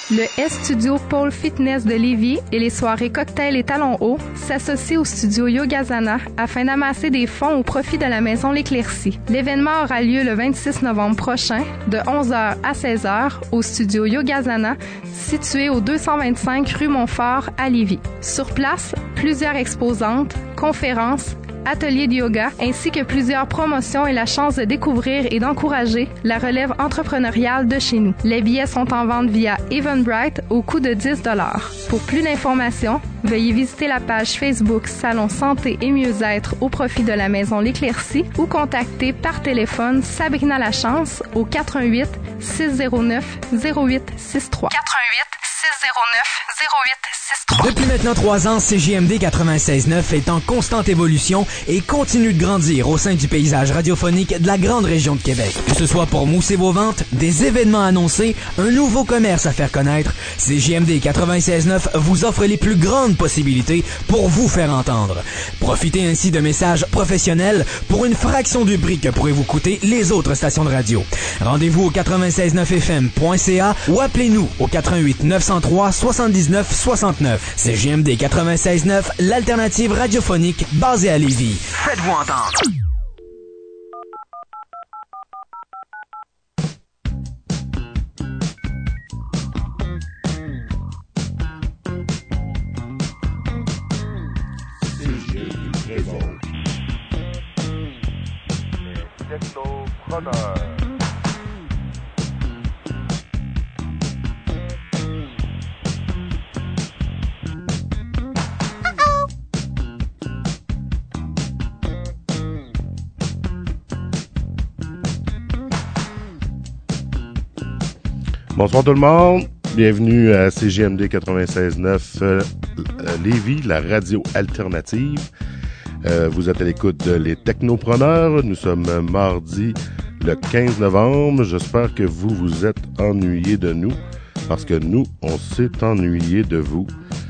Le S-Studio Pole Fitness de Lévis et les soirées cocktails et talons hauts s'associent au studio Yogazana afin d'amasser des fonds au profit de la maison L'Éclaircie. L'événement aura lieu le 26 novembre prochain de 11h à 16h au studio Yogazana situé au 225 rue Montfort à Lévis. Sur place, plusieurs exposantes, conférences, ateliers de yoga, ainsi que plusieurs promotions et la chance de découvrir et d'encourager la relève entrepreneuriale de chez nous. Les billets sont en vente via Eventbrite au coût de 10 $. Pour plus d'informations, veuillez visiter la page Facebook Salon Santé et Mieux-être au profit de la maison L'Éclaircie ou contacter par téléphone Sabrina Lachance au 88 609 0863. 88 609 0863. Depuis maintenant 3 ans, CJMD 96.9 est en constante évolution et continue de grandir au sein du paysage radiophonique de la grande région de Québec. Que ce soit pour mousser vos ventes, des événements annoncés, un nouveau commerce à faire connaître, CJMD 96.9 vous offre les plus grandes possibilités pour vous faire entendre. Profitez ainsi de messages professionnels pour une fraction du prix que pourraient vous coûter les autres stations de radio. Rendez-vous au 969fm.ca ou appelez-nous au 88 903 79 69. CJMD 96.9, l'alternative radiophonique basée à Lévis. Faites-vous entendre. Technopreneur. Bonsoir tout le monde, bienvenue à CJMD 96.9 Lévis, la radio alternative. Vous êtes à l'écoute de Les Technopreneurs, nous sommes mardi le 15 novembre. J'espère que vous vous êtes ennuyés de nous, parce que nous, on s'est ennuyés de vous.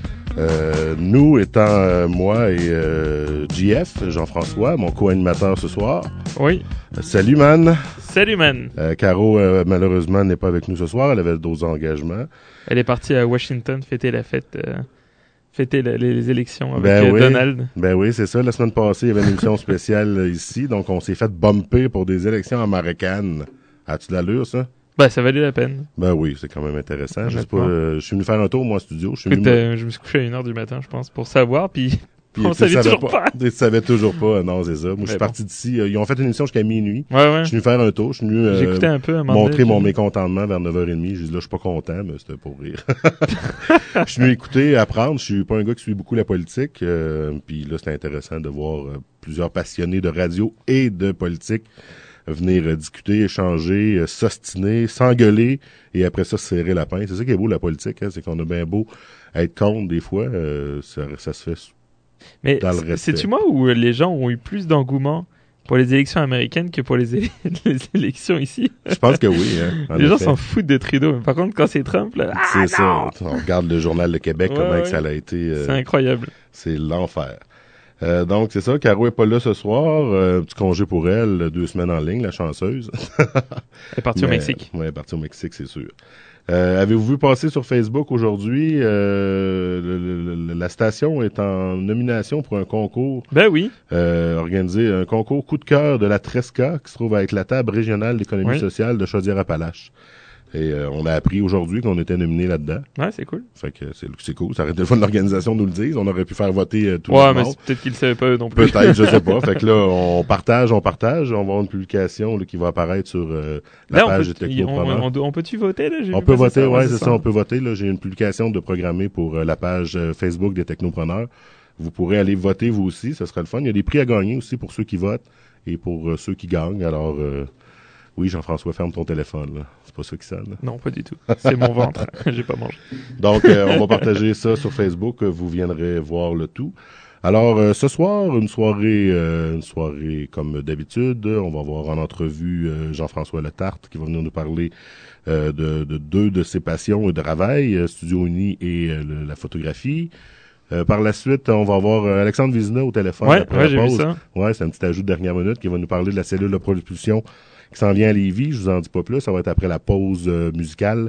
Nous étant moi et JF, Jean-François, mon co-animateur ce soir. Oui. Salut man. Salut man. Caro, malheureusement, n'est pas avec nous ce soir. Elle avait d'autres engagements. Elle est partie à Washington fêter la fête, fêter les élections avec Donald. Ben oui, c'est ça. La semaine passée, il y avait une émission spéciale ici. Donc, on s'est fait bumper pour des élections américaines. As-tu de l'allure, ça? Ben, ça valait la peine. Ben oui, c'est quand même intéressant. Je sais pas, je suis venu faire un tour, moi, en studio. Je me suis couché à 1h du matin, je pense, pour savoir, puis on savait toujours pas. Tu savais toujours pas, non, c'est ça. Moi, je suis parti d'ici. Ils ont fait une émission jusqu'à minuit. Ouais. Je suis venu faire un tour. Je suis venu j'écoutais un peu, montrer mon mécontentement vers 9h30. J'ai dit, là, je suis pas content, mais c'était pour rire. Je suis venu écouter, apprendre. Je suis pas un gars qui suit beaucoup la politique. Puis là, c'était intéressant de voir plusieurs passionnés de radio et de politique venir discuter, échanger, s'ostiner, s'engueuler et après ça, se serrer la pince. C'est ça qui est beau, la politique, hein, c'est qu'on a bien beau être contre des fois, ça se fait mais dans le respect. C'est-tu moi où les gens ont eu plus d'engouement pour les élections américaines que pour les élections ici? Je pense que oui. Hein, les gens s'en foutent de Trudeau. Mais par contre, quand c'est Trump, là, c'est ça. On regarde le Journal de Québec, comment que ça a été... c'est incroyable. C'est l'enfer. Donc, c'est ça. Caro est pas là ce soir. Petit congé pour elle, 2 semaines en ligne, la chanceuse. Elle est partie au Mexique. Oui, elle est partie au Mexique, c'est sûr. Avez-vous vu passer sur Facebook aujourd'hui, la station est en nomination pour un concours. Ben oui. Organisé, un concours coup de cœur de la Tresca, qui se trouve avec la table régionale d'économie sociale de Chaudière-Appalaches. Et on a appris aujourd'hui qu'on était nominé là-dedans. Ouais, c'est cool. Fait que c'est cool. Ça aurait été le fun de l'organisation nous le dise. On aurait pu faire voter tout le monde. Ouais, mais peut-être qu'ils le savaient pas eux non plus. Peut-être, je sais pas. Fait que là, on partage. On va avoir une publication là, qui va apparaître sur la page des Technopreneurs. On peut-tu voter là? On peut voter, ouais, c'est ça. On peut voter. Là, j'ai une publication de programmée pour la page Facebook des Technopreneurs. Vous pourrez aller voter vous aussi. Ça sera le fun. Il y a des prix à gagner aussi pour ceux qui votent et pour ceux qui gagnent. Alors... oui, Jean-François, ferme ton téléphone, là. C'est pas ça qui sonne. Non, pas du tout. C'est mon ventre. J'ai pas mangé. Donc, on va partager ça sur Facebook. Vous viendrez voir le tout. Alors, ce soir, une soirée comme d'habitude. On va voir en entrevue Jean-François Letarte qui va venir nous parler de 2 de ses passions et de travail, Studio Uni et la photographie. Par la suite, on va avoir Alexandre Vizina au téléphone. Ouais, j'ai vu ça. Ouais, c'est un petit ajout de dernière minute qui va nous parler de la cellule de propulsion qui s'en vient à Lévis. Je vous en dis pas plus. Ça va être après la pause musicale.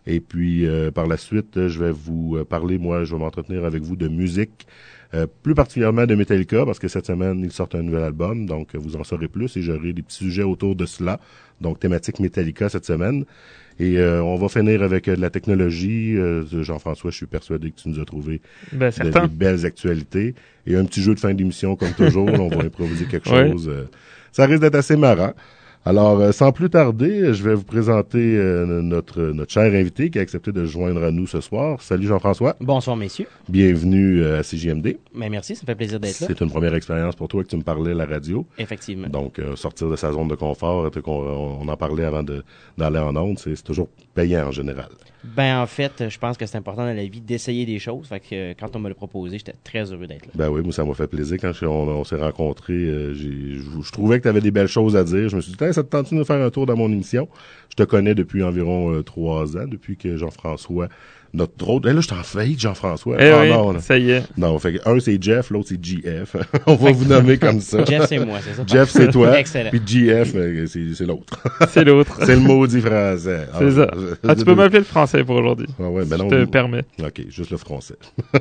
Et puis, par la suite, je vais vous parler, je vais m'entretenir avec vous de musique, plus particulièrement de Metallica, parce que cette semaine, ils sortent un nouvel album, donc vous en saurez plus et j'aurai des petits sujets autour de cela. Donc, thématique Metallica cette semaine. Et on va finir avec de la technologie. Jean-François, je suis persuadé que tu nous as trouvé des belles actualités. Et un petit jeu de fin d'émission, comme toujours. On va improviser quelque chose. Ça risque d'être assez marrant. Alors, sans plus tarder, je vais vous présenter notre cher invité qui a accepté de se joindre à nous ce soir. Salut Jean-François. Bonsoir messieurs. Bienvenue à CJMD. Ben merci, ça me fait plaisir d'être là. C'est une première expérience pour toi que tu me parlais à la radio. Effectivement. Donc, sortir de sa zone de confort, on en parlait avant d'aller en ondes, c'est toujours payant en général. Ben en fait, je pense que c'est important dans la vie d'essayer des choses. Fait que quand on me l'a proposé, j'étais très heureux d'être là. Ben oui, moi ça m'a fait plaisir quand on s'est rencontrés. Je trouvais que tu avais des belles choses à dire. Je me suis dit, ça te tente de nous faire un tour dans mon émission? Je te connais depuis environ 3 ans, depuis que Jean-François, notre autre... là, je t'en faillis, Jean-François. Non, ça y est. Non, fait que un, c'est Jeff, l'autre, c'est GF. On va vous nommer comme ça. Jeff, c'est moi, c'est ça? Jeff, c'est toi. Excellent. Puis GF, c'est l'autre. C'est l'autre. C'est le maudit français. C'est ça. Tu peux m'appeler le français pour aujourd'hui. Ah ouais, ben non. Je te permets. OK, juste le français.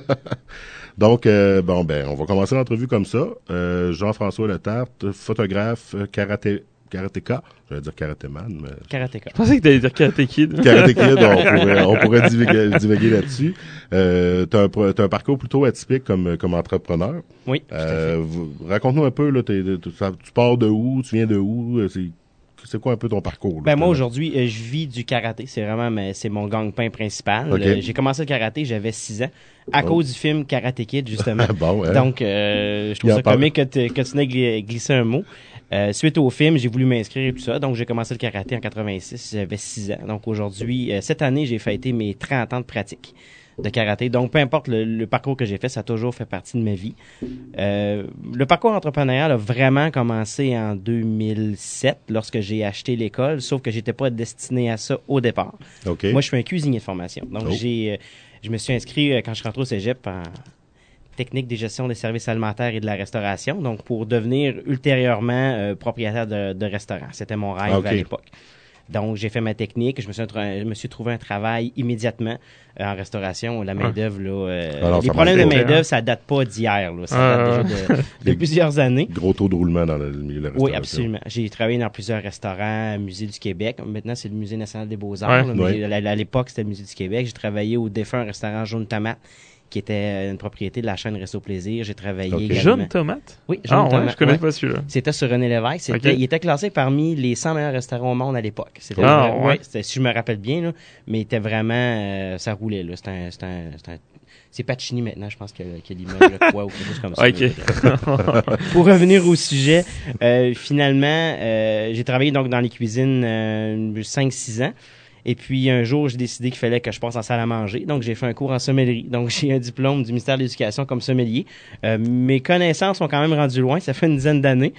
Donc, on va commencer l'entrevue comme ça. Jean-François Letarte, photographe, karatéka. J'allais dire karatéman, mais... Karatéka. Je pensais que t'allais dire Karate Kid. Karate Kid, on pourrait divaguer là-dessus. T'as un parcours plutôt atypique comme entrepreneur. Oui, tout à fait. Raconte-nous un peu, là, tu pars de où, tu viens de où, c'est quoi un peu ton parcours? Là, ben moi aujourd'hui, je vis du karaté. C'est vraiment c'est mon gagne-pain principal. Okay. J'ai commencé le karaté, j'avais 6 ans, à cause du film Karate Kid, justement. Bon, hein? Donc, je trouve ça comique que tu n'aies glissé un mot. Suite au film, j'ai voulu m'inscrire et tout ça. Donc, j'ai commencé le karaté en 86. J'avais 6 ans. Donc, aujourd'hui, cette année, j'ai fêté mes 30 ans de pratique de karaté. Donc, peu importe le parcours que j'ai fait, ça a toujours fait partie de ma vie. Le parcours entrepreneurial a vraiment commencé en 2007, lorsque j'ai acheté l'école, sauf que j'étais pas destiné à ça au départ. Okay. Moi, je suis un cuisinier de formation. Donc, je me suis inscrit quand je suis rentré au cégep en technique de gestion des services alimentaires et de la restauration, donc pour devenir ultérieurement propriétaire de restaurant. C'était mon rêve à l'époque. Donc, j'ai fait ma technique. Je me suis trouvé un travail immédiatement en restauration. La main-d'œuvre, les problèmes de main-d'œuvre, ça date pas d'hier. Là. Ça date déjà de plusieurs années. Gros taux de roulement dans le milieu de la restauration. Oui, absolument. J'ai travaillé dans plusieurs restaurants, Musée du Québec. Maintenant, c'est le Musée national des Beaux-Arts. Mais à l'époque, c'était le Musée du Québec. J'ai travaillé au défunt restaurant Jaune Tomate, qui était une propriété de la chaîne Resto Plaisir. J'ai travaillé également... Jaune Tomate? Oui, Jaune Tomate. Je connais pas celui-là. C'était sur René Lévesque. Il était classé parmi les 100 meilleurs restaurants au monde à l'époque. C'était c'était, si je me rappelle bien, là, mais il était vraiment... ça roulait, là. C'est Pacini maintenant, je pense qu'il y a l'immeuble quoi ou quelque chose comme ça. OK. Pour revenir au sujet, finalement, j'ai travaillé donc dans les cuisines 5-6 ans. Et puis, un jour, j'ai décidé qu'il fallait que je passe en salle à manger. Donc, j'ai fait un cours en sommellerie. Donc, j'ai un diplôme du ministère de l'Éducation comme sommelier. Mes connaissances sont quand même rendues loin. Ça fait une dizaine d'années.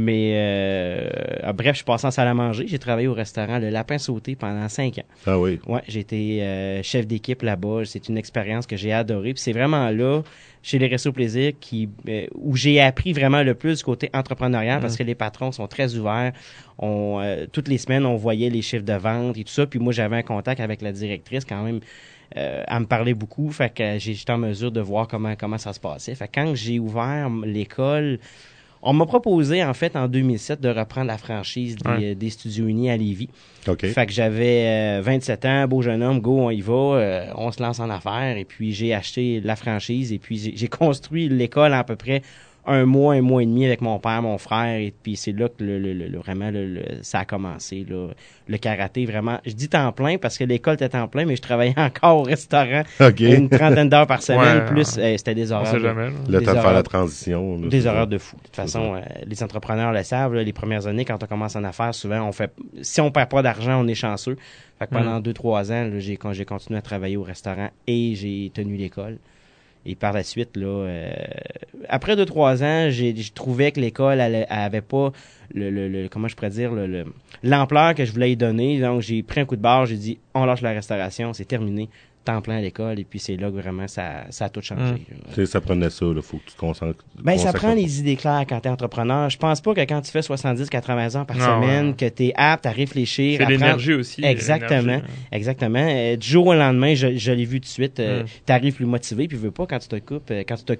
Mais, bref, je suis passé en salle à manger. J'ai travaillé au restaurant Le Lapin Sauté pendant 5 ans. Ah oui? Ouais, j'ai été chef d'équipe là-bas. C'est une expérience que j'ai adorée. Puis c'est vraiment là, chez les Restos Plaisir, où j'ai appris vraiment le plus du côté entrepreneurial parce que les patrons sont très ouverts. Toutes les semaines, on voyait les chiffres de vente et tout ça. Puis moi, j'avais un contact avec la directrice quand même. Elle me parlait beaucoup. Fait que j'étais en mesure de voir comment ça se passait. Fait que quand j'ai ouvert l'école, on m'a proposé, en fait, en 2007, de reprendre la franchise des Studios Unis à Lévis. Okay. Fait que j'avais 27 ans, beau jeune homme, go, on y va, on se lance en affaires. Et puis, j'ai acheté la franchise et puis j'ai construit l'école à peu près un mois et demi avec mon père, mon frère. Et puis, c'est là que vraiment ça a commencé. Là. Le karaté, vraiment. Je dis temps plein parce que l'école était temps plein, mais je travaillais encore au restaurant une trentaine d'heures par semaine. Plus, c'était des horaires. On sait jamais. Le temps de faire la transition. Là, des horaires de fou. De toute façon, les entrepreneurs le savent. Là, les premières années, quand on commence en affaires, souvent, si on perd pas d'argent, on est chanceux. Fait que pendant 2-3 ans, là, j'ai continué à travailler au restaurant et j'ai tenu l'école. Et par la suite, là, après 2-3 ans, j'ai trouvé que l'école elle avait pas comment je pourrais dire, l'ampleur que je voulais y donner. Donc, j'ai pris un coup de barre, j'ai dit, on lâche la restauration, c'est terminé. temps plein à l'école, et puis c'est là que vraiment ça a tout changé. Ça prenait ça, il faut que tu te concentres. Ça prend les idées claires quand t'es entrepreneur. Je pense pas que quand tu fais 70-80 heures par semaine, que t'es apte à réfléchir. C'est l'énergie aussi. Exactement. Du jour au lendemain, je l'ai vu tout de suite, t'arrives plus motivé, puis veux pas, quand tu t'occupes,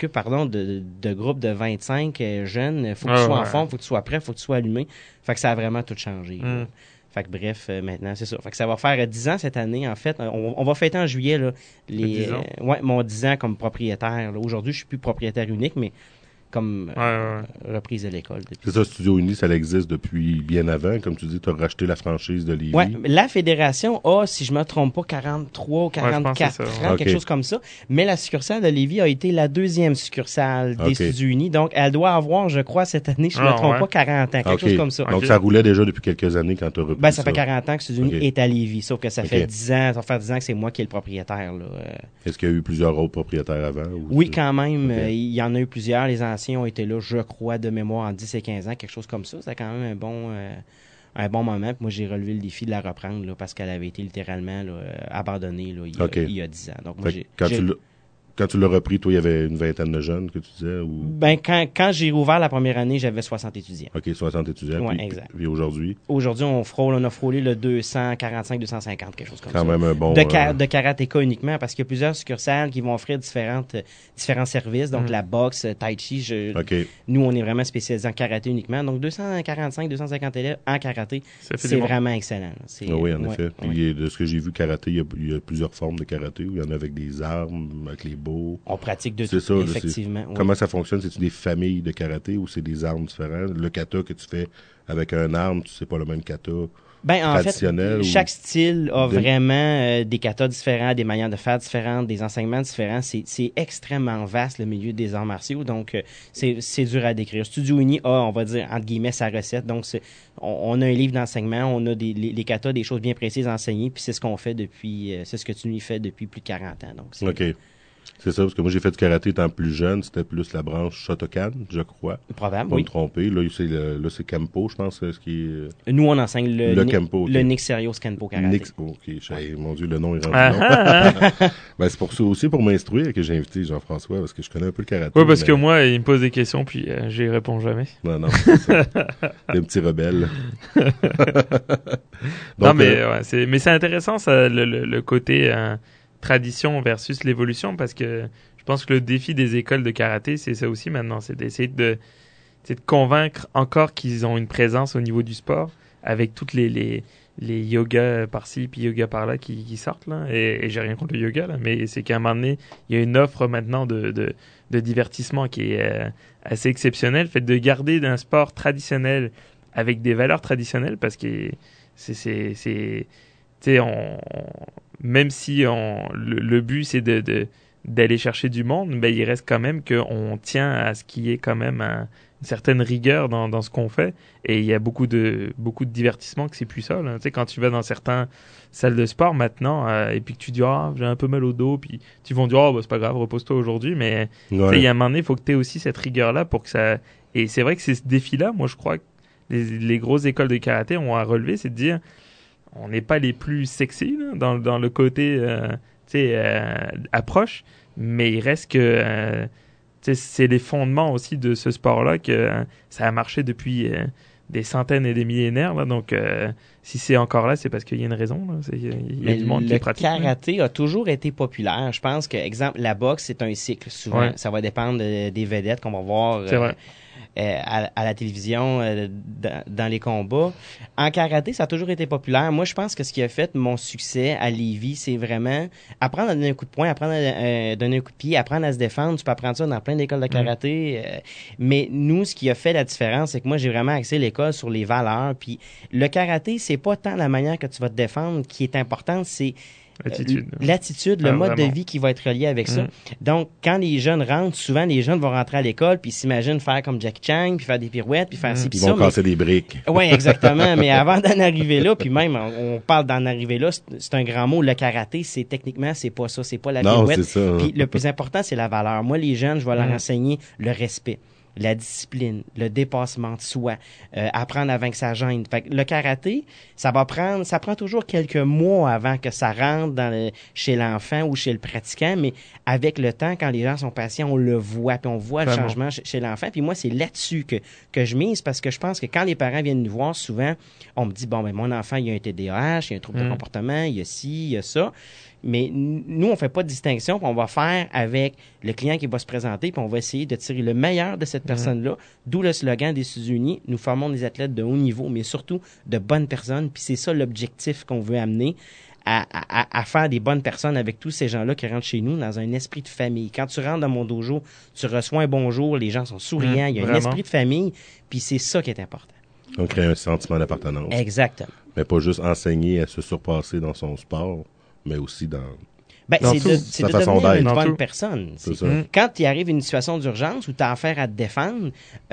de groupes de 25 jeunes, faut que tu sois en forme, faut que tu sois prêt, faut que tu sois allumé. Fait que ça a vraiment tout changé. Fait que bref, maintenant, c'est ça. Fait que ça va faire 10 ans cette année, en fait. On va fêter en juillet, là, mon 10 ans comme propriétaire. Là. Aujourd'hui, je suis plus propriétaire unique, mais comme reprise de l'école. C'est ça, Studio Uni, ça existe depuis bien avant. Comme tu dis, tu as racheté la franchise de Lévis. Oui, la fédération a, si je me trompe pas, 43 ou 44 ans, quelque chose comme ça. Mais la succursale de Lévis a été la deuxième succursale des Studios Unis. Donc, elle doit avoir, je crois, cette année, si je me trompe pas, 40 ans, quelque chose comme ça. Donc, ça roulait déjà depuis quelques années quand tu as repris ça fait 40 ans que Studio Unis est à Lévis. Sauf que ça fait 10 ans, ça va faire 10 ans que c'est moi qui est le propriétaire. Là. Est-ce qu'il y a eu plusieurs autres propriétaires avant? Oui, quand même. Il y en a eu plusieurs. Les anciens ont été là, je crois, de mémoire en 10 et 15 ans, quelque chose comme ça. C'est quand même un bon moment. Puis moi, j'ai relevé le défi de la reprendre là, parce qu'elle avait été littéralement abandonnée là, il y a 10 ans. Donc, moi, quand tu l'as repris, toi, il y avait une vingtaine de jeunes que tu disais? Ou... Quand j'ai rouvert la première année, j'avais 60 étudiants. OK, 60 étudiants. Oui, exact. Puis aujourd'hui? Aujourd'hui, on a frôlé le 245, 250, quelque chose comme ça. Quand même un bon... De karatéka uniquement, parce qu'il y a plusieurs succursales qui vont offrir différents services. Donc, la boxe, tai chi. Nous, on est vraiment spécialisés en karaté uniquement. Donc, 245, 250 élèves en karaté, c'est vraiment excellent. Oui, en effet. Puis, de ce que j'ai vu, karaté, il y a plusieurs formes de karaté. Il y en a avec des armes, avec les on pratique de tout, effectivement. Comment ça fonctionne? C'est-tu des familles de karaté ou c'est des armes différentes? Le kata que tu fais avec un arme, tu sais pas le même kata traditionnel? En fait, chaque style a vraiment des katas différents, des manières de faire différentes, des enseignements différents. C'est extrêmement vaste, le milieu des arts martiaux. Donc, c'est dur à décrire. Studio Uni a, on va dire, entre guillemets, sa recette. Donc, on a un livre d'enseignement, on a les katas, des choses bien précises à enseigner, puis c'est ce qu'on fait depuis, c'est ce que tu nous fais depuis plus de 40 ans. Donc, OK. C'est ça, parce que moi, j'ai fait du karaté étant plus jeune. C'était plus la branche Shotokan, je crois. Probable, pas me tromper. Là, c'est Kempo, je pense, ce qui est... Nous, on enseigne le Kempo. Le Nick Serios Kempo Karaté. Mon Dieu, le nom est rendu long. C'est pour ça aussi, pour m'instruire, que j'ai invité Jean-François, parce que je connais un peu le karaté. Oui, parce que moi, il me pose des questions, puis j'y réponds jamais. Non, c'est ça. Des petits rebelles. Donc, non, mais c'est intéressant, ça, le côté... tradition versus l'évolution, parce que je pense que le défi des écoles de karaté, c'est ça aussi maintenant, c'est d'essayer de convaincre encore qu'ils ont une présence au niveau du sport, avec toutes les yogas par-ci puis yogas par-là qui sortent, là, et j'ai rien contre le yoga, là, mais c'est qu'à un moment donné, il y a une offre maintenant de divertissement qui est assez exceptionnelle, fait de garder d'un sport traditionnel avec des valeurs traditionnelles, parce que même si le but c'est d'aller chercher du monde, ben il reste quand même qu'on tient à ce qui est quand même une certaine rigueur dans ce qu'on fait, et il y a beaucoup de divertissement que c'est plus ça, là. Tu sais, quand tu vas dans certaines salles de sport maintenant et puis que tu dis j'ai un peu mal au dos, puis tu vas dire c'est pas grave, repose-toi aujourd'hui, mais il y a un moment donné, il faut que tu aies aussi cette rigueur là pour que ça, et c'est vrai que c'est ce défi là, moi je crois que les grosses écoles de karaté ont à relever, c'est de dire on n'est pas les plus sexy là, dans le côté approche, mais il reste que c'est les fondements aussi de ce sport-là que ça a marché depuis des centaines et des millénaires. Là, donc, si c'est encore là, c'est parce qu'il y a une raison. Il y a du monde qui pratique. Le karaté a toujours été populaire. Je pense que, exemple, la boxe, c'est un cycle. Souvent, ça va dépendre des vedettes qu'on va voir. C'est vrai. À la télévision, dans les combats. En karaté, ça a toujours été populaire. Moi, je pense que ce qui a fait mon succès à Lévis, c'est vraiment apprendre à donner un coup de poing, apprendre à donner un coup de pied, apprendre à se défendre. Tu peux apprendre ça dans plein d'écoles de karaté. Mais nous, ce qui a fait la différence, c'est que moi, j'ai vraiment axé l'école sur les valeurs. Puis le karaté, c'est pas tant la manière que tu vas te défendre qui est importante, c'est l'attitude, le mode de vie qui va être relié avec ça. Donc, quand les jeunes rentrent, souvent, les jeunes vont rentrer à l'école puis s'imaginent faire comme Jackie Chan, puis faire des pirouettes, puis faire ci, puis ça. Ils vont casser des briques. Oui, exactement. Mais avant d'en arriver là, puis même, on parle d'en arriver là, c'est un grand mot. Le karaté, c'est pas ça. C'est pas la pirouette. C'est ça. Puis le plus important, c'est la valeur. Moi, les jeunes, je vais leur enseigner le respect. la discipline, le dépassement de soi, apprendre à vaincre sa gêne. Fait que le karaté, ça prend toujours quelques mois avant que ça rentre chez l'enfant ou chez le pratiquant, mais avec le temps, quand les gens sont patients, on le voit, puis on voit le changement chez l'enfant. Puis moi, c'est là-dessus que je mise, parce que je pense que quand les parents viennent nous voir, souvent, on me dit, bon, ben mon enfant, il y a un TDAH, il y a un trouble de comportement, il y a ci, il y a ça. Mais nous, on fait pas de distinction, puis on va faire avec le client qui va se présenter, puis on va essayer de tirer le meilleur de cette personne-là, d'où le slogan des Sud-Unis, nous formons des athlètes de haut niveau, mais surtout de bonnes personnes, puis c'est ça l'objectif qu'on veut amener, à faire des bonnes personnes avec tous ces gens-là qui rentrent chez nous dans un esprit de famille. Quand tu rentres dans mon dojo, tu reçois un bonjour, les gens sont souriants, il y a un esprit de famille, puis c'est ça qui est important. On crée un sentiment d'appartenance. Exactement. Mais pas juste enseigner à se surpasser dans son sport, mais aussi dans... C'est de devenir une bonne personne. Quand il arrive une situation d'urgence où tu as affaire à te défendre,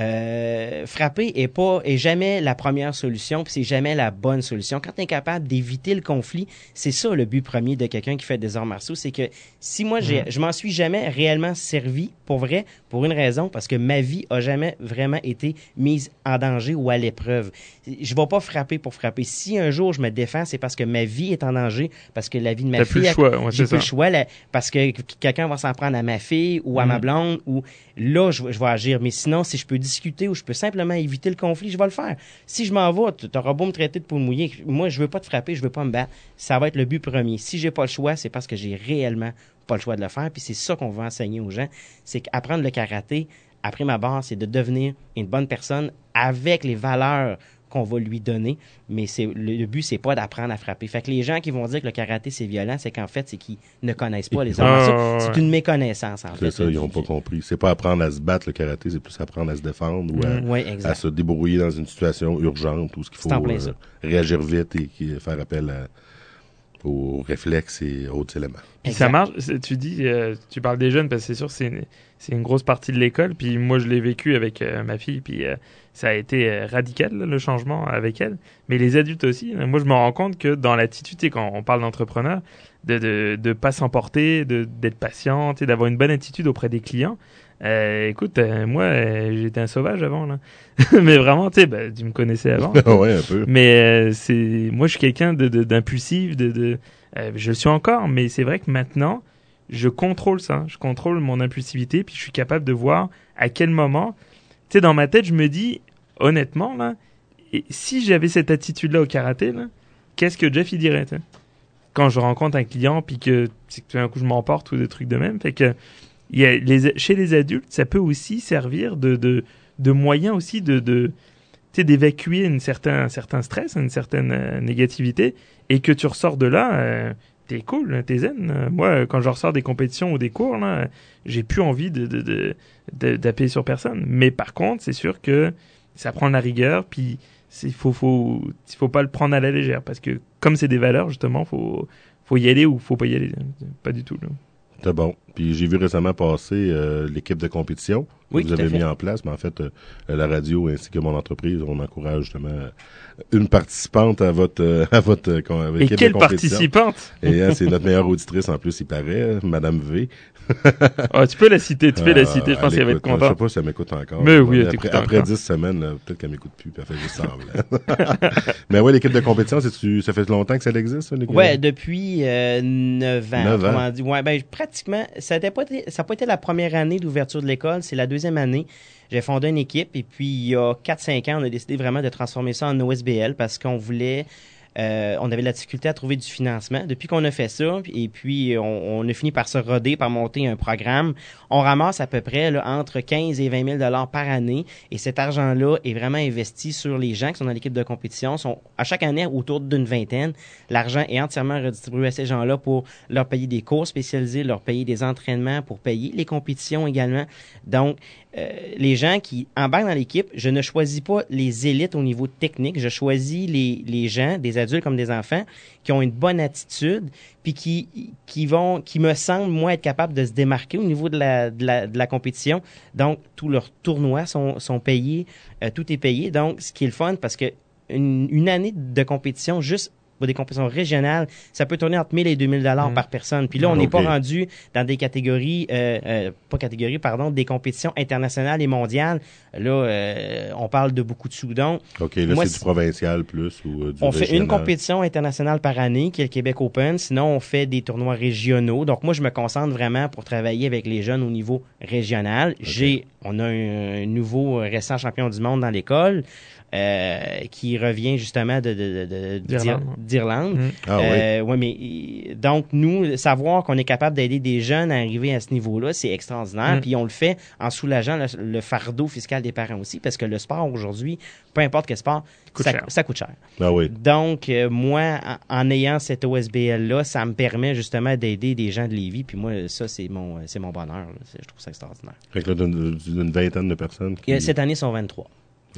frapper est jamais la première solution, puis c'est jamais la bonne solution. Quand tu es capable d'éviter le conflit, c'est ça le but premier de quelqu'un qui fait des arts martiaux, c'est que si moi je m'en suis jamais réellement servi, pour vrai, pour une raison, parce que ma vie a jamais vraiment été mise en danger ou à l'épreuve. Je vais pas frapper pour frapper. Si un jour je me défends, c'est parce que ma vie est en danger, parce que la vie de ma fille... J'ai plus le choix, parce que quelqu'un va s'en prendre à ma fille ou à ma blonde, ou là, je vais agir. Mais sinon, si je peux discuter ou je peux simplement éviter le conflit, je vais le faire. Si je m'en vais, tu auras beau me traiter de peau mouillée, moi, je veux pas te frapper, je veux pas me battre. Ça va être le but premier. Si j'ai pas le choix, c'est parce que j'ai réellement pas le choix de le faire. Puis c'est ça qu'on veut enseigner aux gens, c'est qu'apprendre le karaté, après ma barre, c'est de devenir une bonne personne avec les valeurs qu'on va lui donner, mais le but, c'est pas d'apprendre à frapper. Fait que les gens qui vont dire que le karaté, c'est violent, c'est qu'en fait, c'est qu'ils ne connaissent pas les arts martiaux. C'est une méconnaissance, en fait. C'est ça, ils n'ont pas compris. C'est pas apprendre à se battre, le karaté, c'est plus apprendre à se défendre ou à se débrouiller dans une situation urgente où il faut réagir vite et faire appel aux réflexes et autres éléments. Puis ça marche, tu dis, tu parles des jeunes, parce que c'est sûr, c'est une grosse partie de l'école, puis moi je l'ai vécu avec ma fille, puis ça a été radical, le changement avec elle, mais les adultes aussi. Moi je me rends compte que dans l'attitude, quand on parle d'entrepreneur, de pas s'emporter, d'être patient, d'avoir une bonne attitude auprès des clients. Écoute, moi j'étais un sauvage avant là. Mais vraiment, tu me connaissais avant. Ouais, un peu. Mais moi je suis quelqu'un d'impulsif, je le suis encore, mais c'est vrai que maintenant je contrôle ça, je contrôle mon impulsivité, puis je suis capable de voir à quel moment, tu sais, dans ma tête, je me dis honnêtement là, et si j'avais cette attitude là au karaté là, qu'est-ce que Jeff il dirait, t'sais? Quand je rencontre un client puis que tout d'un coup je m'emporte ou des trucs de même, fait que chez les adultes, ça peut aussi servir de moyen aussi d'évacuer un certain stress, une certaine négativité, et que tu ressors de là, t'es cool, t'es zen. Moi, quand je ressors des compétitions ou des cours, là, j'ai plus envie d'appuyer sur personne. Mais par contre, c'est sûr que ça prend de la rigueur, puis il faut pas le prendre à la légère, parce que comme c'est des valeurs, justement, faut y aller ou faut pas y aller. Pas du tout, là. C'est bon. Puis j'ai vu récemment passer l'équipe de compétition que vous avez mis en place, mais en fait, la radio ainsi que mon entreprise, on encourage justement une participante à votre Et équipe quelle de compétition. Participante? Et c'est notre meilleure auditrice en plus, il paraît, Madame V. Tu peux la citer, je pense qu'elle va être contente. Je sais pas si elle m'écoute encore. Mais oui, elle t'écoute après encore. 10 semaines, peut-être qu'elle m'écoute plus, puis elle fait juste semblant. Mais ouais, l'équipe de compétition, ça fait longtemps que ça existe, ça, Ouais, depuis 9 ans. 9 ans. Comment dire. Ouais, pratiquement, ça n'a pas été la première année d'ouverture de l'école, c'est la deuxième année. J'ai fondé une équipe et puis il y a 4-5 ans, on a décidé vraiment de transformer ça en OSBL parce qu'on voulait... on avait de la difficulté à trouver du financement. Depuis qu'on a fait ça, et puis on a fini par se roder, par monter un programme, on ramasse à peu près là, entre 15 et 20 000 $ par année. Et cet argent-là est vraiment investi sur les gens qui sont dans l'équipe de compétition. Sont à chaque année autour d'une vingtaine. L'argent est entièrement redistribué à ces gens-là pour leur payer des cours spécialisés, leur payer des entraînements, pour payer les compétitions également. Donc, les gens qui embarquent dans l'équipe, je ne choisis pas les élites au niveau technique, je choisis les gens, des adultes comme des enfants, qui ont une bonne attitude, puis qui me semblent, moi, être capables de se démarquer au niveau de la compétition. Donc, tous leurs tournois sont payés, tout est payé. Donc, ce qui est le fun, parce que une année de compétition, juste pour des compétitions régionales, ça peut tourner entre 1 000 et 2 000 $ par personne. Puis là, on n'est pas rendu dans des catégories, des compétitions internationales et mondiales. Là, on parle de beaucoup de sous. Donc, OK, là, c'est du provincial plus ou du on fait régional. une compétition internationale par année, qui est le Québec Open. Sinon, on fait des tournois régionaux. Donc, moi, je me concentre vraiment pour travailler avec les jeunes au niveau régional. On a un nouveau récent champion du monde dans l'école. Qui revient justement d'Irlande. Mais donc nous, savoir qu'on est capable d'aider des jeunes à arriver à ce niveau-là, c'est extraordinaire. Puis on le fait en soulageant le fardeau fiscal des parents aussi, parce que le sport aujourd'hui, peu importe quel sport, ça coûte cher. Ah oui. Donc moi, en ayant cette OSBL-là, ça me permet justement d'aider des gens de Lévis. Puis moi, ça c'est mon bonheur. Là. Je trouve ça extraordinaire. Fait que là, d'une vingtaine de personnes. Cette année, ils sont 23.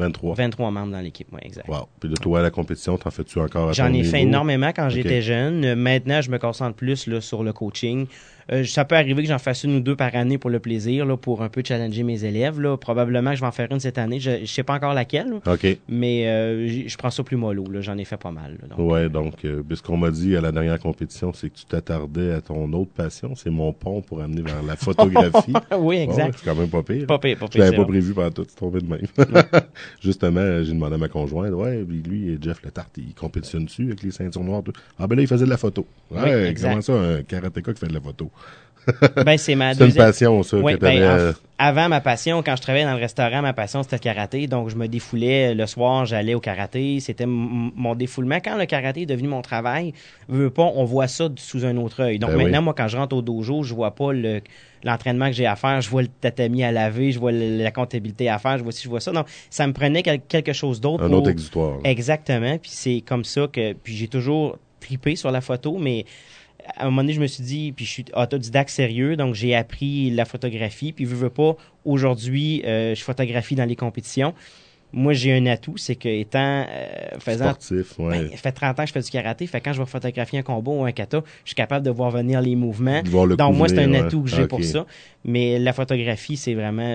23 membres dans l'équipe, oui, exact. Wow. Puis de toi, à la compétition, t'en fais-tu encore à J'en ton ai fait niveau? énormément quand j'étais jeune. Maintenant, je me concentre plus là, sur le coaching. Ça peut arriver que j'en fasse une ou deux par année pour le plaisir, là, pour un peu challenger mes élèves. Là. Probablement que je vais en faire une cette année. Je sais pas encore laquelle, là, mais je prends ça plus mollo. Là. J'en ai fait pas mal. Là, donc. Ouais, donc ce qu'on m'a dit à la dernière compétition, c'est que tu t'attardais à ton autre passion, c'est mon pont pour amener vers la photographie. Oui, exact. Ouais, c'est quand même pas pire. Pas pire. Je l'avais pas prévu pendant tout, c'est tombé de même. Justement, j'ai demandé à ma conjointe, lui et Jeff Letarte, ils compétitionnent dessus avec les ceintures noires. Tout. Ah ben là, il faisait de la photo. Ouais, comment ça, un karatéka qui fait de la photo? C'est ma une passion, ça, que t'avais... Avant, ma passion, quand je travaillais dans le restaurant, ma passion, c'était le karaté. Donc, je me défoulais le soir, j'allais au karaté. C'était mon défoulement. Quand le karaté est devenu mon travail, on voit ça sous un autre œil. Donc, maintenant, moi, quand je rentre au dojo, je vois pas l'entraînement que j'ai à faire. Je vois le tatami à laver, je vois la comptabilité à faire, je vois ça. Donc, ça me prenait quelque chose d'autre. Un autre exutoire. Là. Exactement. Puis c'est comme ça que... Puis j'ai toujours tripé sur la photo, mais... À un moment donné, je me suis dit, puis je suis autodidacte sérieux, donc j'ai appris la photographie, puis veux pas, aujourd'hui, je photographie dans les compétitions. Moi, j'ai un atout, c'est que étant sportif, ça fait 30 ans que je fais du karaté, fait quand je vais photographier un combat ou un kata, je suis capable de voir venir les mouvements. Donc moi, c'est un atout que j'ai pour ça. Mais la photographie, c'est vraiment,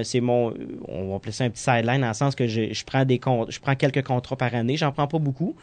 on va appeler ça un petit sideline, dans le sens que je prends quelques contrats par année, j'en prends pas beaucoup,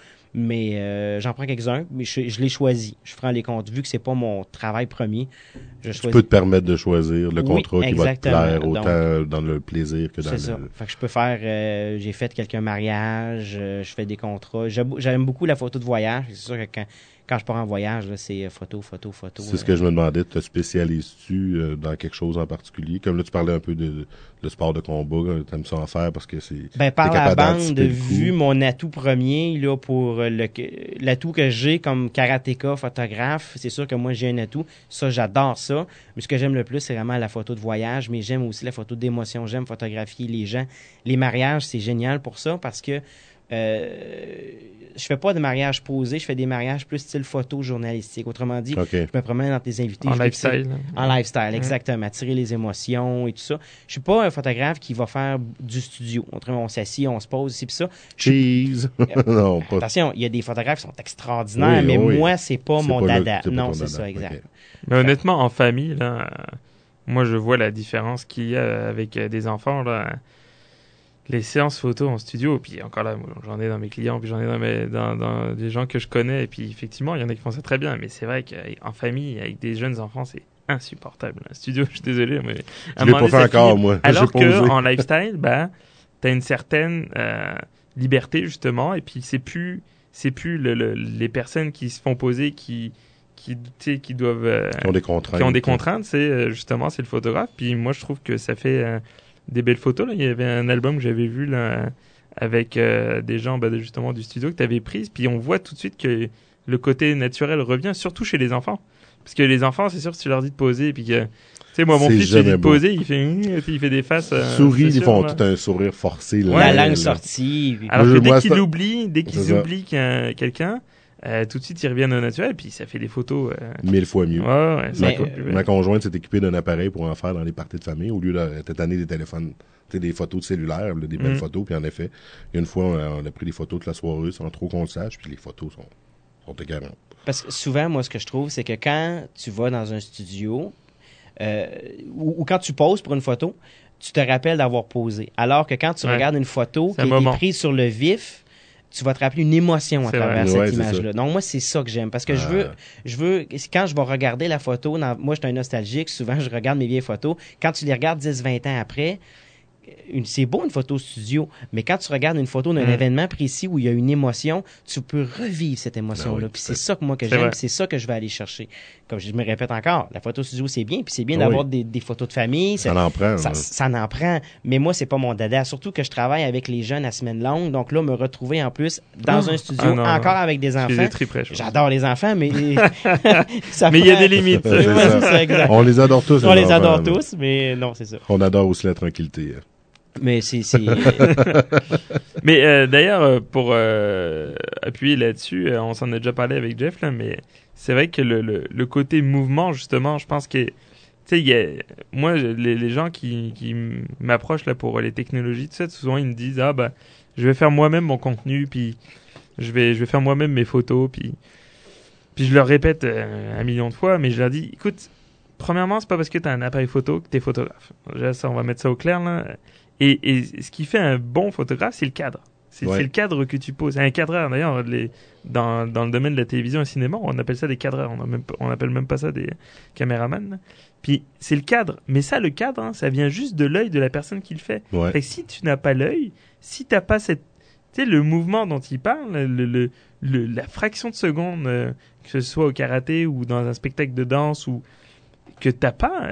mais j'en prends quelques-uns, mais je les choisis. Je prends les comptes. Vu que c'est pas mon travail premier, je choisis. Tu peux te permettre de choisir le contrat qui va te plaire autant donc, dans le plaisir que dans c'est ça. Fait que je peux faire... j'ai fait quelques mariages, je fais des contrats. J'aime beaucoup la photo de voyage. C'est sûr que quand je pars en voyage, là, c'est photo. C'est ce que je me demandais. Te spécialises-tu dans quelque chose en particulier? Comme là, tu parlais un peu de sport de combat. T'aimes ça en faire parce que c'est... par la bande, vu mon atout premier, là, pour l'atout que j'ai comme karatéka, photographe, c'est sûr que moi, j'ai un atout. Ça, j'adore ça. Mais ce que j'aime le plus, c'est vraiment la photo de voyage. Mais j'aime aussi la photo d'émotion. J'aime photographier les gens. Les mariages, c'est génial pour ça parce que je fais pas de mariage posé, je fais des mariages plus style photo journalistique. Autrement dit, je me promène dans tes invités. En lifestyle. En lifestyle, exactement. Tirer les émotions et tout ça. Je suis pas un photographe qui va faire du studio. Autrement, on s'assied, on se pose, ici, puis ça. Cheese! Non, pas... Attention, il y a des photographes qui sont extraordinaires, mais moi, c'est pas mon dada. Non, c'est ça, exact. Okay. Mais honnêtement, en famille, là, moi, je vois la différence qu'il y a avec des enfants, là. Les séances photos en studio, puis encore là, j'en ai dans mes clients, puis j'en ai dans des gens que je connais, et puis effectivement, il y en a qui font ça très bien, mais c'est vrai qu'en famille, avec des jeunes enfants, c'est insupportable. Un studio, je suis désolé, mais... Je l'ai pas fait encore, moi. Alors qu'en lifestyle, t'as une certaine liberté, justement, et puis c'est plus les personnes qui se font poser, qui doivent... qui ont des contraintes. Qui ont des contraintes, c'est justement, c'est le photographe, puis moi, je trouve que ça fait... des belles photos. Là. Il y avait un album que j'avais vu là, avec des gens justement du studio que tu avais pris. Puis on voit tout de suite que le côté naturel revient, surtout chez les enfants. Parce que les enfants, c'est sûr, si tu leur dis de poser, puis que... Tu sais, moi, mon fils, je lui dis de poser, il fait des faces... Souris, ils font tout un sourire forcé. La langue sortie. Puis... Alors que dès qu'ils oublient quelqu'un... tout de suite, ils reviennent au naturel, puis ça fait des photos... 1000 fois mieux. Ma conjointe s'est équipée d'un appareil pour en faire dans les parties de famille, au lieu de tanner des téléphones, des photos de cellulaire, des belles photos, puis en effet, une fois, on a pris des photos toute la soirée sans trop qu'on le sache, puis les photos sont égarantes. Parce que souvent, moi, ce que je trouve, c'est que quand tu vas dans un studio, ou quand tu poses pour une photo, tu te rappelles d'avoir posé. Alors que quand tu regardes une photo qui a été prise sur le vif, tu vas te rappeler une émotion à C'est travers vrai. Ouais, cette c'est image-là. Donc, moi, c'est ça que j'aime. Parce que je veux, quand je vais regarder la photo, moi, je suis un nostalgique, souvent, je regarde mes vieilles photos. Quand tu les regardes 10, 20 ans après, c'est beau une photo studio, mais quand tu regardes une photo d'un événement précis où il y a une émotion, tu peux revivre cette émotion-là. Puis c'est ça que moi que j'aime, vrai. puis c'est ça que je vais aller chercher. Comme je me répète encore, la photo studio c'est bien, puis c'est bien d'avoir des photos de famille. Ça en prend. Ça en prend, mais moi c'est pas mon dada. Surtout que je travaille avec les jeunes à semaine longue, donc là me retrouver en plus dans un studio encore avec des enfants. J'adore les enfants, mais mais il y a des limites. C'est ça. Exact. On les adore tous. On les adore tous, mais non, c'est ça. On adore aussi la tranquillité. Mais c'est Mais d'ailleurs, pour appuyer là-dessus, on s'en a déjà parlé avec Jeff, là, mais c'est vrai que le côté mouvement, justement, je pense que, tu sais, moi, les gens qui m'approchent là pour les technologies, tu sais, souvent ils me disent, je vais faire moi-même mon contenu, puis je vais faire moi-même mes photos, puis je leur répète 1 million de fois, mais je leur dis, écoute, premièrement, c'est pas parce que t'as un appareil photo que t'es photographe. Déjà, ça, on va mettre ça au clair, là. Et ce qui fait un bon photographe, c'est le cadre. C'est le cadre que tu poses. Un cadreur, d'ailleurs, dans le domaine de la télévision et cinéma, on appelle ça des cadreurs. On n'appelle même pas ça des caméramans. Puis c'est le cadre. Mais ça, le cadre, ça vient juste de l'œil de la personne qui le fait. Ouais. Fait que si tu n'as pas l'œil, si tu n'as pas tu sais, le mouvement dont il parle, la fraction de seconde, que ce soit au karaté ou dans un spectacle de danse ou que t'as pas,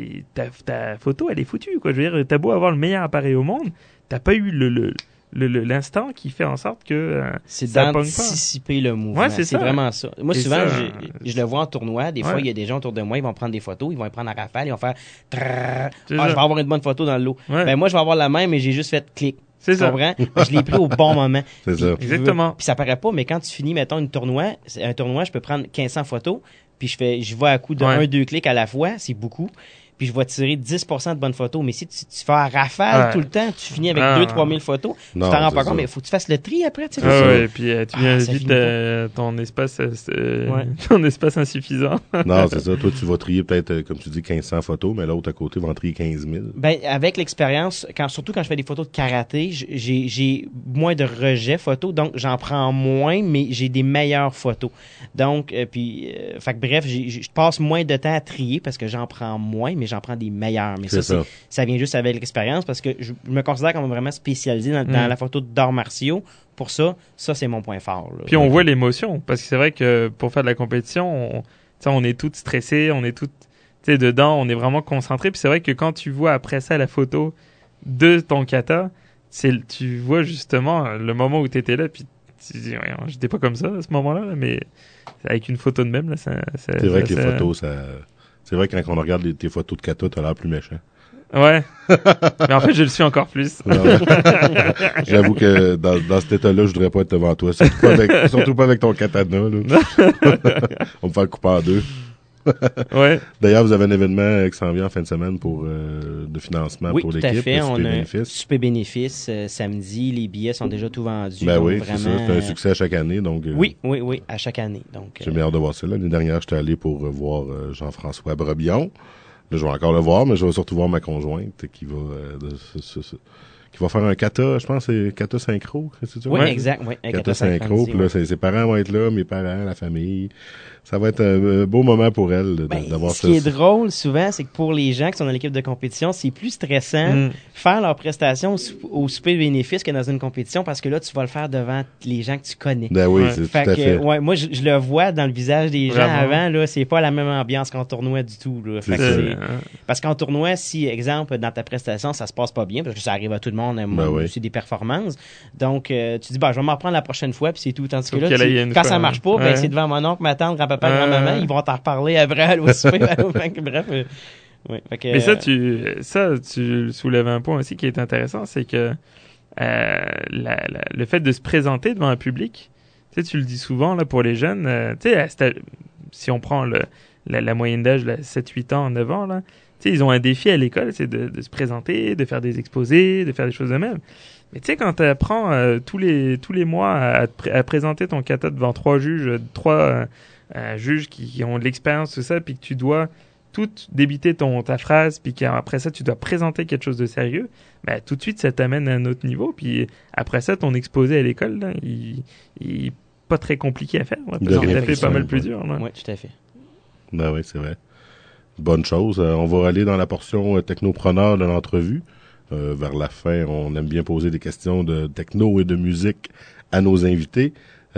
ta photo elle est foutue, quoi. Je veux dire, t'as beau avoir le meilleur appareil au monde, t'as pas eu l'instant qui fait en sorte que c'est ça pogne pas. d'anticiper le mouvement. Ouais, c'est ça. Vraiment ça. Moi, Et souvent, ça, je le vois en tournoi. Des fois, il y a des gens autour de moi, ils vont prendre des photos, ils vont les prendre à rafale, ils vont faire je vais avoir une bonne photo dans le lot. Ouais. Ben moi, je vais avoir la même, mais j'ai juste fait clic. C'est ça. Comprends? Je l'ai pris au bon moment. C'est ça. Exactement. Puis ça paraît pas, mais quand tu finis, mettons, un tournoi, je peux prendre 1500 photos, puis je vais à coup de 1-2 clics à la fois, c'est beaucoup. Puis je vais tirer 10% de bonnes photos. Mais si tu fais à rafale tout le temps, tu finis avec 2-3 000 photos, tu t'en rends pas compte, mais il faut que tu fasses le tri après. Tu sais, et puis tu viens vite ton espace insuffisant. Non, c'est ça. Toi, tu vas trier peut-être, comme tu dis, 1500 photos, mais l'autre à côté va en trier 15 000. Ben, avec l'expérience, surtout quand je fais des photos de karaté, j'ai moins de rejets photos, donc j'en prends moins, mais j'ai des meilleures photos. Donc, fait que bref, je passe moins de temps à trier parce que j'en prends moins, mais j'en prends des meilleurs. Mais ça vient juste avec l'expérience parce que je me considère comme vraiment spécialisé dans la photo d'arts martiaux. Pour ça c'est mon point fort. Là. Puis on voit l'émotion, parce que c'est vrai que pour faire de la compétition, on est tous stressés, on est tous dedans, on est vraiment concentrés. Puis c'est vrai que quand tu vois après ça la photo de ton kata, tu vois justement le moment où tu étais là, puis tu dis, j'étais pas comme ça à ce moment-là, mais avec une photo de même, là, c'est vrai que les photos, c'est vrai que quand on regarde tes photos de kata, t'as l'air plus méchant. Ouais. Mais en fait, je le suis encore plus. J'avoue que dans cet état-là, je voudrais pas être devant toi. Surtout pas avec ton katana, là. On me fait couper en deux. Ouais. D'ailleurs, vous avez un événement qui s'en vient en fin de semaine de financement pour l'équipe. Oui, tout à fait. On a un super bénéfice samedi. Les billets sont déjà tout vendus. Ben oui, vraiment... c'est ça. C'est un succès à chaque année. Donc, oui, à chaque année. Donc, j'ai bien hâte de voir ça. L'année dernière, j'étais allé pour voir Jean-François Brebillon. Là, je vais encore le voir, mais je vais surtout voir ma conjointe qui va faire un kata, je pense c'est kata synchro, c'est ça? Oui, exact, oui. Kata synchro, puis là, ses parents vont être là, mes parents, la famille. Ça va être un beau moment pour elle d'avoir ça. Ce qui est drôle souvent, c'est que pour les gens qui sont dans l'équipe de compétition, c'est plus stressant faire leur prestation au souper bénéfice que dans une compétition parce que là, tu vas le faire devant les gens que tu connais. Ben oui, c'est tout à fait. Ouais, moi, je le vois dans le visage des gens avant, là, c'est pas la même ambiance qu'en tournoi du tout. Là. Parce qu'en tournoi, si, exemple, dans ta prestation, ça se passe pas bien, parce que ça arrive à tout le monde, c'est des performances. Donc, tu dis, je vais m'en reprendre la prochaine fois, puis c'est tout. Tandis que là, quand ça marche pas, c'est devant mon oncle, ma tante, grand-papa, grand-maman, ils vont t'en reparler après au souper. Bref. Mais ça, tu soulèves un point aussi qui est intéressant, c'est que le fait de se présenter devant un public, tu le dis souvent là pour les jeunes, si on prend la moyenne d'âge, 7-8 ans, 9 ans, là, ils ont un défi à l'école, c'est de se présenter, de faire des exposés, de faire des choses de même. Mais tu sais, quand tu apprends tous les mois à présenter ton kata devant 3 juges, 3 juges qui ont de l'expérience, tout ça, puis que tu dois tout débiter ta phrase, puis qu'après ça, tu dois présenter quelque chose de sérieux, ben, tout de suite, ça t'amène à un autre niveau. Puis après ça, ton exposé à l'école, là, il est pas très compliqué à faire. Ça fait pas mal plus dur. Oui, tout à fait. Ben oui, c'est vrai. Bonne chose. On va aller dans la portion technopreneur de l'entrevue. Vers la fin, on aime bien poser des questions de techno et de musique à nos invités.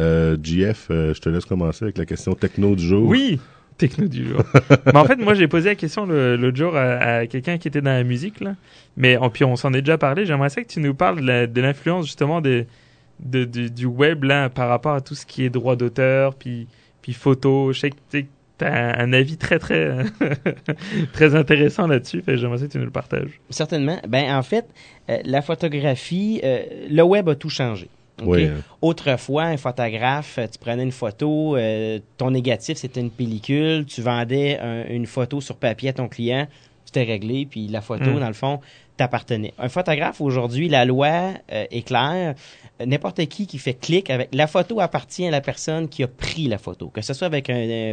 JF, je te laisse commencer avec la question techno du jour. Oui, techno du jour. Mais en fait, moi, j'ai posé la question l'autre jour à quelqu'un qui était dans la musique, là. Mais puis on s'en est déjà parlé. J'aimerais ça que tu nous parles de l'influence justement du web là par rapport à tout ce qui est droit d'auteur, puis photo. Je sais que t'as un avis très très très intéressant là-dessus. Fait que j'aimerais ça que tu nous le partages. Certainement. Ben en fait, la photographie, le web a tout changé. Okay? Oui. Autrefois, un photographe, tu prenais une photo, ton négatif c'était une pellicule, tu vendais une photo sur papier à ton client, c'était réglé, puis la photo, dans le fond, t'appartenait. Un photographe, aujourd'hui, la loi est claire. N'importe qui fait clic avec... La photo appartient à la personne qui a pris la photo. Que ce soit avec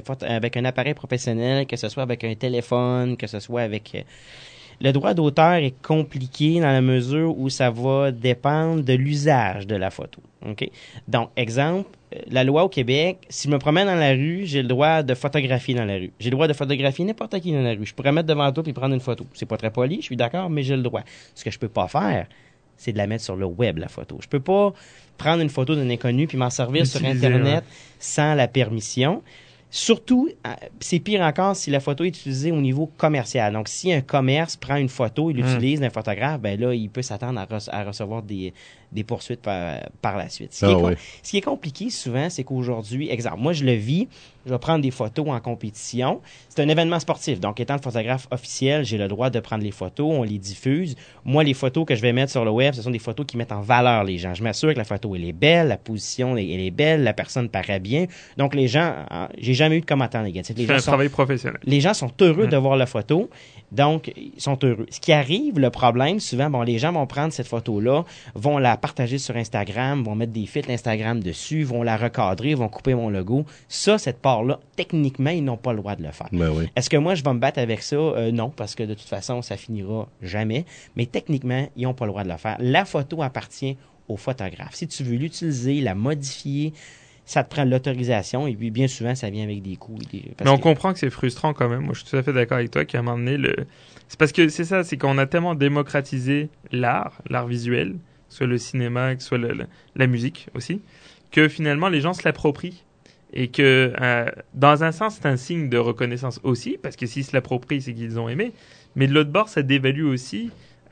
un appareil professionnel, que ce soit avec un téléphone, que ce soit avec... Le droit d'auteur est compliqué dans la mesure où ça va dépendre de l'usage de la photo. Okay? Donc, exemple, la loi au Québec, si je me promène dans la rue, j'ai le droit de photographier dans la rue. J'ai le droit de photographier n'importe qui dans la rue. Je pourrais mettre devant toi et prendre une photo. C'est pas très poli, je suis d'accord, mais j'ai le droit. Ce que je peux pas faire, c'est de la mettre sur le web, la photo. Je peux pas prendre une photo d'un inconnu puis m'en servir sur Internet sans la permission. Surtout, c'est pire encore si la photo est utilisée au niveau commercial. Donc, si un commerce prend une photo et l'utilise d'un photographe, ben là, il peut s'attendre à recevoir des poursuites par la suite. Ce qui est compliqué souvent, c'est qu'aujourd'hui, exemple, moi, je le vis, je vais prendre des photos en compétition. C'est un événement sportif. Donc, étant le photographe officiel, j'ai le droit de prendre les photos, on les diffuse. Moi, les photos que je vais mettre sur le web, ce sont des photos qui mettent en valeur les gens. Je m'assure que la photo, elle est belle, la position, elle est belle, la personne paraît bien. Donc, les gens, j'ai jamais eu de commentaires négatifs. C'est un travail professionnel. Les gens sont heureux de voir la photo, donc ils sont heureux. Ce qui arrive, le problème, souvent, les gens vont prendre cette photo-là, vont la partager sur Instagram, vont mettre des filtres Instagram dessus, vont la recadrer, vont couper mon logo. Ça, cette part-là, techniquement, ils n'ont pas le droit de le faire. Ben oui. Est-ce que moi, je vais me battre avec ça? Non, parce que de toute façon, ça finira jamais. Mais techniquement, ils n'ont pas le droit de le faire. La photo appartient au photographe. Si tu veux l'utiliser, la modifier, ça te prend l'autorisation et puis bien souvent, ça vient avec des coûts. Mais on comprend que c'est frustrant quand même. Moi, je suis tout à fait d'accord avec toi qu'à un moment donné, c'est parce que c'est ça, c'est qu'on a tellement démocratisé l'art visuel, que ce soit le cinéma, que ce soit la musique aussi, que finalement, les gens se l'approprient. Et que, dans un sens, c'est un signe de reconnaissance aussi, parce que s'ils se l'approprient, c'est qu'ils ont aimé. Mais de l'autre bord, ça dévalue aussi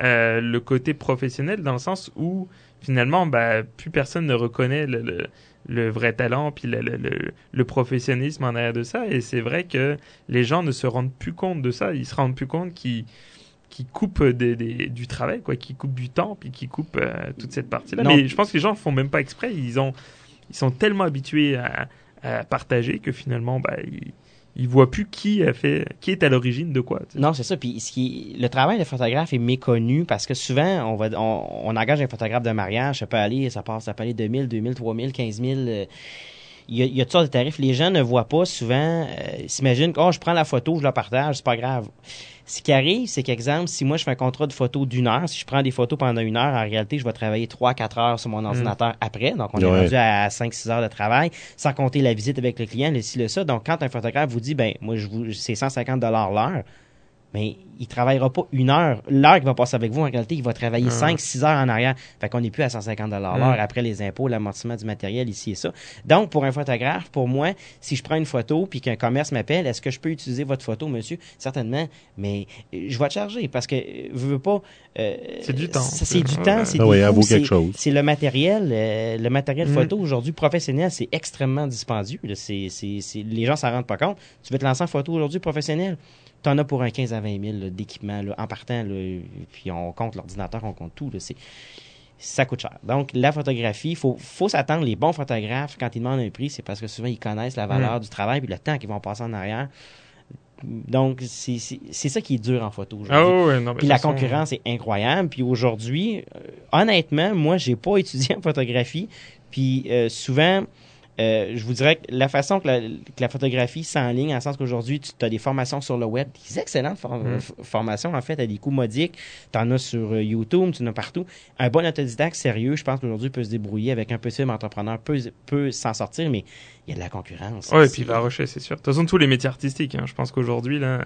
le côté professionnel, dans le sens où, finalement, plus personne ne reconnaît le vrai talent, puis le professionnalisme en arrière de ça. Et c'est vrai que les gens ne se rendent plus compte de ça. Ils se rendent plus compte qu'ils coupent du travail, quoi, qu'ils coupent du temps, puis qu'ils coupent toute cette partie-là. Mais je pense que les gens ne font même pas exprès. Ils sont tellement habitués à partager que finalement, ils voient plus qui est à l'origine de quoi. T'sais. Non, c'est ça. Puis le travail de photographe est méconnu parce que souvent, on engage un photographe de mariage, ça peut aller 2 000, 2 000, 3 000, 15 000. Il y a toutes sortes de tarifs. Les gens ne voient pas souvent, s'imaginent je prends la photo, je la partage, c'est pas grave. Ce qui arrive, c'est qu'exemple, si moi je fais un contrat de photo d'1 heure, si je prends des photos pendant 1 heure, en réalité, je vais travailler 3-4 heures sur mon ordinateur après. Donc, on est rendu à 5-6 heures de travail, sans compter la visite avec le client, le ça. Donc, quand un photographe vous dit, moi, c'est 150$ l'heure, mais il travaillera pas 1 heure. L'heure qu'il va passer avec vous, en réalité, il va travailler 5-6 heures en arrière. Fait qu'on n'est plus à 150$ l'heure après les impôts, l'amortissement du matériel, ici et ça. Donc, pour un photographe, pour moi, si je prends une photo puis qu'un commerce m'appelle, est-ce que je peux utiliser votre photo, monsieur? Certainement, mais je vais te charger parce que je veux pas... c'est du temps. C'est du temps, c'est quelque chose. C'est le matériel. Le matériel photo, aujourd'hui, professionnel, c'est extrêmement dispendieux. Là. Les gens s'en rendent pas compte. Tu veux te lancer en photo aujourd'hui professionnel? T'en as pour un 15 à 20 000 d'équipement là, en partant, là, puis on compte l'ordinateur, on compte tout. Là, ça coûte cher. Donc, la photographie, faut s'attendre. Les bons photographes, quand ils demandent un prix, c'est parce que souvent, ils connaissent la valeur du travail puis le temps qu'ils vont passer en arrière. Donc, c'est ça qui est dur en photo aujourd'hui. Puis la concurrence est incroyable. Puis aujourd'hui, honnêtement, moi, j'ai pas étudié en photographie. Puis souvent... Je vous dirais que la façon que la photographie s'enligne, en le sens qu'aujourd'hui, tu as des formations sur le web, des excellentes formations, en fait, à des coûts modiques. Tu en as sur YouTube, tu en as partout. Un bon autodidacte sérieux, je pense qu'aujourd'hui, peut se débrouiller avec un petit entrepreneur, peut s'en sortir, mais il y a de la concurrence. Ouais, et puis il va rusher, c'est sûr. De toute façon, tous les métiers artistiques, je pense qu'aujourd'hui, là,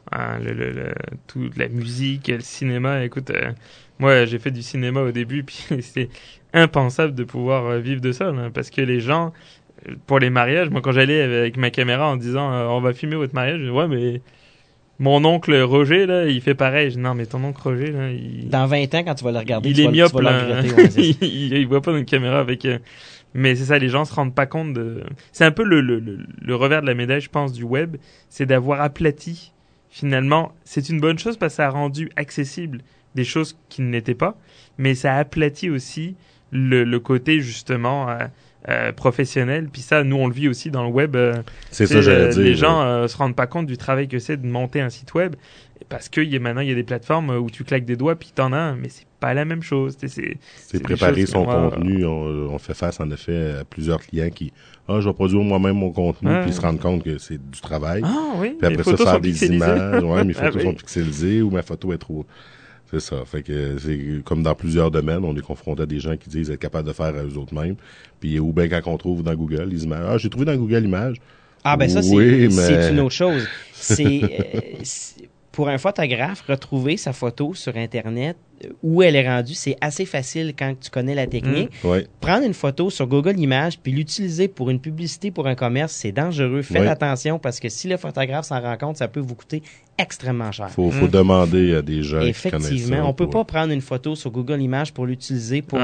toute la musique, le cinéma, écoute, moi, j'ai fait du cinéma au début, puis c'était impensable de pouvoir vivre de ça, là, parce que les gens, pour les mariages, moi, quand j'allais avec ma caméra en disant on va filmer votre mariage, je dis ouais, mais mon oncle Roger, là, il fait pareil. Je dis non, mais ton oncle Roger, là, dans 20 ans, quand tu vas le regarder, il est myope, là. Ouais, il voit pas une caméra avec. Mais c'est ça, les gens se rendent pas compte de. C'est un peu le revers de la médaille, je pense, du web, c'est d'avoir aplati. Finalement, c'est une bonne chose parce que ça a rendu accessible des choses qui ne l'étaient pas, mais ça a aplati aussi le côté justement professionnel. Puis ça, nous on le vit aussi dans le web. C'est ça, j'allais dire. Les gens se rendent pas compte du travail que c'est de monter un site web parce que maintenant il y a des plateformes où tu claques des doigts puis t'en as un, mais c'est pas la même chose. C'est préparer son contenu. On fait face en effet à plusieurs clients qui je vais produire moi-même mon contenu puis ils se rendent compte que c'est du travail. Ah oui. Puis après ça faire des images. Ouais, mes photos oui. sont pixelisées ou ma photo est trop. C'est ça. Fait que c'est comme dans plusieurs domaines, on est confronté à des gens qui disent être capables de faire à eux autres mêmes. Puis ou bien quand on trouve dans Google les images. J'ai trouvé dans Google Images. Ah ben ça oui, c'est une autre chose. C'est pour un photographe, retrouver sa photo sur Internet, où elle est rendue, c'est assez facile quand tu connais la technique. Ouais. Prendre une photo sur Google Images puis l'utiliser pour une publicité pour un commerce, c'est dangereux. Faites attention parce que si le photographe s'en rend compte, ça peut vous coûter extrêmement cher. Faut demander à des gens qui connaissent ça. Effectivement, on peut pas prendre une photo sur Google Images pour l'utiliser pour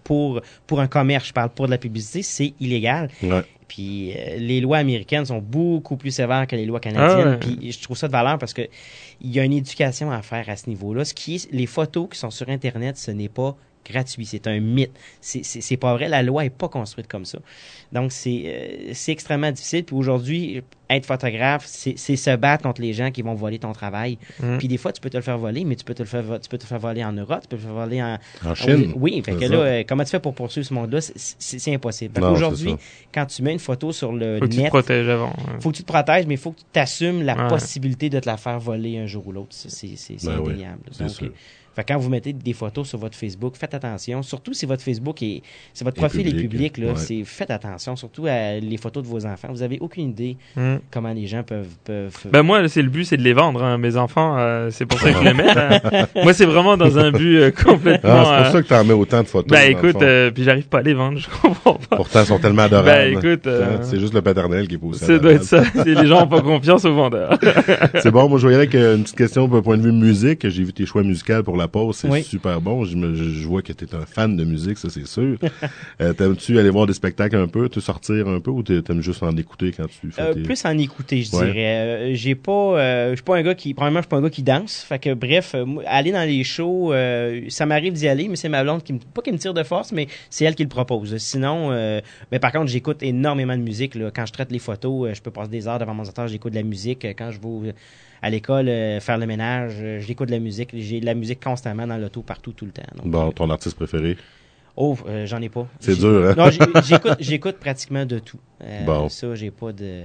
un commerce. Je parle pour de la publicité, c'est illégal. Ouais. Puis les lois américaines sont beaucoup plus sévères que les lois canadiennes. Puis je trouve ça de valeur parce que il y a une éducation à faire à ce niveau-là. Les photos qui sont sur Internet, ce n'est pas gratuit. C'est un mythe. C'est pas vrai. La loi est pas construite comme ça. Donc, c'est extrêmement difficile. Puis aujourd'hui, être photographe, c'est se battre contre les gens qui vont voler ton travail. Puis des fois, tu peux te le faire voler, mais tu peux te faire voler en Europe, tu peux te faire voler en Chine. Oui, fait que là, comment tu fais pour poursuivre ce monde-là? C'est impossible. Aujourd'hui, quand tu mets une photo sur le net... Faut que tu te protèges avant. Faut que tu te protèges, mais il faut que tu t'assumes la possibilité de te la faire voler un jour ou l'autre. C'est indéniable. C'est sûr. Fait que quand vous mettez des photos sur votre Facebook, faites attention. Surtout si votre Facebook si votre profil est public, là, faites attention. Surtout à les photos de vos enfants. Vous avez aucune idée comment les gens peuvent. Ben moi, le but, c'est de les vendre. Mes enfants, c'est pour ça que je les mets. Moi, c'est vraiment dans un but complètement. C'est pour ça que tu en mets autant de photos. Ben écoute, puis j'arrive pas à les vendre. Je comprends pas. Pourtant, ils sont tellement adorables. Ben écoute, c'est juste le paternel qui est poussé. Ça doit être ça. Les gens ont pas confiance aux vendeurs. C'est bon. Moi, je voyais avec une petite question d'un point de vue musique. J'ai vu tes choix musicaux pour la pause. C'est super bon. Je vois que tu es un fan de musique, ça c'est sûr. T'aimes-tu aller voir des spectacles un peu, te sortir un peu, ou t'aimes juste en écouter quand tu fais plus en écouter, je dirais. Je suis pas un gars qui danse. Fait que bref, aller dans les shows, ça m'arrive d'y aller, mais c'est ma blonde qui me tire de force, mais c'est elle qui le propose. Sinon, mais par contre, j'écoute énormément de musique. Là. Quand je traite les photos, je peux passer des heures devant mon ordinateur, j'écoute de la musique. Quand je vais à l'école faire le ménage, j'écoute de la musique. J'ai de la musique constamment dans l'auto, partout, tout le temps. Donc, bon, ton artiste préféré? J'en ai pas. C'est dur, hein? Non, j'écoute pratiquement de tout. Bon. Ça, j'ai pas de...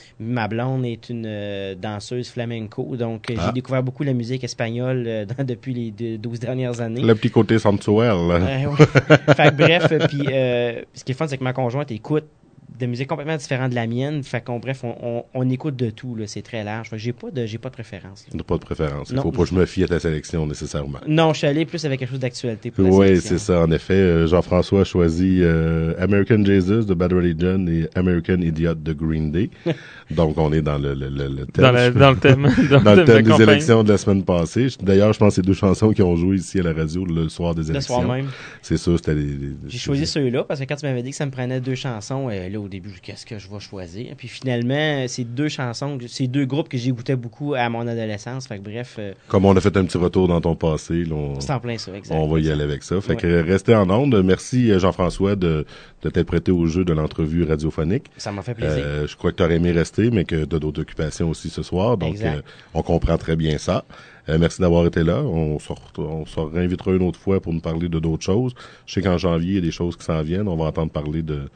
Ma blonde est une danseuse flamenco, donc j'ai découvert beaucoup la musique espagnole depuis les 12 dernières années. Le petit côté sensuel, là. Fait que bref, puis ce qui est fun, c'est que ma conjointe écoute de musique complètement différente de la mienne. Fait qu'on, bref, on écoute de tout, là. C'est très large. Fait que j'ai pas de préférence. Pas de préférence. Il faut pas que je me fie à ta sélection, nécessairement. Non, je suis allé plus avec quelque chose d'actualité. Oui, c'est ça. En effet, Jean-François a choisi American Jesus de Bad Religion et American Idiot de Green Day. Donc, on est dans le thème. Dans le thème. Dans le thème des élections de la semaine passée. D'ailleurs, je pense que c'est 2 chansons qui ont joué ici à la radio le soir des élections. Le soir même. C'est ça, c'était J'ai choisi ceux-là parce que quand tu m'avais dit que ça me prenait 2 chansons, là, au début, qu'est-ce que je vais choisir? Puis finalement, c'est 2 chansons, c'est 2 groupes que j'écoutais beaucoup à mon adolescence. Fait que bref. Comme on a fait un petit retour dans ton passé, là, c'est en plein ça, exact. On va y aller avec ça. Fait que restez en onde. Merci Jean-François de t'être prêté au jeu de l'entrevue radiophonique. Ça m'a fait plaisir. Je crois que tu aurais aimé rester, mais que tu as d'autres occupations aussi ce soir. Donc, on comprend très bien ça. Merci d'avoir été là. On se réinvitera une autre fois pour nous parler de d'autres choses. Je sais qu'en janvier, il y a des choses qui s'en viennent. On va entendre parler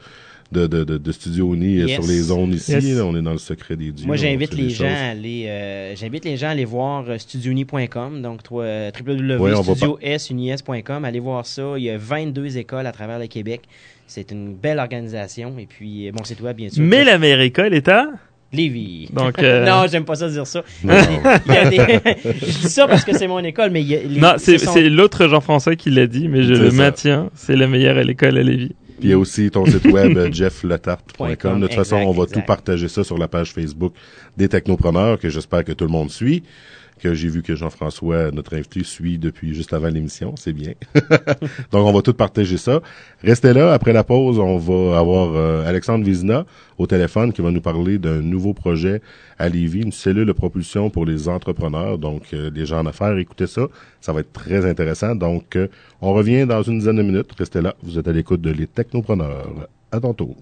de Studio Oni sur les zones ici. Yes. Là, on est dans le secret des dieux. Moi, j'invite les gens à aller voir studiouni.com, donc www.studiounis.com. Allez voir ça. Il y a 22 écoles à travers le Québec. C'est une belle organisation. Et puis, bon, c'est toi, bien sûr. Mais la meilleure école est à Lévis. Donc, non, j'aime pas ça dire ça. Non. Je dis ça parce que c'est mon école, mais non, c'est l'autre Jean-François qui l'a dit, mais je le maintiens. C'est la meilleure école à Lévis. Puis il y a aussi ton site web jeffletarte.com. De toute façon, on va tout partager ça sur la page Facebook des Technopreneurs, que j'espère que tout le monde suit, que j'ai vu que Jean-François, notre invité, suit depuis juste avant l'émission. C'est bien. Donc, on va tout partager ça. Restez là. Après la pause, on va avoir Alexandre Vizina au téléphone qui va nous parler d'un nouveau projet à Lévis, une cellule de propulsion pour les entrepreneurs, donc les gens en affaires. Écoutez ça. Ça va être très intéressant. Donc, on revient dans une dizaine de minutes. Restez là. Vous êtes à l'écoute de Les Technopreneurs. À tantôt.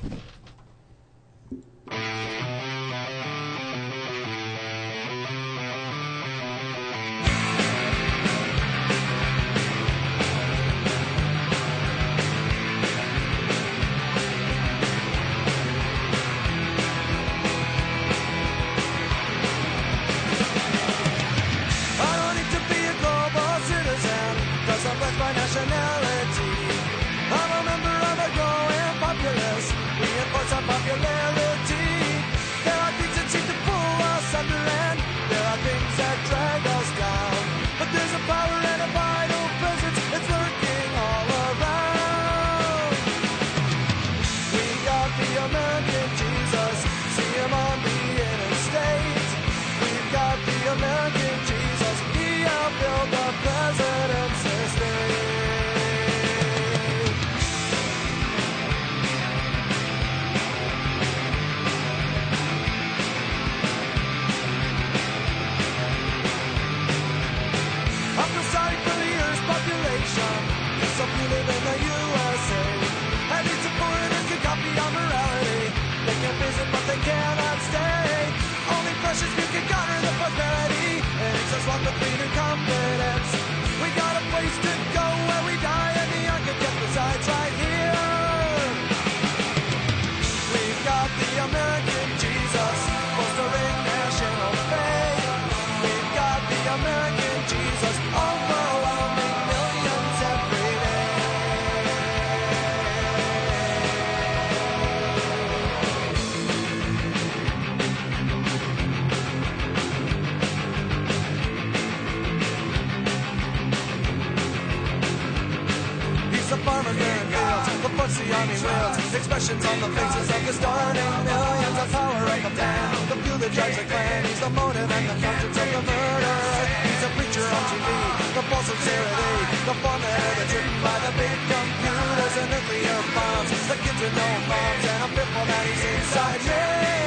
Expressions on the faces of the starting millions. The power of the plan, the fuel that drives the clan. He's the motive and the conscience of the murder. He's a preacher on TV, the false sincerity, the formula that's written by the big computers and nuclear bombs. The kids with no moms, and I'm fearful that he's inside me.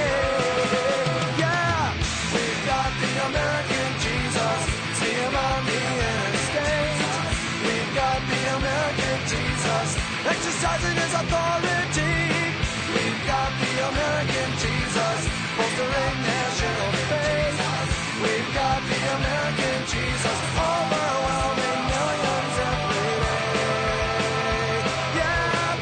Yeah, we've got the American Jesus. See him on the interstate. We've got the American Jesus, exercising his authority. We've got the American Jesus, bolstering national faith. We've got the American Jesus, overwhelming millions every day. Yeah.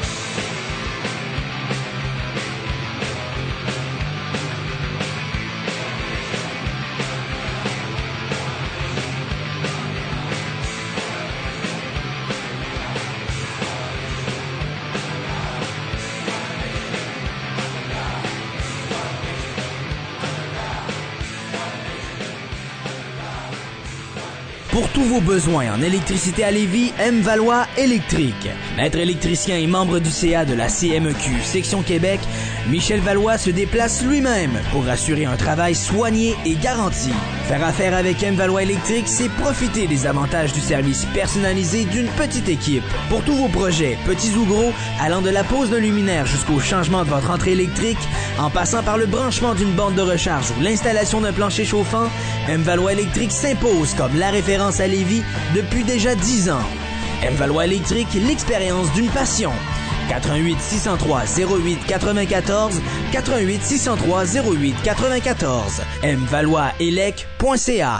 Pour tous vos besoins en électricité à Lévis, M. Valois Électrique. Maître électricien et membre du CA de la CMEQ, section Québec, Michel Valois se déplace lui-même pour assurer un travail soigné et garanti. Faire affaire avec M. Valois Électrique, c'est profiter des avantages du service personnalisé d'une petite équipe. Pour tous vos projets, petits ou gros, allant de la pose d'un luminaire jusqu'au changement de votre entrée électrique, en passant par le branchement d'une borne de recharge ou l'installation d'un plancher chauffant, M. Valois Électrique s'impose comme la référence à Lévis depuis déjà 10 ans. M. Valois Électrique, l'expérience d'une passion. 88 603 08 94 88 603 08 94 mvaloiselec.ca.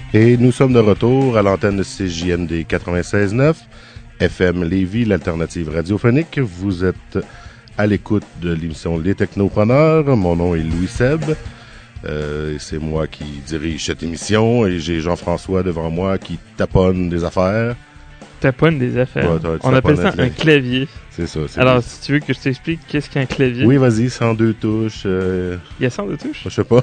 Et nous sommes de retour à l'antenne de CJMD 96.9, FM Lévis, l'alternative radiophonique. Vous êtes à l'écoute de l'émission Les Technopreneurs. Mon nom est Louis Seb. Et c'est moi qui dirige cette émission. Et j'ai Jean-François devant moi qui taponne des affaires. Taponne des affaires. Ouais, on appelle ça un clavier. C'est ça. Alors, si tu veux que je t'explique qu'est-ce qu'un clavier. Oui, vas-y, 102 touches. Il y a 102 touches? Je sais pas.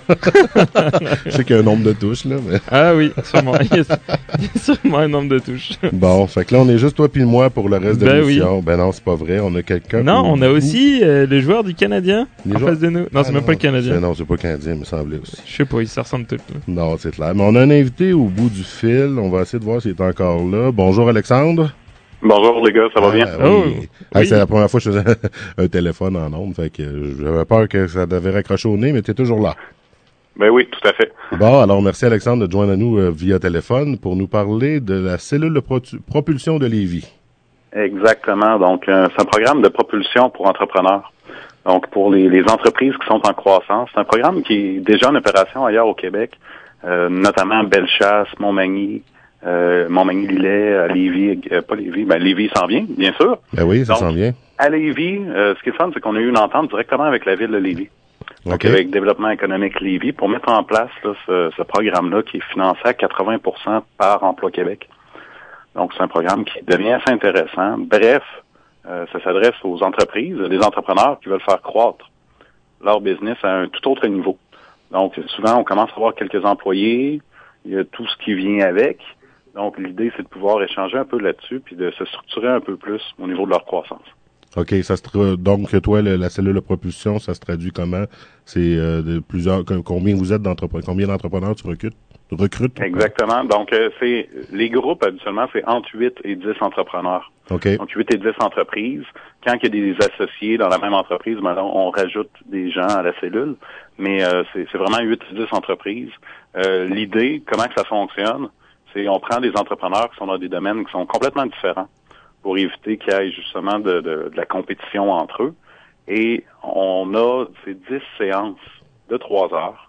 Je sais qu'il y a un nombre de touches, là. Mais... Ah oui, sûrement. Il y a sûrement un nombre de touches. Bon, fait que là, on est juste toi puis moi pour le reste de l'émission. Oui. Ben non, c'est pas vrai. On a quelqu'un. Non, on a aussi le joueur du Canadien face de nous. Non, c'est même pas le Canadien. Non, c'est pas le Canadien, il me semblait aussi. Je sais pas, ils se ressemblent tous. Là. Non, c'est clair. Mais on a un invité au bout du fil. On va essayer de voir s'il est encore là. Bonjour, Alexandre. Bonjour les gars, ça va bien? Oui. Oui. C'est la première fois que je faisais un téléphone en ondes, fait que j'avais peur que ça devait raccrocher au nez, mais tu es toujours là. Ben oui, tout à fait. Bon, alors merci Alexandre de joindre à nous via téléphone pour nous parler de la cellule de propulsion de Lévis. Exactement, donc c'est un programme de propulsion pour entrepreneurs. Donc pour les entreprises qui sont en croissance, c'est un programme qui est déjà en opération ailleurs au Québec, notamment Bellechasse, Montmagny, Montmagny-Lillet, Lévis, pas Lévis, Lévis s'en vient, bien sûr. Ben oui, ça s'en vient. À Lévis, ce qui est fun, c'est qu'on a eu une entente directement avec la ville de Lévis. Donc, avec Développement économique Lévis, pour mettre en place là, ce programme-là qui est financé à 80% par Emploi Québec. Donc, c'est un programme qui devient assez intéressant. Bref, ça s'adresse aux entreprises, des entrepreneurs qui veulent faire croître leur business à un tout autre niveau. Donc, souvent, on commence à avoir quelques employés, il y a tout ce qui vient avec. Donc, l'idée, c'est de pouvoir échanger un peu là-dessus puis de se structurer un peu plus au niveau de leur croissance. OK. Donc, toi, la cellule de propulsion, ça se traduit comment? C'est de plusieurs... Combien vous êtes combien d'entrepreneurs tu recrutes? Exactement. Donc, c'est les groupes, habituellement, c'est entre 8 et 10 entrepreneurs. OK. Donc, 8 et 10 entreprises. Quand il y a des associés dans la même entreprise, maintenant, on rajoute des gens à la cellule. Mais c'est vraiment 8 et 10 entreprises. L'idée, comment que ça fonctionne, c'est on prend des entrepreneurs qui sont dans des domaines qui sont complètement différents pour éviter qu'il y ait justement de la compétition entre eux. Et on a ces 10 séances de 3 heures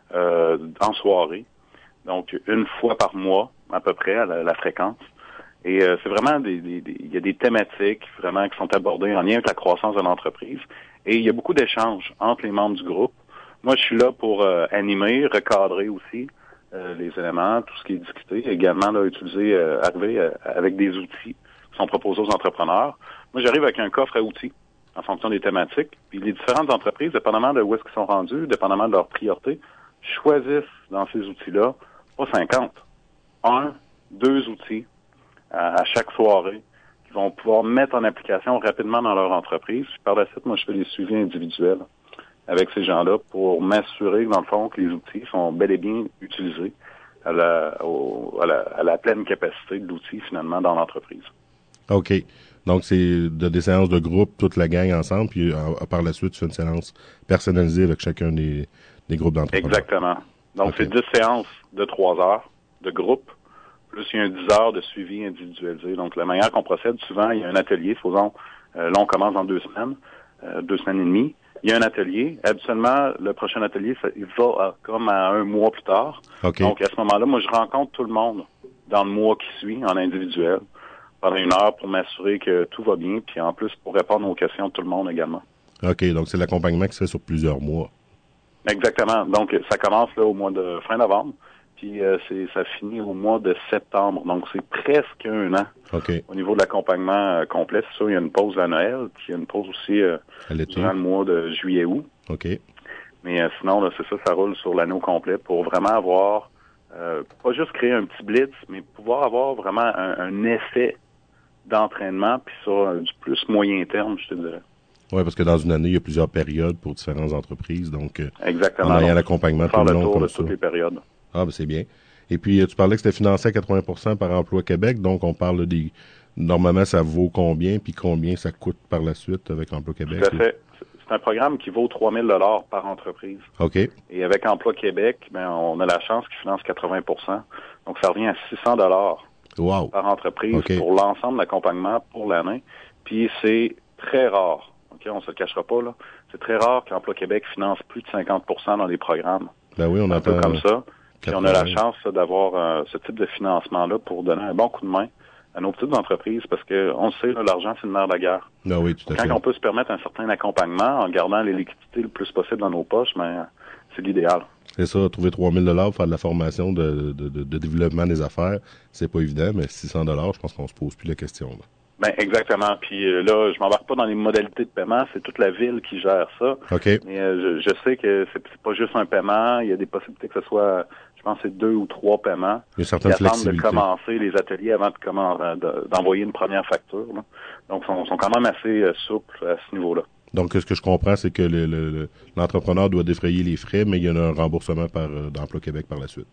en soirée. Donc, une fois par mois, à peu près, à la fréquence. Et c'est vraiment il y a des thématiques vraiment qui sont abordées en lien avec la croissance de l'entreprise. Et il y a beaucoup d'échanges entre les membres du groupe. Moi, je suis là pour animer, recadrer aussi les éléments, tout ce qui est discuté, également là, arriver avec des outils qui sont proposés aux entrepreneurs. Moi, j'arrive avec un coffre à outils en fonction des thématiques. Puis les différentes entreprises, dépendamment de où est-ce qu'ils sont rendus, dépendamment de leurs priorités, choisissent dans ces outils-là, pas 50, 2 outils à chaque soirée qu'ils vont pouvoir mettre en application rapidement dans leur entreprise. Puis par la suite, moi, je fais des suivis individuels avec ces gens-là pour m'assurer, dans le fond, que les outils sont bel et bien utilisés à la pleine capacité de l'outil, finalement, dans l'entreprise. OK. Donc, c'est des séances de groupe, toute la gang ensemble, puis par la suite, tu fais une séance personnalisée avec chacun des groupes d'entrepreneurs. Exactement. Donc, okay. C'est 10 séances de 3 heures de groupe, plus il y a 10 heures de suivi individualisé. Donc, la manière qu'on procède, souvent, il y a un atelier, supposons, là, on commence dans 2 semaines, 2 semaines et demie. Il y a un atelier. Habituellement, le prochain atelier, il va comme à 1 mois plus tard. Okay. Donc, à ce moment-là, moi, je rencontre tout le monde dans le mois qui suit, en individuel, pendant 1 heure pour m'assurer que tout va bien, puis en plus, pour répondre aux questions de tout le monde également. OK. Donc, c'est l'accompagnement qui se fait sur plusieurs mois. Exactement. Donc, ça commence là au mois de fin novembre, puis ça finit au mois de septembre. Donc, c'est presque 1 an. Okay. Au niveau de l'accompagnement complet. C'est sûr, il y a une pause à Noël, puis il y a une pause aussi durant le mois de juillet-août. OK. Mais sinon, là, c'est ça, ça roule sur l'anneau complet pour vraiment avoir, pas juste créer un petit blitz, mais pouvoir avoir vraiment un effet d'entraînement, puis sur du plus moyen terme, je te dirais. Oui, parce que dans une année, il y a plusieurs périodes pour différentes entreprises. Donc, exactement. En ayant l'accompagnement tout le long comme de ça. Toutes les périodes. Ah, ben c'est bien. Et puis, tu parlais que c'était financé à 80% par Emploi Québec. Donc, on parle des... Normalement, ça vaut combien, puis combien ça coûte par la suite avec Emploi Québec? Tout à fait. C'est un programme qui vaut 3 000 $ par entreprise. OK. Et avec Emploi Québec, on a la chance qu'ils financent 80%. Donc, ça revient à 600 $ wow. par entreprise pour l'ensemble de l'accompagnement pour l'année. Puis, c'est très rare. OK, on se le cachera pas, là. C'est très rare qu'Emploi Québec finance plus de 50% dans les programmes. Ben oui, on entend. Un peu comme ça. Puis on a la chance là, d'avoir ce type de financement-là pour donner un bon coup de main à nos petites entreprises, parce que on le sait, là, l'argent, c'est le nerf de la guerre. Ah oui, tout à fait. Quand on peut se permettre un certain accompagnement en gardant les liquidités le plus possible dans nos poches, ben, c'est l'idéal. C'est ça, trouver 3 000 $ pour faire de la formation de développement des affaires, c'est pas évident, mais 600 $, je pense qu'on se pose plus la question. Là. Ben exactement. Puis là, je m'embarque pas dans les modalités de paiement, c'est toute la ville qui gère ça. OK. Mais je sais que c'est pas juste un paiement, il y a des possibilités que ce soit, je pense, c'est 2 ou 3 paiements. Il y a certaines flexibilités. De commencer les ateliers avant d'envoyer une première facture. Là. Donc, ils sont quand même assez souples à ce niveau-là. Donc, ce que je comprends, c'est que l'entrepreneur doit défrayer les frais, mais il y en a un remboursement d'Emploi Québec par la suite.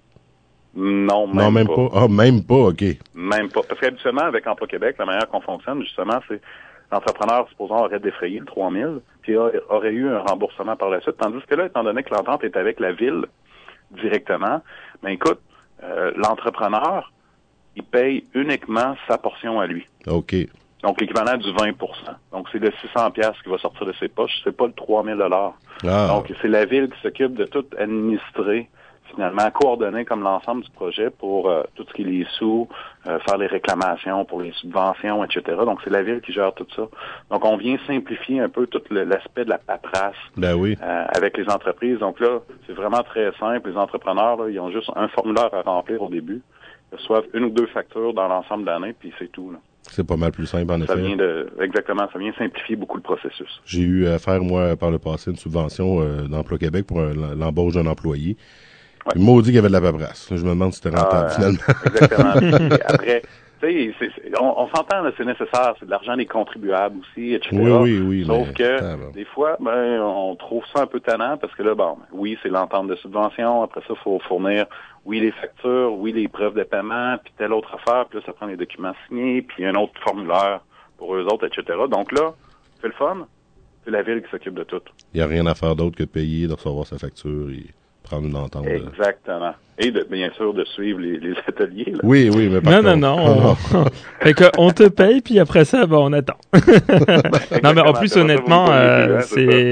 Non, même pas. Ah, même pas, OK. Même pas. Parce qu'habituellement, avec Emploi Québec, la manière qu'on fonctionne, justement, c'est l'entrepreneur, supposons, aurait défrayé le 3 000, puis aurait eu un remboursement par la suite. Tandis que là, étant donné que l'entente est avec la ville directement, ben écoute, l'entrepreneur, il paye uniquement sa portion à lui. OK. Donc, l'équivalent du 20 %. Donc, c'est le 600 $ qui va sortir de ses poches. C'est pas le 3 000 $. Ah. Donc, c'est la ville qui s'occupe de tout administrer, finalement, coordonner comme l'ensemble du projet pour tout ce qui est les sous, faire les réclamations pour les subventions, etc. Donc, c'est la ville qui gère tout ça. Donc, on vient simplifier un peu tout l'aspect de la paperasse Ben oui. avec les entreprises. Donc là, c'est vraiment très simple. Les entrepreneurs, là, ils ont juste un formulaire à remplir au début. Ils reçoivent 1 ou 2 factures dans l'ensemble de l'année, puis c'est tout, là. C'est pas mal plus simple, en effet. Exactement, ça vient simplifier beaucoup le processus. J'ai eu à faire, moi, par le passé, une subvention d'Emploi Québec pour l'embauche d'un employé. Ouais. Il m'a dit qu'il y avait de la paperasse. Je me demande si c'était rentable, finalement. Exactement. Après, tu sais, on s'entend, là, c'est nécessaire, c'est de l'argent des contribuables aussi, etc. Oui. Sauf que, des fois, ben, on trouve ça un peu tannant parce que là, bon, oui, c'est l'entente de subvention. Après ça, il faut fournir, oui, les factures, oui, les preuves de paiement, puis telle autre affaire. Puis là, ça prend les documents signés, puis un autre formulaire pour eux autres, etc. Donc là, c'est le fun. C'est la ville qui s'occupe de tout. Il n'y a rien à faire d'autre que de payer, de recevoir sa facture et prendre une entente. Exactement. Et bien sûr, de suivre les ateliers. Là. Oui, mais par contre... Non. Fait qu'on te paye, puis après ça, ben, on attend. Non, mais en plus, honnêtement, c'est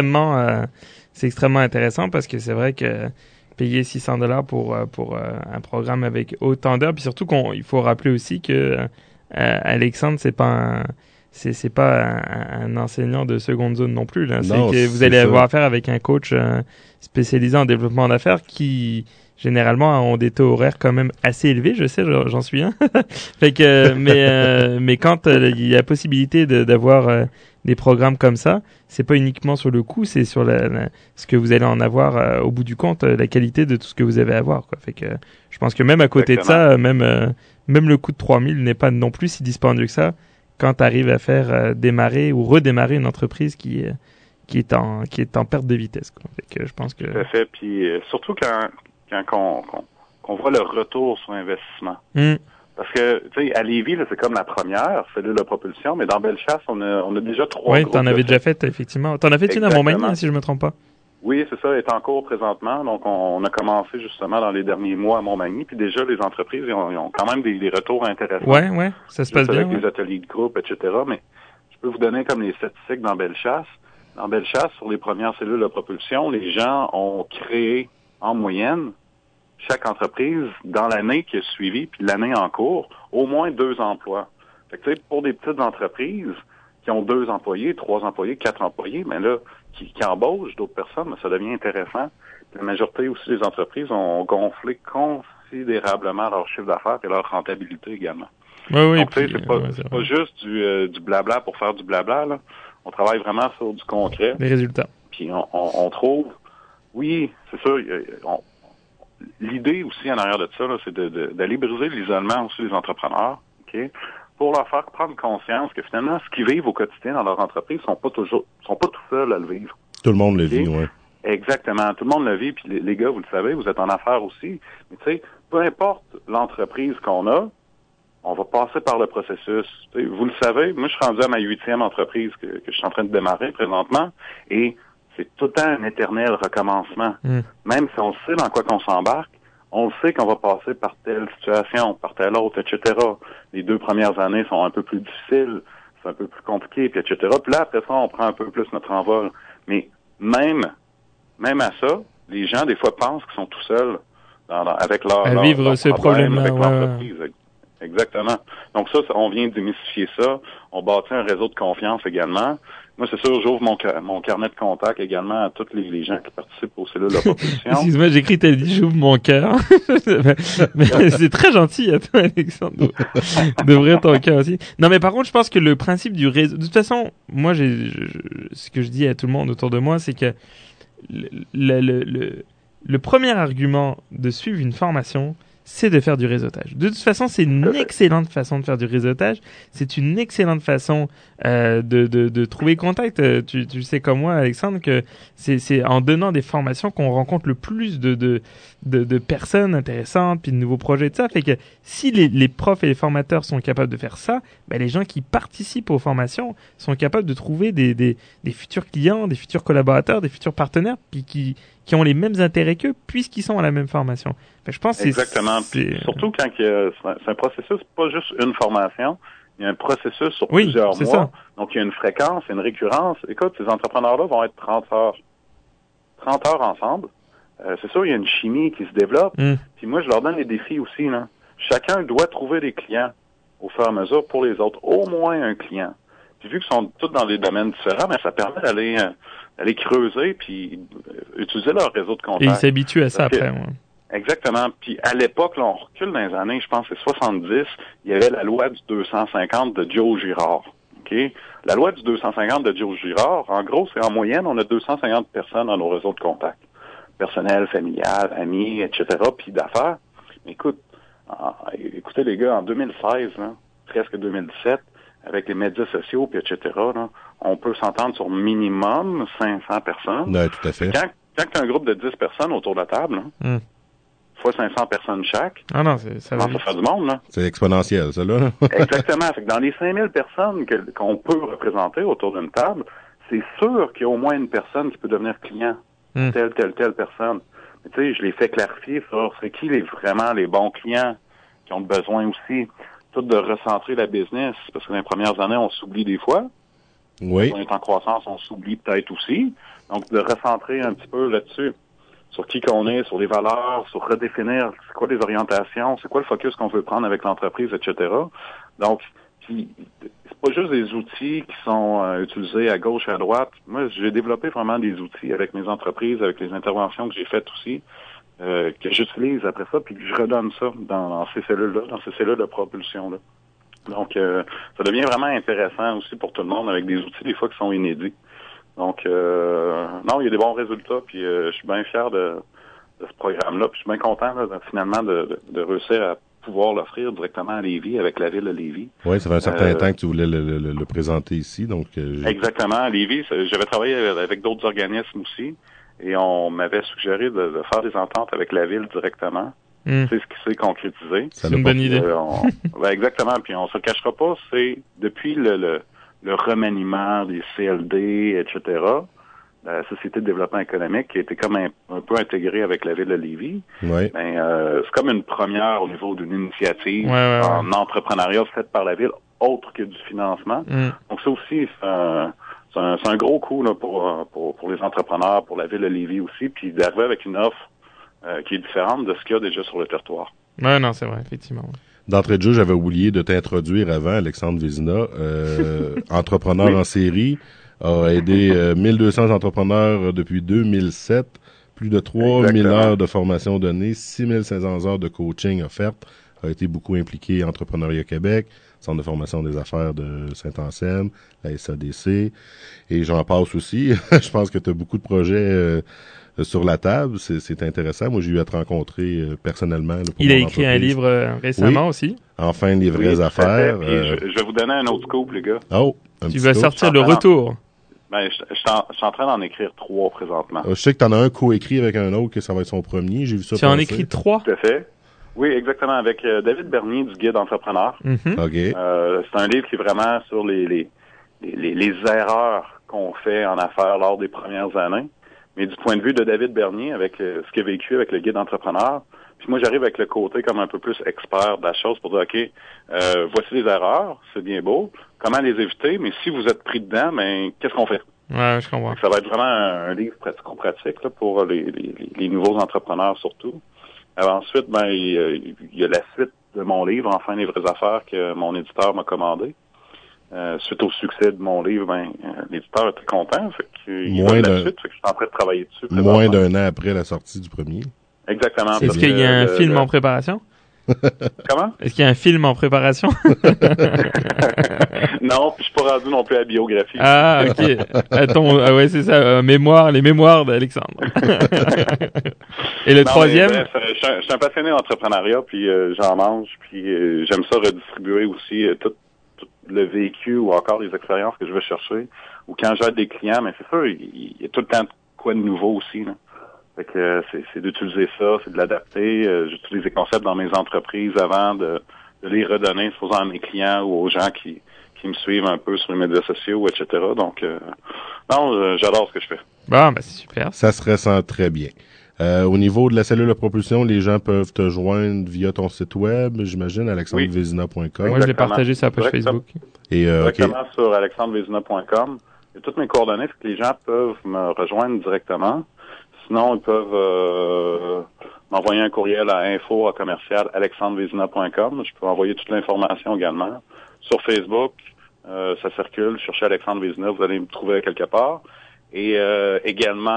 extrêmement intéressant parce que c'est vrai que payer 600 $ pour un programme avec autant d'heures, puis surtout il faut rappeler aussi que Alexandre, c'est pas un enseignant de seconde zone non plus. Là. Non, c'est que vous allez avoir affaire avec un coach spécialisé en développement d'affaires qui généralement ont des taux horaires quand même assez élevés. Je sais, j'en suis un. Fait que, mais quand il y a possibilité d'avoir des programmes comme ça, c'est pas uniquement sur le coût, c'est sur ce que vous allez en avoir au bout du compte, la qualité de tout ce que vous avez à avoir. Quoi. Fait que je pense que même à côté de ça, même le coût de 3 000 n'est pas non plus si dispendieux que ça quand tu arrives à faire démarrer ou redémarrer une entreprise qui est en perte de vitesse. Quoi. Fait que je pense que... Tout à fait. Puis surtout quand qu'on voit le retour sur investissement. Parce que, tu sais, à Lévis, là, c'est comme la première cellule de propulsion, mais dans Bellechasse, on a déjà 3 Oui, t'en avais déjà fait, effectivement. T'en as fait une à Montmagny, si je me trompe pas. Oui, c'est ça, elle est en cours présentement. Donc, on a commencé justement dans les derniers mois à Montmagny. Puis déjà, les entreprises, ils ont quand même des retours intéressants. Ouais, ça se passe bien. Avec les ateliers de groupe, etc. Mais je peux vous donner comme les statistiques dans Bellechasse. Dans Bellechasse, sur les premières cellules de propulsion, les gens ont créé en moyenne, chaque entreprise, dans l'année qui a suivi, puis l'année en cours, au moins 2 emplois. Fait que, tu sais, pour des petites entreprises qui ont 2 employés, 3 employés, 4 employés, mais là, qui embauchent d'autres personnes, mais ça devient intéressant. Puis la majorité aussi des entreprises ont gonflé considérablement leur chiffre d'affaires et leur rentabilité également. Oui, donc, tu sais, c'est pas juste du blabla pour faire du blabla, là. On travaille vraiment sur du concret. Les résultats. Puis on trouve, oui, c'est sûr, l'idée aussi en arrière de ça, là, c'est d'aller briser l'isolement aussi des entrepreneurs, ok, pour leur faire prendre conscience que finalement, ce qu'ils vivent au quotidien dans leur entreprise sont pas tout seuls à le vivre. Tout le monde le vit, oui. Exactement, tout le monde le vit, puis les gars, vous le savez, vous êtes en affaires aussi, mais tu sais, peu importe l'entreprise qu'on a, on va passer par le processus. T'sais, vous le savez, moi, je suis rendu à ma 8e entreprise que je suis en train de démarrer présentement, et c'est tout le temps un éternel recommencement. Même si on sait dans quoi qu'on s'embarque, on le sait qu'on va passer par telle situation, par telle autre, etc. Les 2 premières années sont un peu plus difficiles, c'est un peu plus compliqué, puis etc. Puis là, après ça, on prend un peu plus notre envol. Mais même à ça, les gens, des fois, pensent qu'ils sont tout seuls. avec leur vivre leur ce problème, problème-là, avec ouais, l'entreprise. Exactement. Donc ça, on vient démystifier ça. On bâtit un réseau de confiance également. Moi, c'est sûr, j'ouvre mon carnet de contact également à tous les gens qui participent aux cellules de propulsion. Excuse-moi, j'écris, t'as dit, j'ouvre mon cœur. mais c'est très gentil à toi, Alexandre, d'ouvrir ton cœur aussi. Non, mais par contre, je pense que le principe du réseau, de toute façon, moi, ce que je dis à tout le monde autour de moi, c'est que le premier argument de suivre une formation, c'est de faire du réseautage. De toute façon, c'est une excellente façon de faire du réseautage. C'est une excellente façon de trouver contact. Tu sais comme moi, Alexandre, que c'est en donnant des formations qu'on rencontre le plus de personnes intéressantes, puis de nouveaux projets, de ça. Fait que si les profs et les formateurs sont capables de faire ça, ben les gens qui participent aux formations sont capables de trouver des futurs clients, des futurs collaborateurs, des futurs partenaires, puis qui ont les mêmes intérêts qu'eux, puisqu'ils sont à la même formation. Fait que je pense que exactement. Puis surtout quand c'est un processus, pas juste une formation, il y a un processus sur plusieurs mois. Ça. Donc il y a une fréquence, une récurrence. Écoute, ces entrepreneurs-là vont être 30 heures ensemble. C'est sûr, il y a une chimie qui se développe. Puis moi, je leur donne les défis aussi, là. Chacun doit trouver des clients au fur et à mesure pour les autres, au moins un client. Puis vu qu'ils sont tous dans des domaines différents, mais ça permet d'aller creuser puis utiliser leur réseau de contacts. Et ils s'habituent à ça après. Ouais. Exactement. Puis à l'époque, là, on recule dans les années, je pense que c'est 70, il y avait la loi du 250 de Joe Girard. Okay? La loi du 250 de Joe Girard, en gros, c'est en moyenne, on a 250 personnes dans nos réseaux de contacts. Personnel, familial, amis, etc., puis d'affaires. Mais écoutez les gars, en 2016, là, presque 2017, avec les médias sociaux, puis etc., là, on peut s'entendre sur minimum 500 personnes. Oui, tout à fait. Quand tu as un groupe de 10 personnes autour de la table, là, fois 500 personnes chaque, ça va faire du monde. Là. C'est exponentiel, ça, là. Exactement. Fait que dans les 5000 personnes qu'on peut représenter autour d'une table, c'est sûr qu'il y a au moins une personne qui peut devenir client. Telle personne. Mais tu sais, je les fais clarifier sur c'est qui vraiment les bons clients qui ont besoin aussi. Tout de recentrer la business, parce que dans les premières années, on s'oublie des fois. Oui. On est en croissance, on s'oublie peut-être aussi. Donc, de recentrer un petit peu là-dessus, sur qui qu'on est, sur les valeurs, sur redéfinir c'est quoi les orientations, c'est quoi le focus qu'on veut prendre avec l'entreprise, etc. Donc, puis, c'est pas juste des outils qui sont utilisés à gauche et à droite. Moi, j'ai développé vraiment des outils avec mes entreprises, avec les interventions que j'ai faites aussi, que j'utilise après ça, puis que je redonne ça dans ces cellules-là, dans ces cellules de propulsion-là. Donc, ça devient vraiment intéressant aussi pour tout le monde avec des outils des fois qui sont inédits. Donc, non, il y a des bons résultats, puis je suis bien fier de ce programme-là, puis je suis bien content là, finalement de réussir à pouvoir l'offrir directement à Lévis, avec la ville de Lévis. Oui, ça fait un certain temps que tu voulais le présenter ici, donc... Exactement, à Lévis, j'avais travaillé avec d'autres organismes aussi, et on m'avait suggéré de faire des ententes avec la ville directement. C'est ce qui s'est concrétisé. C'est une bonne idée. Exactement, puis on se le cachera pas, c'est depuis le remaniement des CLD, etc., la Société de développement économique, qui a été comme un peu intégrée avec la ville de Lévis. Oui. C'est comme une première au niveau d'une initiative en entrepreneuriat faite par la ville, autre que du financement. Donc ça aussi, c'est un gros coup là, pour les entrepreneurs, pour la ville de Lévis aussi, puis d'arriver avec une offre qui est différente de ce qu'il y a déjà sur le territoire. Oui, non, c'est vrai, effectivement. Ouais. D'entrée de jeu, j'avais oublié de t'introduire avant, Alexandre Vézina, entrepreneur en série, a aidé 1200 entrepreneurs depuis 2007, plus de 3000 heures de formation données, 6500 heures de coaching offertes, a été beaucoup impliqué en Entrepreneuriat Québec, Centre de formation des affaires de Saint-Anselme, la SADC, et j'en passe aussi. Je pense que tu as beaucoup de projets sur la table, c'est intéressant. Moi, j'ai eu à te rencontrer personnellement. Là, pour il a écrit un livre récemment aussi. Enfin, les vraies affaires. Je vais vous donner un autre scoop, les gars. Oh, tu vas sortir le retour. Ben, je suis en train d'en écrire 3 présentement. Je sais que tu en as un coécrit avec un autre, que ça va être son premier. J'ai vu ça. Tu en écris 3? Tout à fait. Oui, exactement, avec David Bernier du Guide Entrepreneur. OK. C'est un livre qui est vraiment sur les erreurs qu'on fait en affaires lors des premières années. Mais du point de vue de David Bernier, avec ce qu'il a vécu avec le Guide Entrepreneur, puis moi, j'arrive avec le côté comme un peu plus expert de la chose pour dire, OK, voici les erreurs, c'est bien beau, comment les éviter, mais si vous êtes pris dedans, ben qu'est-ce qu'on fait? Ouais, je comprends. Donc, ça va être vraiment un livre pratico-pratique là, pour les nouveaux entrepreneurs surtout. Alors, ensuite, il y a la suite de mon livre, Enfin les vraies affaires, que mon éditeur m'a commandé. Suite au succès de mon livre, l'éditeur était content, fait qu'il veut la suite, fait que je suis en train de travailler dessus. Moins d'un an après la sortie du premier. Exactement. Est-ce qu'il y a un film en préparation? Comment? Est-ce qu'il y a un film en préparation? Non, puis je suis pas rendu non plus à la biographie. Ah, ok. Ouais, c'est ça, les mémoires d'Alexandre. Et le troisième? Bref, je suis un passionné d'entrepreneuriat, puis j'en mange, puis j'aime ça redistribuer aussi tout le vécu ou encore les expériences que je vais chercher. Ou quand j'aide des clients, mais c'est sûr, il y a tout le temps quoi de nouveau aussi, là. Fait que c'est d'utiliser ça, c'est de l'adapter. J'utilise les concepts dans mes entreprises avant de les redonner, supposons à mes clients ou aux gens qui me suivent un peu sur les médias sociaux, etc. Donc, j'adore ce que je fais. Bon, c'est super. Ça se ressent très bien. Au niveau de la cellule de propulsion, les gens peuvent te joindre via ton site web, j'imagine, alexandrevezina.com. Moi, je l'ai partagé sur la page Facebook. Et, directement sur alexandrevezina.com. Et toutes mes coordonnées, c'est que les gens peuvent me rejoindre directement. Sinon, ils peuvent m'envoyer un courriel à info@alexandrevezina.com. Je peux envoyer toute l'information également. Sur Facebook, ça circule. Cherchez Alexandre Vézina, vous allez me trouver quelque part. Et également,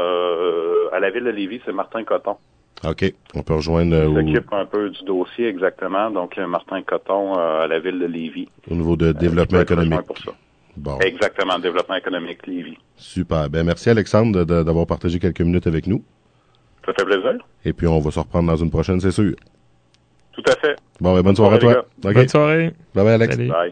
à la ville de Lévis, c'est Martin Coton. OK. On peut rejoindre... Il s'occupe un peu du dossier, exactement. Donc, Martin Coton à la ville de Lévis. Au niveau de développement économique. Pour ça. Bon. Exactement, développement économique Lévis. Super. Merci Alexandre d'avoir partagé quelques minutes avec nous. Ça fait plaisir. Et puis on va se reprendre dans une prochaine, c'est sûr. Tout à fait. Bon, bonne soirée à toi. Okay. Bonne soirée. Bye Alex. Salut. Bye.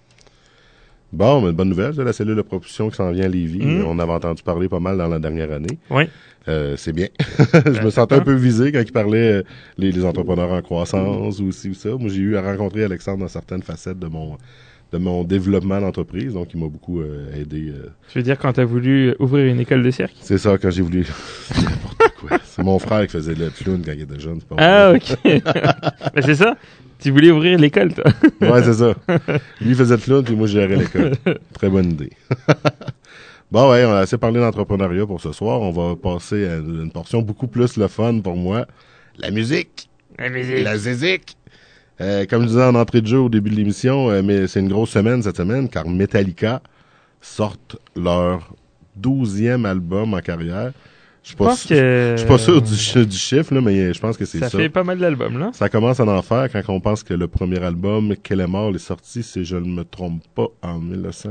Bon, une bonne nouvelle, c'est la cellule de propulsion qui s'en vient à Lévis. On avait entendu parler pas mal dans la dernière année. Oui. C'est bien. Je me sentais un peu visé quand il parlait les entrepreneurs en croissance ou ci ou ça. Moi, j'ai eu à rencontrer Alexandre dans certaines facettes de mon développement d'entreprise, donc il m'a beaucoup aidé. Tu veux dire quand tu as voulu ouvrir une école de cirque? C'est ça, quand j'ai voulu... C'est n'importe quoi. C'est mon frère qui faisait le clown quand il était jeune. C'est pas OK. Ben, c'est ça. Tu voulais ouvrir l'école, toi. Ouais, c'est ça. Lui faisait le clown, puis moi, je gérais l'école. Très bonne idée. Bon, ouais, on a assez parlé d'entrepreneuriat pour ce soir. On va passer à une portion beaucoup plus le fun pour moi. La musique. La musique. La zézique. Comme je disais en entrée de jeu au début de l'émission, mais c'est une grosse semaine cette semaine, car Metallica sortent leur 12e album en carrière. Je suis pas sûr du chiffre, là, mais je pense que c'est ça. Ça fait pas mal d'albums, là. Ça commence à en faire quand on pense que le premier album, Kill 'Em All, est sorti, si je ne me trompe pas, en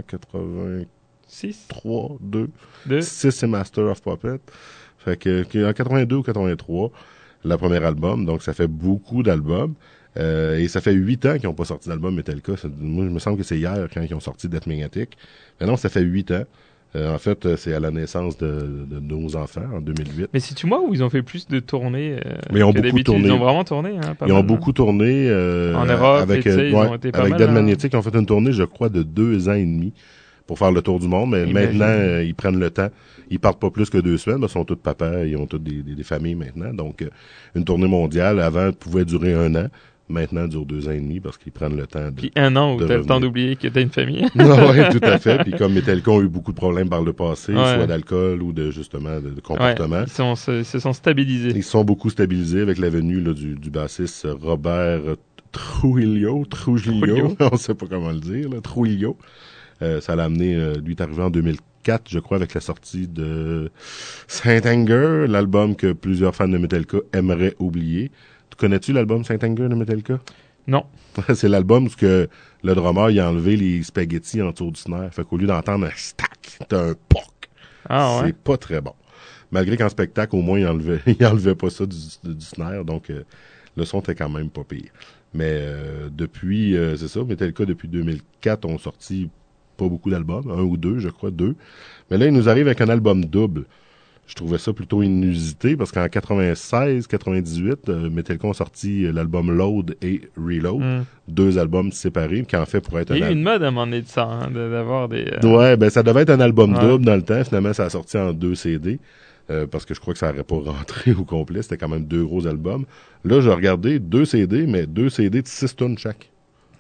1983, 2. 6, c'est Master of Puppets. Fait que en 82 ou 83, le premier album, donc ça fait beaucoup d'albums. Et ça fait 8 ans qu'ils n'ont pas sorti d'album Metallica. Moi, je me semble que c'est hier quand ils ont sorti Death Magnetic. Mais non, ça fait 8 ans. En fait, c'est à la naissance de nos enfants, en 2008. Mais c'est-tu moi où ils ont fait plus de tournées mais ils ont beaucoup tourné. Ils ont vraiment tourné, hein, pas Ils mal, ont beaucoup tourné. En Europe, avec, ils ont été pas avec mal, Death Magnetic, ils ont fait une tournée, je crois, de 2 ans et demi pour faire le tour du monde. Mais maintenant, ils prennent le temps. Ils partent pas plus que 2 semaines. Ils sont tous papas, ils ont tous des familles maintenant. Donc, une tournée mondiale, avant, pouvait durer 1 an. Maintenant, elle dure 2 ans et demi parce qu'ils prennent le temps de... Puis 1 an où t'as le temps d'oublier que t'as une famille. Non, oui, tout à fait. Puis comme Metallica ont eu beaucoup de problèmes par le passé, soit d'alcool ou de comportement. Ils se sont stabilisés. Ils se sont beaucoup stabilisés avec la venue là, du bassiste Robert Trujillo. On sait pas comment le dire, là. Trujillo. Ça l'a amené, lui est arrivé en 2004, je crois, avec la sortie de Saint Anger, l'album que plusieurs fans de Metallica aimeraient oublier. Connais-tu l'album Saint Anger de Metallica? Non. C'est l'album où le drummer il a enlevé les spaghettis en dessous du snare. Fait qu'au lieu d'entendre un stack, t'as un poc. Ah ouais? C'est pas très bon. Malgré qu'en spectacle, au moins, il enlevait pas ça du snare. Donc, le son était quand même pas pire. Mais depuis, c'est ça, Metallica, depuis 2004, ont sorti pas beaucoup d'albums. 1 ou 2, je crois, 2. Mais là, il nous arrive avec un album double. Je trouvais ça plutôt inusité parce qu'en 96-98, Metallica ont sorti l'album Load et Reload, 2 albums séparés, qui en fait pourrait être Il y a eu une mode à un moment donné de ça, hein, d'avoir des... Ouais, ben ça devait être un album double dans le temps. Finalement, ça a sorti en 2 CD parce que je crois que ça n'aurait pas rentré au complet. C'était quand même 2 gros albums. Là, j'ai regardé 2 CD, mais 2 CD de 6 tonnes chaque.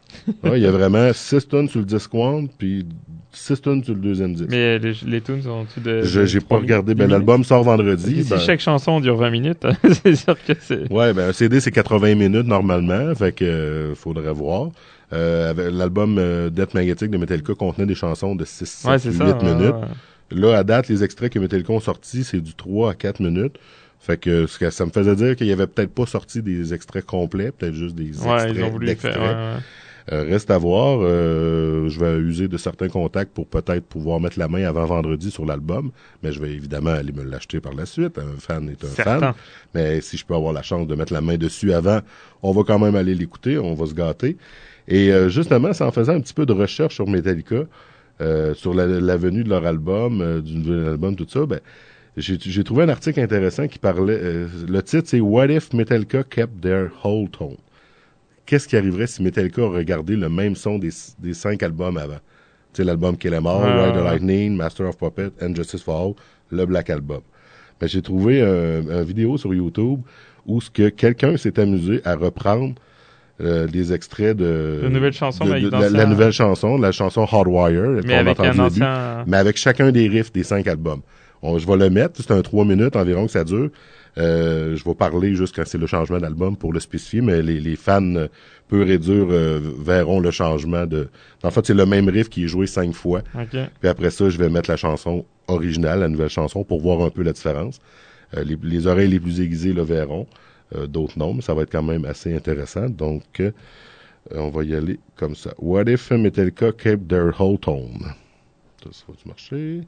Ouais, il y a vraiment 6 tonnes sur le disque One, puis 6 tonnes sur le deuxième disque. Mais les tunes sont en dessous de... J'ai pas regardé. Ben, l'album sort vendredi. Si chaque chanson dure 20 minutes, c'est sûr que c'est... Ouais, ben, un CD, c'est 80 minutes normalement. Fait que, faudrait voir. L'album Death Magnetic de Metallica contenait des chansons de 6, 7, 8 minutes. Là, à date, les extraits que Metallica ont sortis, c'est du 3 à 4 minutes. Fait que ça me faisait dire qu'il y avait peut-être pas sorti des extraits complets, peut-être juste des extraits d'extraits. Reste à voir. Je vais user de certains contacts pour peut-être pouvoir mettre la main avant vendredi sur l'album, mais je vais évidemment aller me l'acheter par la suite. Un fan est un fan. Mais si je peux avoir la chance de mettre la main dessus avant, on va quand même aller l'écouter, on va se gâter. Et justement, c'est en faisant un petit peu de recherche sur Metallica, sur la venue de leur album, du nouvel album, tout ça, ben j'ai trouvé un article intéressant qui parlait... le titre, c'est « What if Metallica kept their whole tone ». Qu'est-ce qui arriverait si Metallica aurait gardé le même son des 5 albums avant? Tu sais, l'album Kill 'Em All, Ride the Lightning, Master of Puppets, and Justice for All, le Black Album. Ben, j'ai trouvé une vidéo sur YouTube où quelqu'un s'est amusé à reprendre des extraits de nouvelle chanson, la nouvelle chanson, la chanson Hardwire, qu'on a entendu au début, mais avec chacun des riffs des 5 albums. Je vais le mettre, c'est un 3 minutes environ que ça dure. Je vais parler juste quand c'est le changement d'album pour le spécifier, mais les fans purs et durs verront le changement de... En fait, c'est le même riff qui est joué 5 fois. Okay. Puis après ça, je vais mettre la chanson originale, la nouvelle chanson, pour voir un peu la différence. Les oreilles les plus aiguisées le verront. D'autres non, mais ça va être quand même assez intéressant. Donc, on va y aller comme ça. What if Metallica kept their whole tone? Ça va-tu marcher?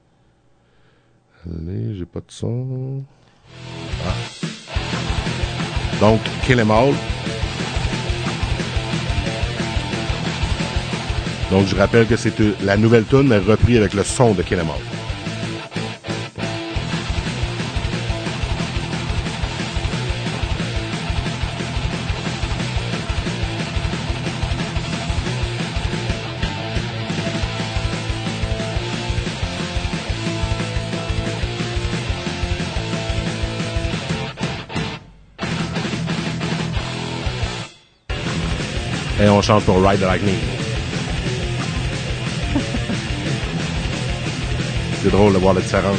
Allez, j'ai pas de son. Ah. Donc, Kill 'Em All. Donc, je rappelle que c'est la nouvelle tune, mais repris avec le son de Kill 'Em All. Et on change pour Ride the Lightning. C'est drôle de voir la différence.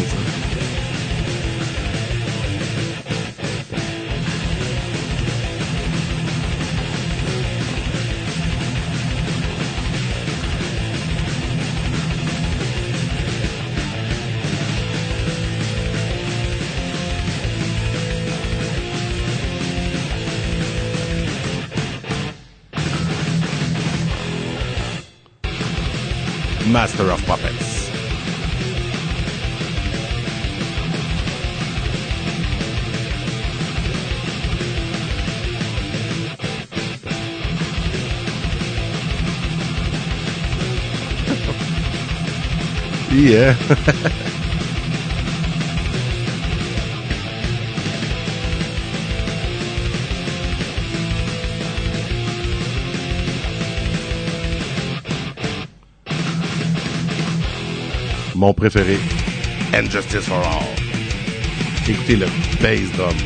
Master of Puppets. Yeah. Mon préféré, And Justice for All. Écoutez le bass drum.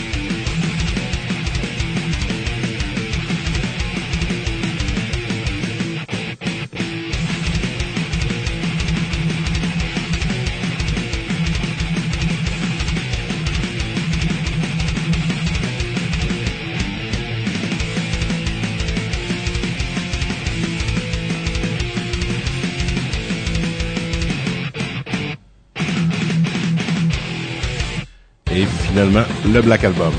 Et finalement, le Black Album.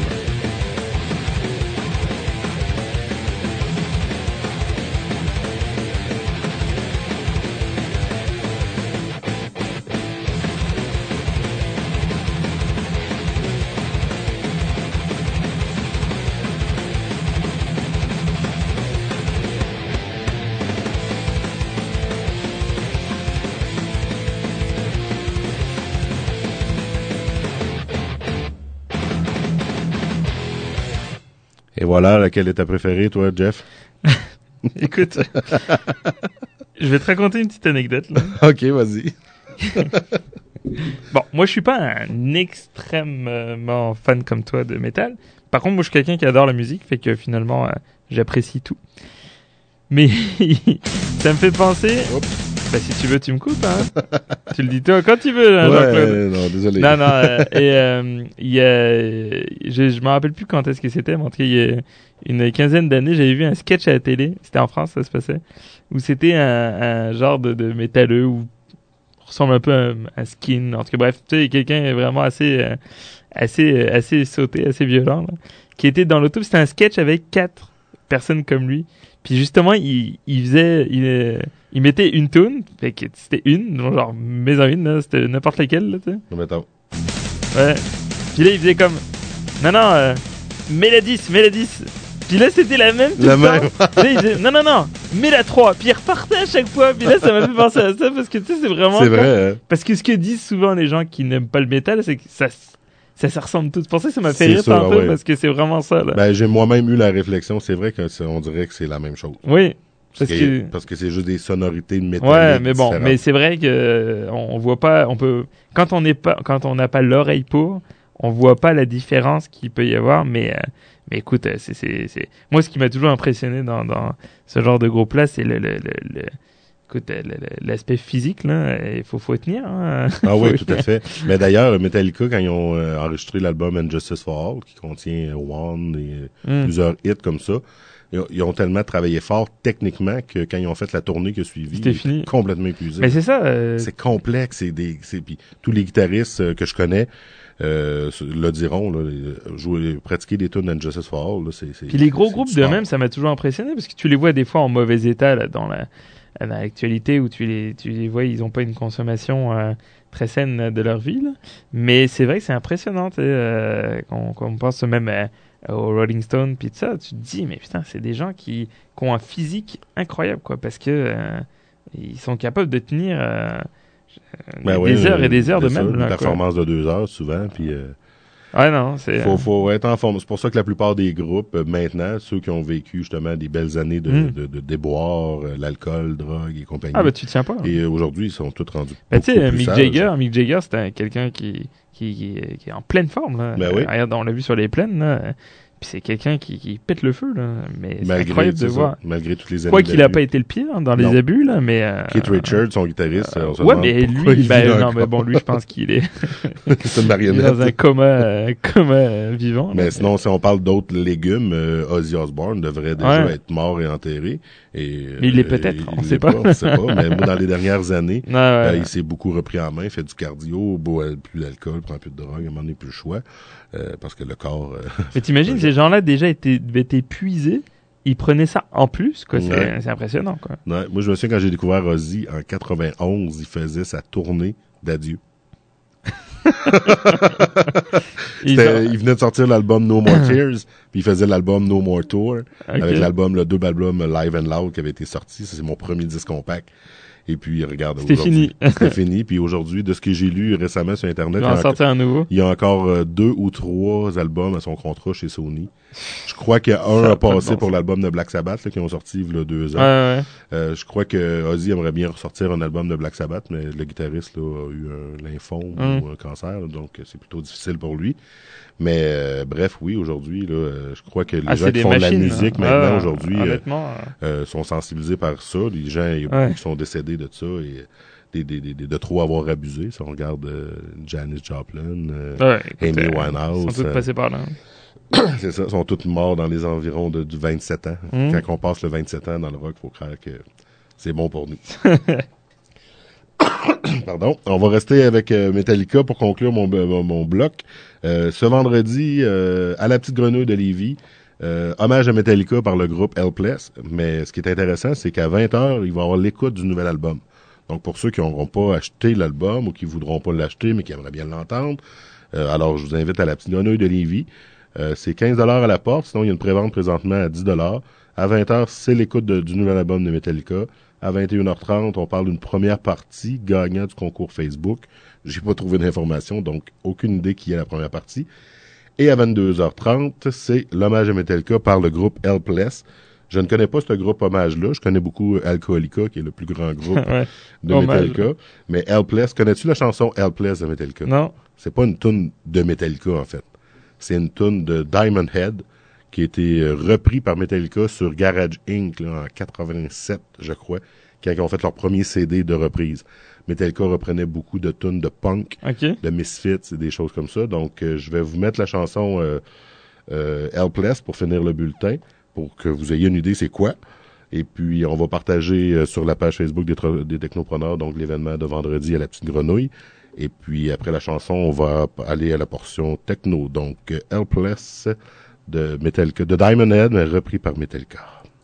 Et voilà, laquelle est ta préférée, toi, Jeff? Écoute, je vais te raconter une petite anecdote, là. OK, vas-y. Bon, moi, je suis pas un extrêmement fan comme toi de métal. Par contre, moi, je suis quelqu'un qui adore la musique, fait que finalement, j'apprécie tout. Mais ça me fait penser... Oups. Bah, si tu veux, tu me coupes, hein. Tu le dis toi quand tu veux, hein, Jean-Claude. Non, désolé. Non, il y a... Je me rappelle plus quand est-ce que c'était, mais en tout cas, il y a une quinzaine d'années, j'avais vu un sketch à la télé. C'était en France, ça se passait. Où c'était un genre de métalleux où ressemble un peu à un skin. En tout cas, bref, tu sais, quelqu'un vraiment assez sauté, assez violent, là, qui était dans l'auto. C'était un sketch avec 4 personnes comme lui. Puis justement, il mettait une tune, fait que c'était une, genre mets-en une, là, c'était n'importe laquelle, là, tu sais. Non, mettons. Ouais. Puis là, il faisait comme, non, mets la 10. Puis là, c'était la même tout le temps. Là, il disait, non, mets la 3. Puis il repartait à chaque fois. Puis là, ça m'a fait penser à ça, parce que tu sais, c'est vraiment... C'est vrai, hein? Parce que ce que disent souvent les gens qui n'aiment pas le métal, c'est que ça ressemble tout. C'est pour ça que ça m'a fait C'est rire sûr, tantôt, ouais. parce que c'est vraiment ça, là. Ben, j'ai moi-même eu la réflexion. C'est vrai qu'on dirait que c'est la même chose. Oui. Parce que c'est juste des sonorités de métal. Ouais, mais bon, mais c'est vrai que on voit pas, quand on n'a pas l'oreille pour, on voit pas la différence qu'il peut y avoir, mais écoute, c'est moi ce qui m'a toujours impressionné dans ce genre de groupe-là, c'est l'aspect physique, là, il faut tenir, hein. Ah oui, tout à fait. Mais d'ailleurs, Metallica, quand ils ont enregistré l'album And Justice for All, qui contient One et plusieurs hits comme ça, ils ont tellement travaillé fort techniquement que quand ils ont fait la tournée qui a suivi, c'était fini. Complètement épuisé. Mais c'est ça. C'est complexe, puis tous les guitaristes que je connais le diront, là, pratiquer des tunes And Justice for All, là, puis les gros groupes de même, ça m'a toujours impressionné parce que tu les vois des fois en mauvais état là, dans l'actualité où tu les vois, ils ont pas une consommation très saine de leur vie, là. Mais c'est vrai que c'est impressionnant, quand on pense même au Rolling Stone puis tout ça, tu te dis mais putain, c'est des gens qui ont un physique incroyable, quoi, parce que ils sont capables de tenir des heures et des heures de même, une performance de 2 heures souvent, puis ouais, non, c'est faut être en forme. C'est pour ça que la plupart des groupes maintenant, ceux qui ont vécu justement des belles années de déboire, l'alcool, drogue et compagnie. Ah, ben tu tiens pas. Et aujourd'hui, ils sont tous rendus. Ben tu sais, Mick Jagger, c'était quelqu'un qui est en pleine forme, là. Ben oui. Regarde, on l'a vu sur les plaines, là. Puis c'est quelqu'un qui pète le feu, là. Mais c'est incroyable de voir. Malgré toutes les années. Quoi qu'il a pas été le pire, hein, dans les abus, là, mais Keith Richards, son guitariste, on se ouais, demande mais pourquoi lui, il vit lui, je pense qu'il est c'est une marionnette. dans un coma vivant. Mais sinon, si on parle d'autres légumes, Ozzy Osbourne devrait déjà être mort et enterré. Mais il l'est peut-être, on sait pas. On sait pas, mais moi, dans les dernières années, il s'est beaucoup repris en main, fait du cardio, boit plus d'alcool, prend plus de drogue, à un moment donné, plus le choix, parce que le corps... mais t'imagines, ces gens-là déjà étaient épuisés, ils prenaient ça en plus, quoi. C'est impressionnant, quoi. Ouais. Moi, je me souviens quand j'ai découvert Ozzy en 91, il faisait sa tournée d'adieu. Il venait de sortir l'album No More Tears, puis il faisait l'album No More Tour, avec le double album Live and Loud qui avait été sorti. Ça, c'est mon premier disque compact. Et puis, regarde, c'était fini. C'était fini. Puis aujourd'hui, de ce que j'ai lu récemment sur Internet, il va en sortir un nouveau. Il y a encore 2 ou 3 albums à son contrat chez Sony. Je crois qu'il y a un à passer pour l'album de Black Sabbath, là, qui ont sorti il y a 2 ans. Ouais. Je crois que Ozzy aimerait bien ressortir un album de Black Sabbath, mais le guitariste là, a eu un lymphome ou un cancer, là, donc c'est plutôt difficile pour lui. Mais bref, oui, aujourd'hui, là, je crois que les gens qui font de la musique maintenant aujourd'hui sont sensibilisés par ça. Les gens, il y a beaucoup qui sont décédés de ça et de trop avoir abusé. Si on regarde Janis Joplin, Amy Winehouse. Ils sont tous passés par là. C'est ça, ils sont tous morts dans les environs du 27 ans. Quand on passe le 27 ans dans le rock, il faut croire que c'est bon pour nous. Pardon. On va rester avec Metallica pour conclure mon bloc. Ce vendredi, à la Petite Grenouille de Lévis, hommage à Metallica par le groupe Helpless. Mais ce qui est intéressant, c'est qu'à 20h, il va y avoir l'écoute du nouvel album. Donc, pour ceux qui n'auront pas acheté l'album ou qui voudront pas l'acheter, mais qui aimeraient bien l'entendre, alors je vous invite à la Petite Grenouille de Lévis. C'est 15$ à la porte. Sinon, il y a une prévente présentement à 10$. À 20h, c'est l'écoute du nouvel album de Metallica. À 21h30, on parle d'une première partie gagnant du concours Facebook. J'ai pas trouvé d'informations, donc aucune idée qui est la première partie. Et à 22h30, c'est l'hommage à Metallica par le groupe Helpless. Je ne connais pas ce groupe hommage-là. Je connais beaucoup Alcoholica, qui est le plus grand groupe de Metallica. Mais Helpless, connais-tu la chanson Helpless de Metallica? Non. C'est pas une toune de Metallica, en fait. C'est une toune de Diamond Head, qui a été repris par Metallica sur Garage Inc. Là, en 87, je crois, quand ils ont fait leur premier CD de reprise. Metallica reprenait beaucoup de tunes de punk, de Misfits et des choses comme ça. Donc, je vais vous mettre la chanson Helpless pour finir le bulletin, pour que vous ayez une idée c'est quoi. Et puis, on va partager sur la page Facebook des Technopreneurs, donc l'événement de vendredi à la Petite Grenouille. Et puis, après la chanson, on va aller à la portion techno. Donc, Helpless de Metallica, de Diamond Head, mais repris par Metallica.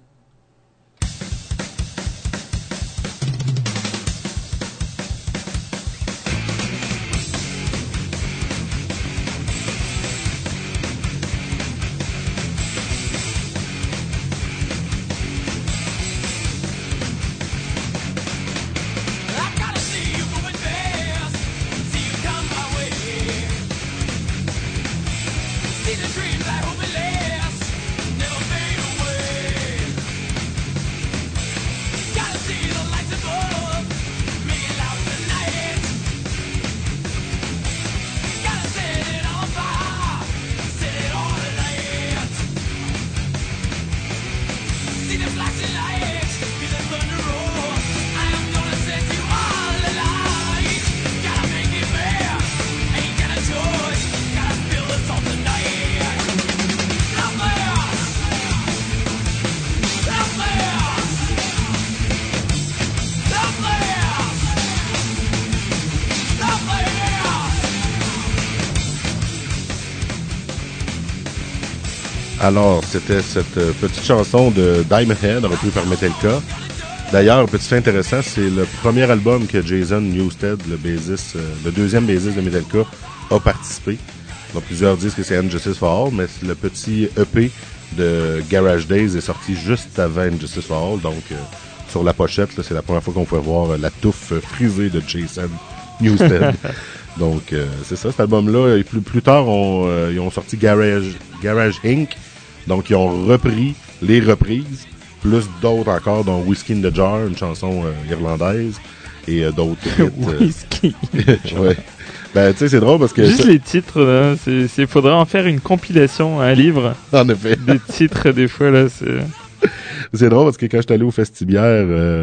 Alors, c'était cette petite chanson de Diamond Head, reprise par Metallica. D'ailleurs, petit fait intéressant, c'est le premier album que Jason Newsted, le bassiste, le deuxième bassiste de Metallica, a participé. Donc, plusieurs disent que c'est And Justice for All, mais le petit EP de Garage Days est sorti juste avant And Justice for All. Donc, sur la pochette, là, c'est la première fois qu'on pouvait voir la touffe frisée de Jason Newsted. Donc, c'est ça, cet album-là. Et plus tard, ils ont sorti Garage Inc., donc, ils ont repris les reprises, plus d'autres encore, dont Whiskey in the Jar, une chanson irlandaise, et d'autres hits. Whiskey. Ouais. Ben, tu sais, c'est drôle parce que... Juste les titres, là, faudrait en faire une compilation, un livre. En effet. Des titres, des fois, là, c'est... C'est drôle parce que quand j'étais allé au Festibiaire,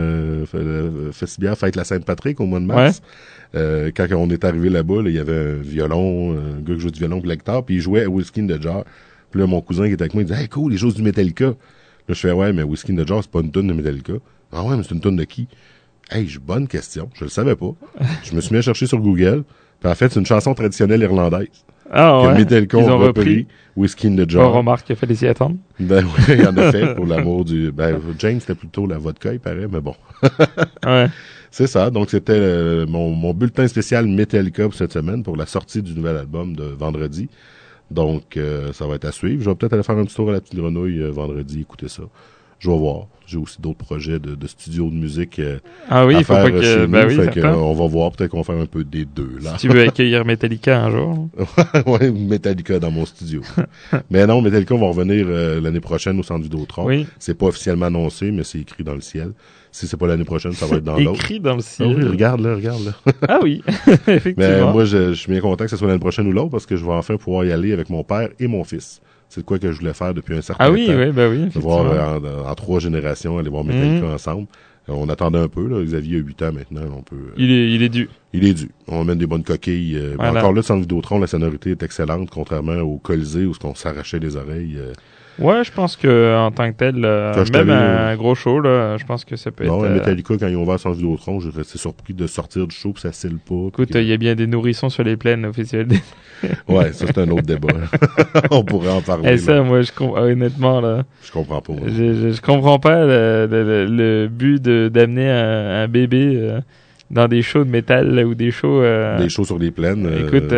Fête la Sainte-Patrick, au mois de mars, quand on est arrivé là-bas, là, il y avait un violon, un gars qui jouait du violon pour la guitare, puis il jouait à Whiskey in the Jar. Puis là, mon cousin qui était avec moi, il disait « Hey, cool, les choses du Metallica. » Là, je fais « Ouais, mais Whiskey in the Jar, c'est pas une tune de Metallica. »« Ah ouais, mais c'est une tune de qui? » Hey, bonne question. Je le savais pas. Je me suis mis à chercher sur Google. Puis en fait, c'est une chanson traditionnelle irlandaise. Ah ouais. Que Metallica ont repris. Whiskey in the Jar. On remarque qu'il a fallu s'y attendre. Ben oui, en effet, pour l'amour du... Ben, James, c'était plutôt la vodka, il paraît, mais bon. Ouais. C'est ça. Donc, c'était mon bulletin spécial Metallica pour cette semaine, pour la sortie du nouvel album de vendredi. Donc, ça va être à suivre. Je vais peut-être aller faire un petit tour à la Petite Grenouille vendredi, écouter ça. Je vais voir. J'ai aussi d'autres projets de studio de musique à faire pas que, chez ben nous. Oui, fait on va voir. Peut-être qu'on va faire un peu des deux. Là. Si tu veux accueillir Metallica un jour. Ouais, Metallica dans mon studio. Mais non, Metallica va revenir l'année prochaine au Centre Vidéotron. Oui. C'est pas officiellement annoncé, mais c'est écrit dans le ciel. Si c'est pas l'année prochaine, ça va être dans l'autre. Écrit dans le ciel. Oh, oui, regarde là. Ah oui, effectivement. Mais moi, je suis bien content que ce soit l'année prochaine ou l'autre parce que je vais enfin pouvoir y aller avec mon père et mon fils. C'est de quoi que je voulais faire depuis un certain temps. Ah oui, oui. De voir en 3 générations, aller voir Metallica ensemble. On attendait un peu, là. Xavier a 8 ans maintenant, on peut... Il est dû. Il est dû. On met des bonnes coquilles. Voilà. Encore là, sans Vidéotron, la sonorité est excellente, contrairement au Colisée où on s'arrachait les oreilles. Ouais, je pense que en tant que tel, même un gros show, là, je pense que ça peut être... Metallica, quand ils ont ouvert sans Vidéotron, je restais surpris de sortir du show puis ça scelle pas. Écoute, il y a bien des nourrissons sur les plaines au festival. Ouais, ça c'est un autre débat. On pourrait en parler. Et ça, moi, honnêtement, là... Je comprends pas. Je comprends pas le but d'amener un bébé dans des shows de métal là, ou des shows... Des shows sur les plaines. Écoute,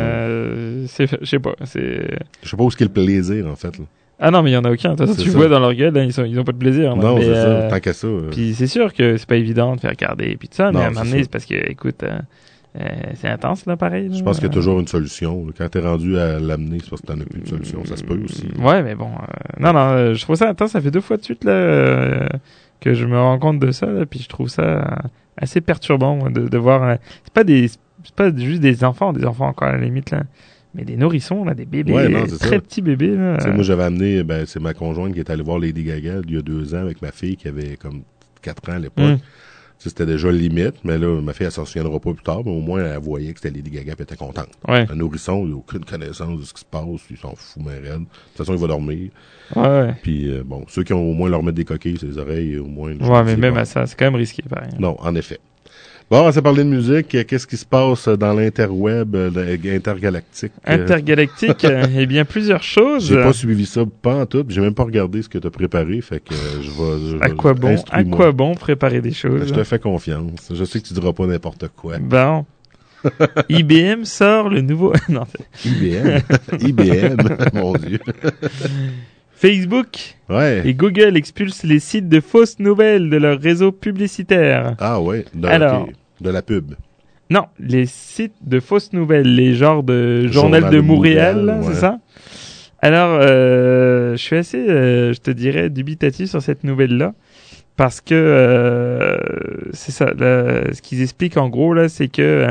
je sais pas, c'est... Je sais pas où est-ce qu'est le plaisir, en fait, là. Ah non, mais il y en a aucun. De toute façon, tu vois dans leur gueule, hein, ils ont pas de plaisir. Non, mais, c'est ça. Tant qu'à ça. Puis c'est sûr que c'est pas évident de faire regarder puis tout ça, non, mais à un moment donné, c'est parce que, écoute, c'est intense, là, pareil. Là. Je pense qu'il y a toujours une solution. Quand t'es rendu à l'amener, c'est parce que t'en as plus de solution. Ça se peut aussi. Ouais, mais bon. Non, je trouve ça intense. Ça fait 2 fois de suite, là, que je me rends compte de ça, là, puis je trouve ça assez perturbant, de voir, c'est pas juste des enfants encore à la limite, là. Mais des nourrissons, là, des bébés, Ouais, non, c'est très ça. petits bébés. Là. Tu sais, moi, j'avais amené, c'est ma conjointe qui est allée voir Lady Gaga il y a 2 ans avec ma fille qui avait comme 4 ans à l'époque. Mm. Tu sais, c'était déjà limite, mais là, ma fille, elle s'en souviendra pas plus tard, mais au moins, elle voyait que c'était Lady Gaga et elle était contente. Ouais. Un nourrisson, il n'a aucune connaissance de ce qui se passe, il s'en fout, mais raide. De toute façon, il va dormir. Ouais. Puis, bon, ceux qui ont au moins leur mettre des coquilles sur les oreilles, au moins. Ouais, mais même bon. à ça, c'est quand même risqué, pareil. Non, en effet. Bon, on s'est parlé de musique. Qu'est-ce qui se passe dans l'interweb intergalactique? Intergalactique, eh bien, plusieurs choses. J'ai pas suivi ça pas en tout. J'ai même pas regardé ce que t'as préparé. Fait que À quoi bon? À instruis-moi. quoi bon préparer des choses? Je te fais confiance. Je sais que tu diras pas n'importe quoi. Bon. IBM sort le nouveau... non, IBM. IBM. Mon Dieu. Facebook Ouais. et Google expulsent les sites de fausses nouvelles de leur réseau publicitaire. Ah ouais. Alors. Ok. De la pub. Non, les sites de fausses nouvelles, les genres de Journal de Montréal, là, ouais. c'est ça? Alors, je suis assez, je te dirais, dubitatif sur cette nouvelle-là, parce que c'est ça. Ce qu'ils expliquent en gros là, c'est que,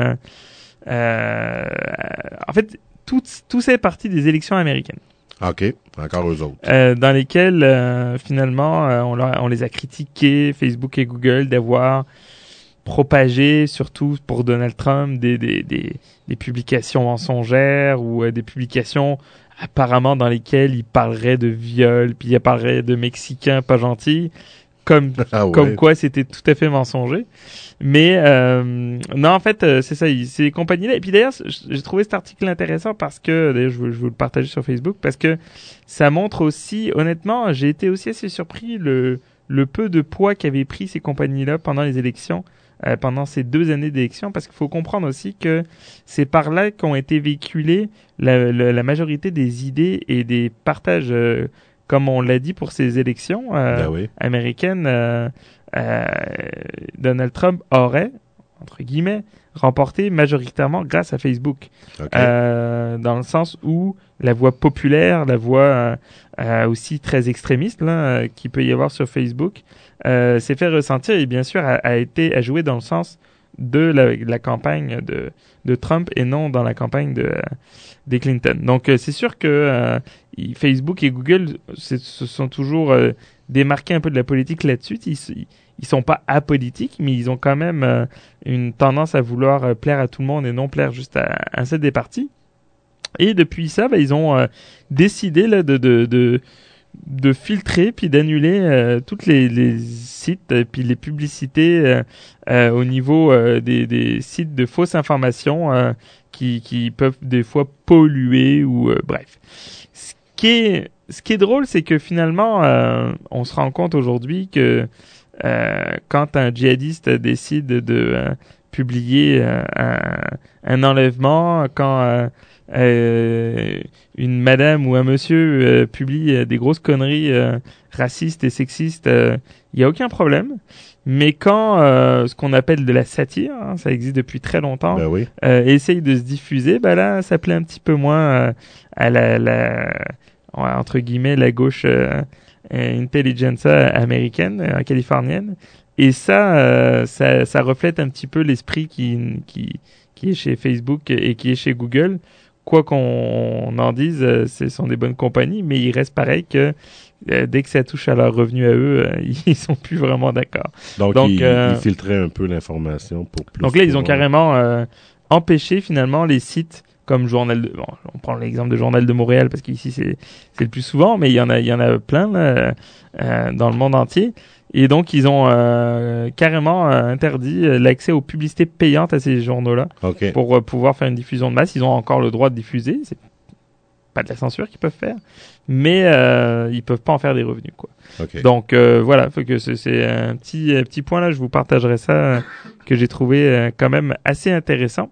en fait, tout ça est parti des élections américaines. OK. Encore eux autres. Dans lesquelles finalement on les a critiqués, Facebook et Google, d'avoir propagé, surtout pour Donald Trump, des publications mensongères ou des publications apparemment dans lesquelles il parlerait de viol, puis il parlerait de Mexicains pas gentils, comme quoi c'était tout à fait mensonger. Mais non, en fait, c'est ça, ces compagnies-là. Et puis d'ailleurs, j'ai trouvé cet article intéressant parce que, d'ailleurs, je veux le partager sur Facebook, parce que ça montre aussi, honnêtement, j'ai été aussi assez surpris le peu de poids qu'avaient pris ces compagnies-là pendant les élections, pendant ces 2 années d'élections, parce qu'il faut comprendre aussi que c'est par là qu'ont été véhiculées la majorité des idées et des partages, comme on l'a dit pour ces élections Oui. américaines. Donald Trump aurait, entre guillemets, remporté majoritairement grâce à Facebook. OK. Dans le sens où la voix populaire, la voix aussi très extrémiste là, qui peut y avoir sur Facebook, s'est fait ressentir et bien sûr a joué dans le sens de la campagne de Trump et non dans la campagne des Clinton. Donc c'est sûr que Facebook et Google se sont toujours démarqués un peu de la politique là-dessus. Ils sont pas apolitiques, mais ils ont quand même une tendance à vouloir plaire à tout le monde et non plaire juste à un seul des partis. Et depuis ça, ils ont décidé là de filtrer puis d'annuler toutes les sites et puis les publicités au niveau des sites de fausses informations qui peuvent des fois polluer ou bref. Ce qui est drôle, c'est que finalement on se rend compte aujourd'hui que quand un djihadiste décide de publier un enlèvement, quand une madame ou un monsieur publie des grosses conneries racistes et sexistes, il n'y a aucun problème. Mais quand ce qu'on appelle de la satire, hein, ça existe depuis très longtemps, Ben oui. essaye de se diffuser, là, ça plaît un petit peu moins à entre guillemets, la gauche intelligentsia américaine, californienne. Et ça reflète un petit peu l'esprit qui est chez Facebook et qui est chez Google. Quoi qu'on en dise, ce sont des bonnes compagnies, mais il reste pareil que dès que ça touche à leurs revenus à eux, ils sont plus vraiment d'accord. Donc ils filtraient un peu l'information pour plus. Donc là, ils ont carrément empêché finalement les sites comme on prend l'exemple de Journal de Montréal parce qu'ici c'est le plus souvent, mais il y en a plein là, dans le monde entier. Et donc, ils ont carrément interdit l'accès aux publicités payantes à ces journaux-là pour pouvoir faire une diffusion de masse. Ils ont encore le droit de diffuser. C'est pas de la censure qu'ils peuvent faire, mais ils peuvent pas en faire des revenus, quoi. Donc, voilà, faut que c'est un petit point là. Je vous partagerai ça que j'ai trouvé quand même assez intéressant.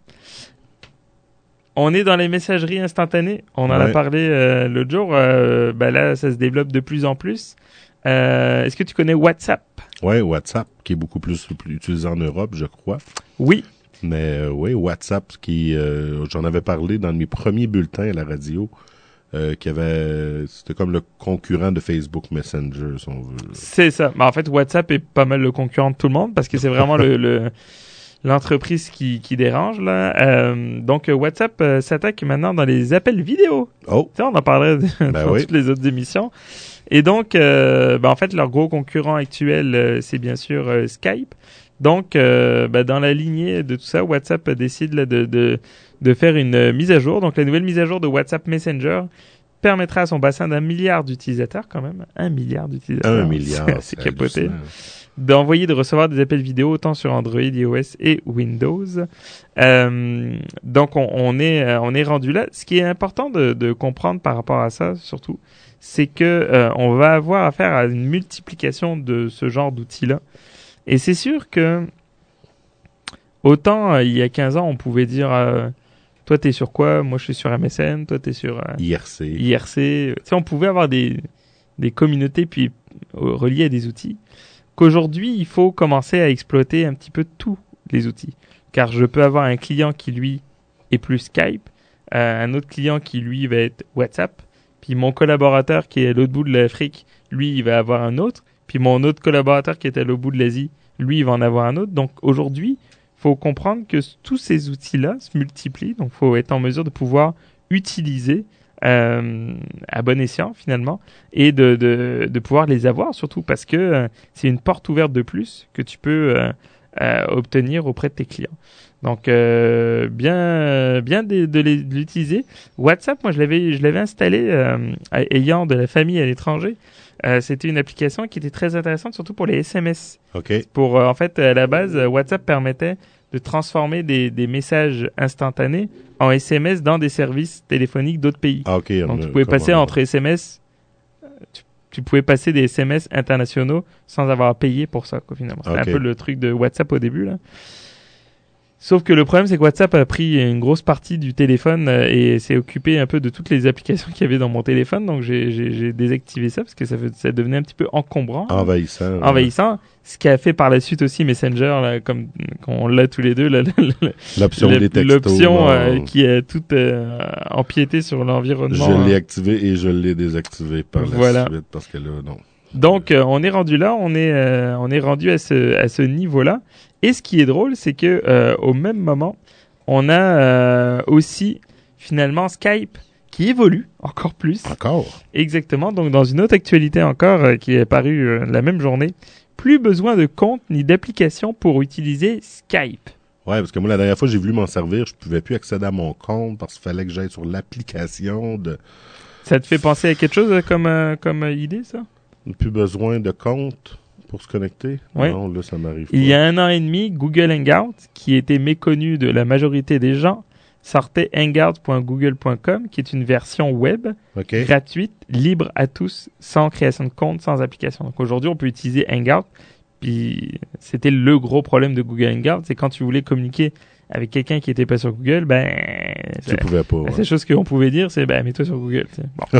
On est dans les messageries instantanées. On en a parlé l'autre jour. Là, ça se développe de plus en plus. Est-ce que tu connais WhatsApp? Oui, WhatsApp, qui est beaucoup plus utilisé en Europe, je crois. Oui. Mais oui, WhatsApp, j'en avais parlé dans mes premiers bulletins à la radio, c'était comme le concurrent de Facebook Messenger, si on veut. C'est ça. En fait, WhatsApp est pas mal le concurrent de tout le monde parce que c'est vraiment l'entreprise qui dérange là. Donc WhatsApp s'attaque maintenant dans les appels vidéo. Oh. Tu sais, on en parlait dans toutes les autres émissions. Et donc, en fait, leur gros concurrent actuel, c'est bien sûr Skype. Donc, dans la lignée de tout ça, WhatsApp décide là, de faire une mise à jour. Donc, la nouvelle mise à jour de WhatsApp Messenger permettra à son bassin d'1 milliard d'utilisateurs, quand même. 1 milliard d'utilisateurs. 1 milliard. C'est capoté. D'envoyer et de recevoir des appels vidéo autant sur Android, iOS et Windows. Donc, on est rendu là. Ce qui est important de comprendre par rapport à ça, surtout, c'est que on va avoir affaire à une multiplication de ce genre d'outils-là. Et c'est sûr que autant il y a 15 ans, on pouvait dire toi t'es sur quoi? Moi je suis sur MSN, toi t'es sur IRC. Tu sais, on pouvait avoir des communautés puis reliées à des outils. Qu'aujourd'hui, il faut commencer à exploiter un petit peu tous les outils. Car je peux avoir un client qui lui est plus Skype, un autre client qui lui va être WhatsApp. Puis mon collaborateur qui est à l'autre bout de l'Afrique, lui, il va avoir un autre. Puis mon autre collaborateur qui est à l'autre bout de l'Asie, lui, il va en avoir un autre. Donc aujourd'hui, il faut comprendre que tous ces outils-là se multiplient. Donc il faut être en mesure de pouvoir utiliser à bon escient finalement et de pouvoir les avoir surtout parce que c'est une porte ouverte de plus que tu peux obtenir auprès de tes clients. Donc bien de l'utiliser. WhatsApp, moi je l'avais installé ayant de la famille à l'étranger. C'était une application qui était très intéressante surtout pour les SMS. OK. Pour en fait à la base WhatsApp permettait de transformer des messages instantanés en SMS dans des services téléphoniques d'autres pays. Ah, OK. Donc tu pouvais passer entre SMS tu pouvais passer des SMS internationaux sans avoir à payer pour ça, quoi, finalement. C'était un peu le truc de WhatsApp au début, là. Sauf que le problème, c'est que WhatsApp a pris une grosse partie du téléphone et s'est occupé un peu de toutes les applications qu'il y avait dans mon téléphone. Donc, j'ai désactivé ça parce que ça devenait un petit peu encombrant. Envahissant. Ce qui a fait par la suite aussi Messenger, là, comme on l'a tous les deux, là, l'option des textos. L'option qui a tout empiété sur l'environnement. Je l'ai activé et je l'ai désactivé par la suite parce que là, non. Donc, on est rendu là, on est rendu à ce niveau-là. Et ce qui est drôle, c'est que au même moment, on a aussi finalement Skype qui évolue encore plus. Encore. Exactement. Donc, dans une autre actualité encore qui est apparue la même journée, plus besoin de compte ni d'application pour utiliser Skype. Ouais, parce que moi, la dernière fois, j'ai voulu m'en servir, je pouvais plus accéder à mon compte parce qu'il fallait que j'aille sur l'application de... Ça te fait penser à quelque chose comme idée, ça? Plus besoin de compte pour se connecter? Oui. Non, là, ça m'arrive pas. Il y a 1 an et demi, Google Hangout, qui était méconnu de la majorité des gens, sortait hangout.google.com, qui est une version web gratuite, libre à tous, sans création de compte, sans application. Donc aujourd'hui, on peut utiliser Hangout. Puis c'était le gros problème de Google Hangout, c'est quand tu voulais communiquer avec quelqu'un qui était pas sur Google, tu pouvais pas. La seule chose qu'on pouvait dire, c'est mets-toi sur Google. Bon.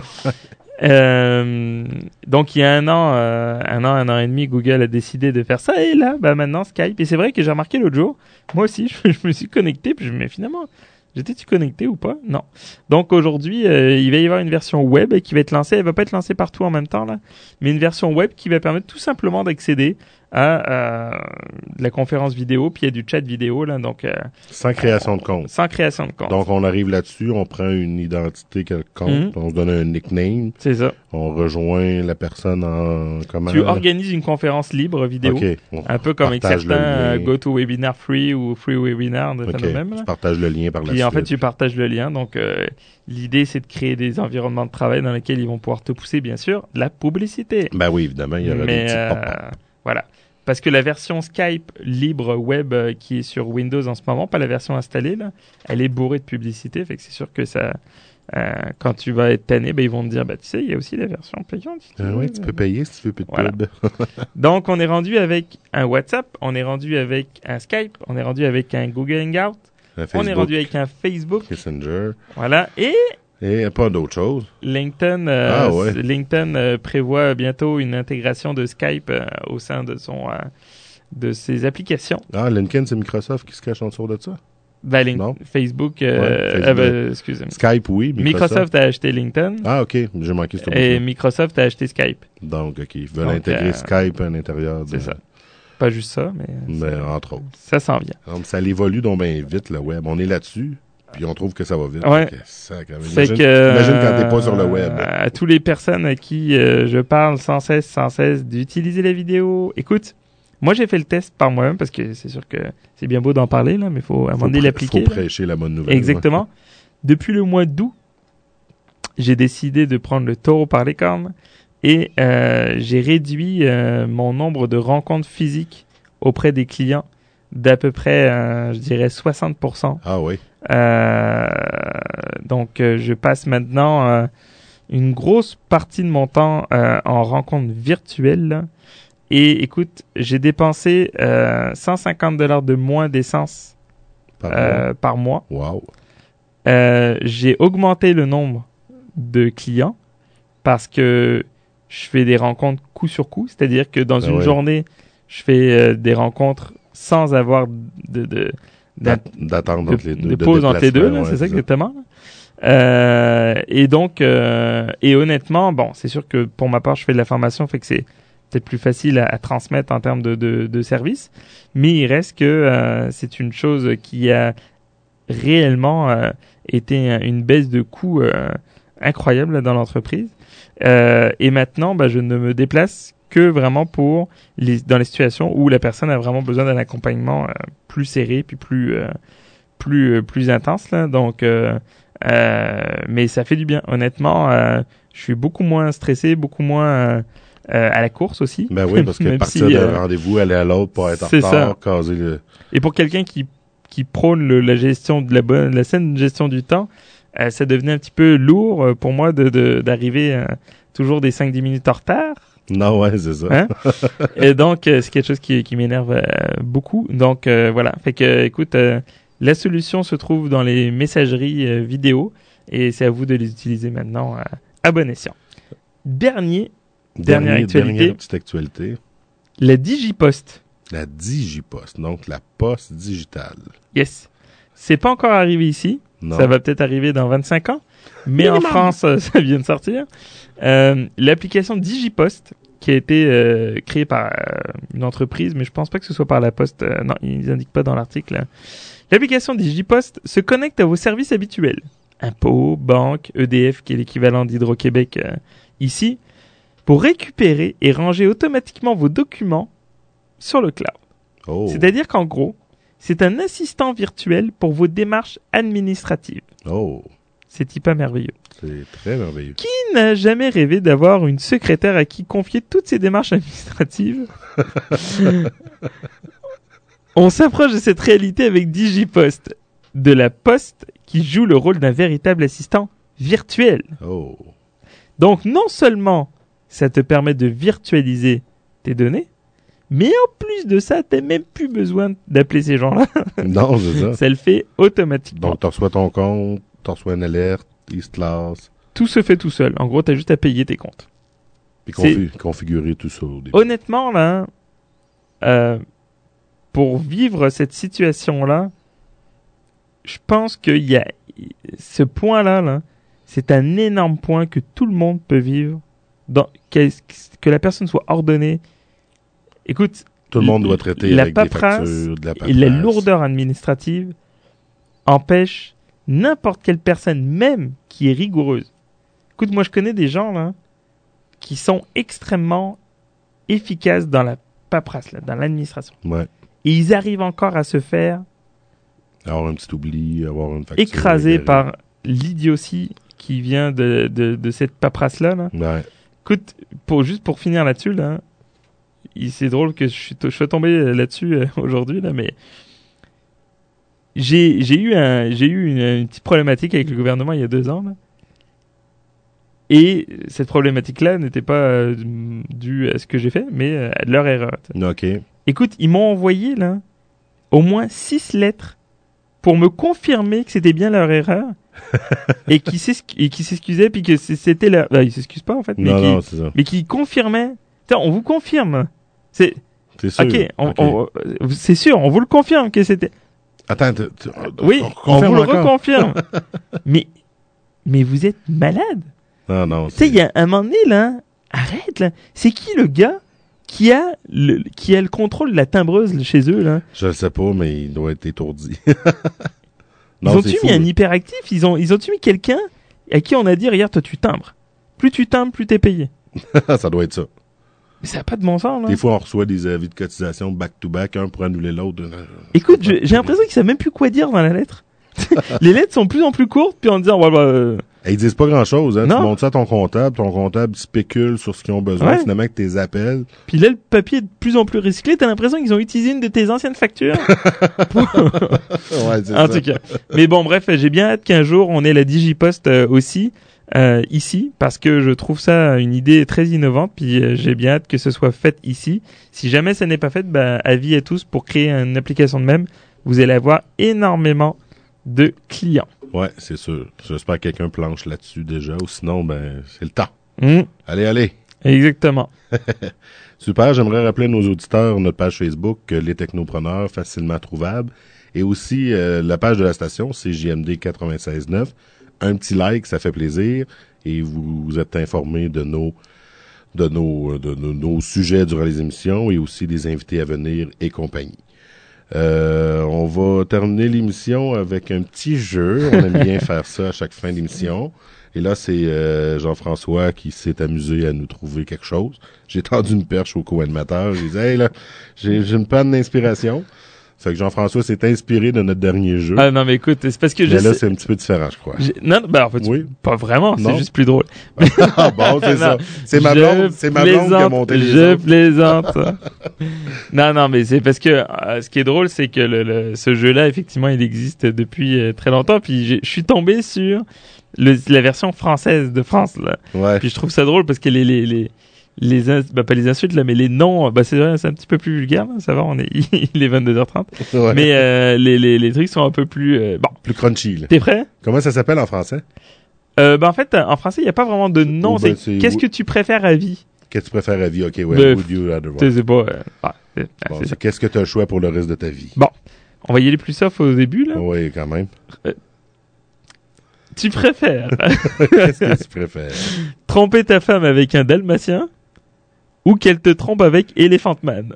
Donc il y a un an et demi, Google a décidé de faire ça et là, maintenant Skype. Et c'est vrai que j'ai remarqué l'autre jour, moi aussi, je me suis connecté, puis mais finalement, j'étais-tu connecté ou pas? Non. Donc aujourd'hui, il va y avoir une version web qui va être lancée. Elle va pas être lancée partout en même temps là, mais une version web qui va permettre tout simplement d'accéder à de la conférence vidéo, puis il y a du chat vidéo là, donc sans création de compte. Sans création de compte. Donc on arrive là-dessus, on prend une identité quelconque, on se donne un nickname. C'est ça. On rejoint la personne en comment? Tu organises une conférence libre vidéo, un peu comme avec certains GoToWebinar Free ou Free Webinar de même. Tu partages le lien par la suite. Et en fait, tu partages le lien. Donc l'idée, c'est de créer des environnements de travail dans lesquels ils vont pouvoir te pousser, bien sûr, de la publicité. Ben oui, évidemment, il y aura des petits pop-up. Voilà. Parce que la version Skype libre web qui est sur Windows en ce moment, pas la version installée, là, elle est bourrée de publicité. Fait que c'est sûr que ça, quand tu vas être tanné, ils vont te dire, tu sais, il y a aussi la version payante. Oui, tu peux payer si tu veux plus de pub. Donc, on est rendu avec un WhatsApp, on est rendu avec un Skype, on est rendu avec un Google Hangout, on est rendu avec un Facebook. Messenger. Voilà. Et pas d'autre chose. LinkedIn, LinkedIn prévoit bientôt une intégration de Skype au sein de ses applications. Ah, LinkedIn, c'est Microsoft qui se cache en dessous de ça? Non. Facebook, excusez-moi. Skype, oui. Microsoft a acheté LinkedIn. Ah, OK. J'ai manqué ce Et Microsoft a acheté Skype. Donc, OK. Ils veulent intégrer Skype à l'intérieur de... C'est ça. pas juste ça, Mais entre autres. ça s'en vient. Donc, ça évolue donc bien vite, le web. On est là-dessus, puis on trouve que ça va vite. Ouais. Fait que, imagine quand t'es pas sur le web. À toutes les personnes à qui je parle sans cesse d'utiliser la vidéo. Écoute, moi j'ai fait le test par moi-même parce que c'est sûr que c'est bien beau d'en parler là, mais il faut à un moment donné l'appliquer. Faut prêcher la bonne nouvelle. Exactement. Depuis le mois d'août, j'ai décidé de prendre le taureau par les cornes et j'ai réduit mon nombre de rencontres physiques auprès des clients d'à peu près, je dirais 60%. Ah oui. Donc, je passe maintenant une grosse partie de mon temps en rencontres virtuelles. Là. Et écoute, j'ai dépensé $150 de moins d'essence par mois. Wow. J'ai augmenté le nombre de clients parce que je fais des rencontres coup sur coup. C'est-à-dire que dans une journée, je fais des rencontres sans avoir d'attendre entre les deux. De pause entre les deux, là, c'est ça exactement. Et donc, et honnêtement, bon, c'est sûr que pour ma part, je fais de la formation, fait que c'est peut-être plus facile à transmettre en termes de service. Mais il reste que c'est une chose qui a réellement été une baisse de coût incroyable là, dans l'entreprise. Et maintenant, je ne me déplace que vraiment pour dans les situations où la personne a vraiment besoin d'un accompagnement plus serré puis plus intense là. Donc mais ça fait du bien honnêtement. Je suis beaucoup moins stressé, beaucoup moins à la course aussi. Ben oui, parce que partir d'un rendez-vous, aller à l'autre pour être en retard, caser le... Et pour quelqu'un qui prône la gestion de la saine gestion du temps, ça devenait un petit peu lourd pour moi d'arriver toujours des 5-10 minutes en retard. Non, ouais, c'est ça. Hein? Et donc, c'est quelque chose qui m'énerve beaucoup. Donc, voilà. Fait que, écoute, la solution se trouve dans les messageries vidéo et c'est à vous de les utiliser maintenant à bon escient. Dernière petite actualité. La Digipost. La Digipost, donc la poste digitale. Yes. C'est pas encore arrivé ici. Non. Ça va peut-être arriver dans 25 ans. Mais en France, ça vient de sortir. L'application Digipost, qui a été créée par une entreprise, mais je pense pas que ce soit par la Poste. Non, ils indiquent pas dans l'article. L'application Digipost se connecte à vos services habituels. Impôts, banque, EDF, qui est l'équivalent d'Hydro-Québec ici, pour récupérer et ranger automatiquement vos documents sur le cloud. Oh. C'est-à-dire qu'en gros, c'est un assistant virtuel pour vos démarches administratives. Oh. C'est hyper merveilleux. C'est très merveilleux. Qui n'a jamais rêvé d'avoir une secrétaire à qui confier toutes ses démarches administratives? On s'approche de cette réalité avec Digipost, de la Poste qui joue le rôle d'un véritable assistant virtuel. Oh. Donc non seulement ça te permet de virtualiser tes données, mais en plus de ça, t'as même plus besoin d'appeler ces gens-là. Non, c'est ça. Ça le fait automatiquement. Donc, tu reçois ton compte, tu reçois une alerte, il se classe. Tout se fait tout seul. En gros, t'as juste à payer tes comptes. Puis configurer tout ça au début. Honnêtement, là, pour vivre cette situation-là, je pense qu'il y a ce point-là, là, c'est un énorme point que tout le monde peut vivre, que la personne soit ordonnée. Écoute, tout le monde doit traiter avec des factures, de la paperasse. Et la lourdeur administrative empêche n'importe quelle personne, même qui est rigoureuse. Écoute, moi je connais des gens là qui sont extrêmement efficaces dans la paperasse, là, dans l'administration. Ouais. Et ils arrivent encore à se faire avoir un petit oubli, avoir une facture écrasé par l'idiotie qui vient de cette paperasse-là. Là. Ouais. Écoute, juste pour finir là-dessus, là, c'est drôle que je sois tombé là-dessus aujourd'hui, là, mais j'ai eu une petite problématique avec le gouvernement il y a 2 ans, là. Et cette problématique-là n'était pas due à ce que j'ai fait, mais à leur erreur. OK. Écoute, ils m'ont envoyé là au moins 6 lettres pour me confirmer que c'était bien leur erreur et qui s'excusaient puis que c'était leur... ils s'excusent pas en fait, mais qui confirmaient. On vous confirme. C'est sûr. OK, c'est sûr, on vous le confirme que c'était... Attends, oui, on vous le reconfirme. mais vous êtes malade. Non. Tu sais, il y a un moment donné, là, arrête, là. C'est qui le gars qui a le contrôle de la timbreuse chez eux, là? Je le sais pas, mais il doit être étourdi. Ils ont-tu mis un hyperactif? Ils ont-tu mis quelqu'un à qui on a dit, regarde, toi, tu timbres. Plus tu timbres, plus t'es payé. Ça doit être ça. Mais ça n'a pas de bon sens, là. Des fois, on reçoit des avis de cotisation back-to-back, un pour annuler l'autre. Écoute, j'ai l'impression qu'ils savent même plus quoi dire dans la lettre. Les lettres sont de plus en plus courtes, puis en disant, Et ils disent pas grand-chose, hein. Non. Tu montres ça à ton comptable spécule sur ce qu'ils ont besoin, finalement, que tes appels. Puis là, le papier est de plus en plus recyclé. T'as l'impression qu'ils ont utilisé une de tes anciennes factures. Ouais, c'est En ça. tout cas. Mais bon, bref, j'ai bien hâte qu'un jour, on ait la Digipost aussi, ici, parce que je trouve ça une idée très innovante, puis j'ai bien hâte que ce soit fait ici. Si jamais ça n'est pas fait, avis à tous pour créer une application de même. Vous allez avoir énormément de clients. Ouais, c'est sûr. J'espère que quelqu'un planche là-dessus déjà, ou sinon, c'est le temps. Mmh. Allez. Exactement. Super, j'aimerais rappeler à nos auditeurs notre page Facebook, Les Technopreneurs, facilement trouvable, et aussi la page de la station, c'est JMD 96.9. Un petit like, ça fait plaisir, et vous êtes informés de nos sujets durant les émissions, et aussi des invités à venir et compagnie. On va terminer l'émission avec un petit jeu. On aime bien faire ça à chaque fin d'émission. Et là, c'est Jean-François qui s'est amusé à nous trouver quelque chose. J'ai tendu une perche au co-animateur. J'ai dit, hey, là, j'ai une panne d'inspiration. Fait que Jean-François s'est inspiré de notre dernier jeu. Ah non, mais écoute, c'est parce que mais là, c'est un petit peu différent, je crois. Non, en fait, oui. Pas vraiment, non. C'est juste plus drôle. Ah bon, c'est ça. C'est ma blonde qui a monté les Je autres. plaisante. Non, mais c'est parce que ce qui est drôle, c'est que ce jeu-là, effectivement, il existe depuis très longtemps. Puis je suis tombé sur la version française de France, là. Ouais. Puis je trouve ça drôle parce que pas les insultes là, mais les noms, c'est vrai, c'est un petit peu plus vulgaire, là, ça va, il est 22h30. Ouais. Mais les trucs sont un peu plus plus crunchy, là. T'es prêt? Comment ça s'appelle en français? En fait, en français, il n'y a pas vraiment de nom. c'est qu'est-ce que tu préfères à vie? Qu'est-ce que tu préfères à vie? Ok, ouais. Would you rather? C'est pas. Bon, c'est qu'est-ce que tu as le choix pour le reste de ta vie? Bon, on va y aller plus soft au début, là. Oui, quand même. Tu préfères Qu'est-ce que tu préfères? Tromper ta femme avec un dalmatien ou qu'elle te trompe avec Elephant Man?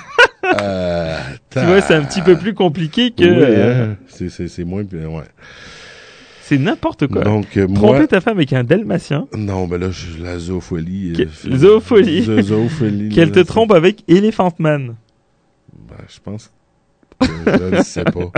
Tu vois, c'est un petit peu plus compliqué que... Oui, c'est moins... Ouais. C'est n'importe quoi. Donc, tromper ta femme avec un dalmatien. Non, ben là, la zoophilie. Zoophilie. Qu'elle te trompe avec Elephant Man. Ben, je pense que je ne sais pas.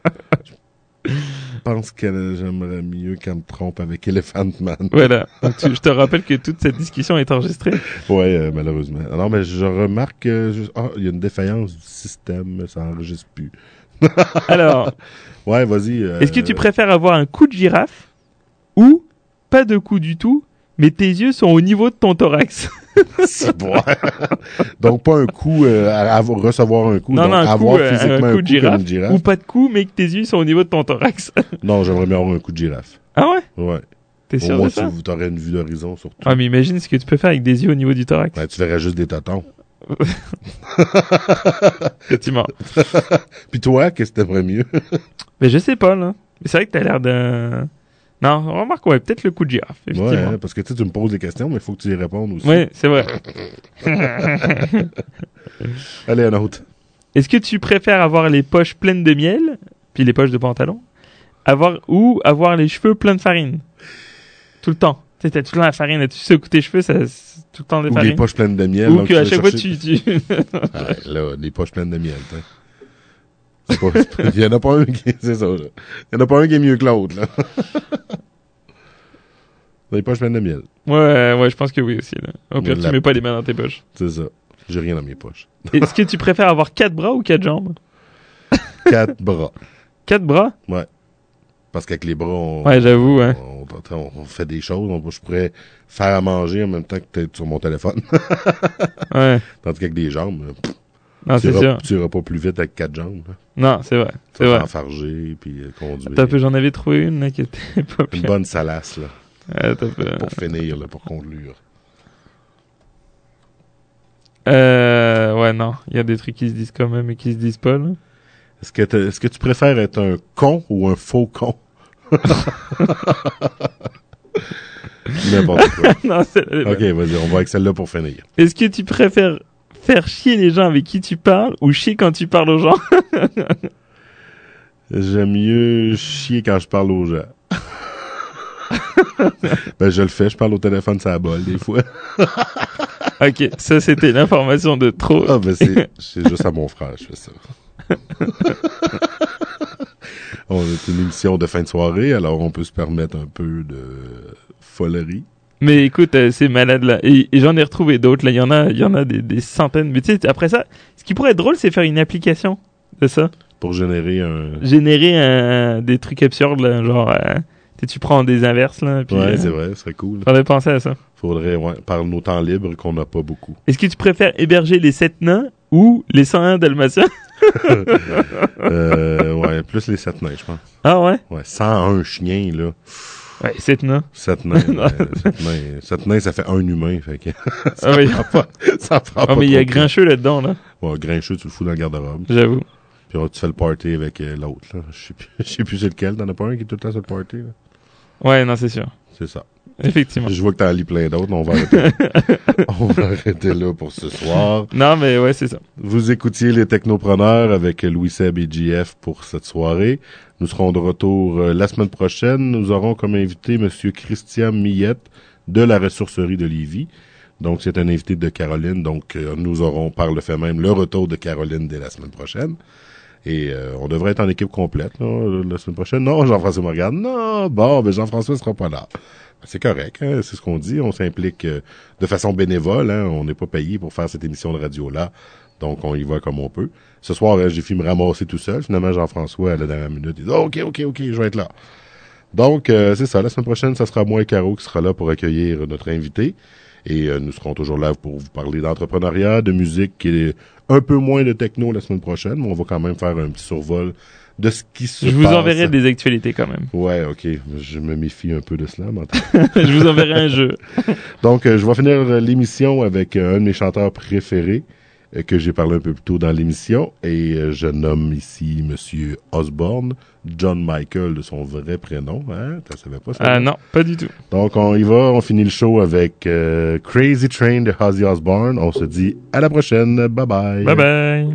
Je pense que j'aimerais mieux qu'elle me trompe avec Elephant Man. Voilà. Donc, je te rappelle que toute cette discussion est enregistrée. Ouais, malheureusement. Non, mais je remarque que il y a une défaillance du système, ça enregistre plus. Alors. Ouais, vas-y. Est-ce que tu préfères avoir un coup de girafe ou pas de coup du tout, mais tes yeux sont au niveau de ton thorax? C'est bon. Donc pas un coup à recevoir un coup, non, donc un avoir coup, physiquement un coup comme une girafe. Ou pas de coup, mais que tes yeux sont au niveau de ton thorax. Non, j'aimerais bien avoir un coup de girafe. Ah ouais? Ouais. T'es sûr de ça? Au moins, tu aurais une vue d'horizon surtout. Ah, mais imagine ce que tu peux faire avec des yeux au niveau du thorax. Ben, tu verrais juste des tâtons. Effectivement. Puis toi, qu'est-ce que t'aimerais mieux? Mais je sais pas, là. Mais c'est vrai que t'as l'air d'un... Non, remarque, ouais, peut-être le coup de girafe, effectivement. Ouais, parce que tu me poses des questions, mais il faut que tu y répondes aussi. Oui, c'est vrai. Allez, un autre. Est-ce que tu préfères avoir les poches pleines de miel, puis les poches de pantalon, ou avoir les cheveux pleins de farine? Tout le temps. Tu sais, t'as tout le temps la farine, tu secoues tes cheveux, c'est tout le temps des farines. Ou les poches pleines de miel. Ou qu'à chaque fois, tu... Ah, là, des poches pleines de miel, t'sais. Il y en a pas un qui... C'est ça, là. Il y en a pas un qui est mieux que l'autre, là. Des poches pleines de miel. Ouais, je pense que oui aussi, là. Au pire, tu mets pas les mains dans tes poches. C'est ça. J'ai rien dans mes poches. Est-ce que tu préfères avoir 4 bras ou 4 jambes? 4 bras. 4 bras? Ouais. Parce qu'avec les bras, ouais, j'avoue, hein. On fait des choses. Je pourrais faire à manger en même temps que t'es sur mon téléphone. Ouais. Tandis qu'avec des jambes, non, c'est sûr. Tu iras pas plus vite avec 4 jambes. Là. Non, c'est vrai. C'est vrai. Enfarger, puis conduire. T'as peu, j'en avais trouvé une, là, qui était pas pire. Une bonne salace, là. Pour finir, là, pour conclure. Ouais, non. Il y a des trucs qui se disent quand même et qui se disent pas, là. Est-ce que tu préfères être un con ou un faux con? N'importe quoi. Non, ok, vas-y, on va avec celle-là pour finir. Est-ce que tu préfères préfères chier les gens avec qui tu parles ou chier quand tu parles aux gens? J'aime mieux chier quand je parle aux gens. Ben, je le fais, je parle au téléphone, ça bol, des fois. Ok, ça c'était l'information de trop. Ah, ben, c'est juste à mon frère, je fais ça. On est une émission de fin de soirée, alors on peut se permettre un peu de folerie. Mais écoute, c'est malade là. Et j'en ai retrouvé d'autres là. Il y en a des centaines. Mais tu sais, après ça, ce qui pourrait être drôle, c'est faire une application de ça. Pour générer Des trucs absurdes là, genre tu prends des inverses là. Puis, ouais, c'est vrai, ce serait cool. Faudrait penser à ça. Faudrait, ouais, par nos temps libres qu'on n'a pas beaucoup. Est-ce que tu préfères héberger les 7 nains ou les 101 dalmatiens? Ouais, plus les 7 nains, je pense. Ah ouais? Ouais, 101 chiens, là. Ouais, 7 nains. 7 nains, 7 nains, ça fait un humain, fait que ça Ah oui. prend pas Ah mais il y a trop. Grincheux là-dedans là. Ouais, Grincheux, tu le fous dans le garde-robe. J'avoue. Puis tu fais le party avec l'autre, là. Je sais plus c'est lequel, t'en as pas un qui est tout le temps sur le party, là. Ouais, non, c'est sûr. C'est ça. Effectivement. Je vois que t'en lis plein d'autres, on va arrêter là pour ce soir. Non, mais ouais, c'est ça. Vous écoutiez les Technopreneurs avec Louis Seb et JF pour cette soirée. Nous serons de retour la semaine prochaine. Nous aurons comme invité Monsieur Christian Millette de la ressourcerie de Lévis. Donc, c'est un invité de Caroline. Donc, nous aurons par le fait même le retour de Caroline dès la semaine prochaine. Et on devrait être en équipe complète là, la semaine prochaine. Non, Jean-François me regarde. Non, bon, ben Jean-François sera pas là. C'est correct, hein, c'est ce qu'on dit. On s'implique de façon bénévole. Hein, on n'est pas payé pour faire cette émission de radio-là. Donc, on y va comme on peut. Ce soir, j'ai fini me ramasser tout seul. Finalement, Jean-François, à la dernière minute, il dit « OK, je vais être là. » Donc, c'est ça. La semaine prochaine, ça sera moi et Caro qui sera là pour accueillir notre invité. Et nous serons toujours là pour vous parler d'entrepreneuriat, de musique et un peu moins de techno la semaine prochaine. Mais on va quand même faire un petit survol de ce qui se passe. Je vous enverrai des actualités quand même. Ouais, OK. Je me méfie un peu de cela. Je vous enverrai un jeu. Donc, je vais finir l'émission avec un de mes chanteurs préférés que j'ai parlé un peu plus tôt dans l'émission. Et je nomme ici Monsieur Osborne, John Michael de son vrai prénom. Hein? Tu savais pas ça? Ah non, pas du tout. Donc, on y va. On finit le show avec Crazy Train de Ozzy Osbourne. On se dit à la prochaine. Bye bye. Bye bye.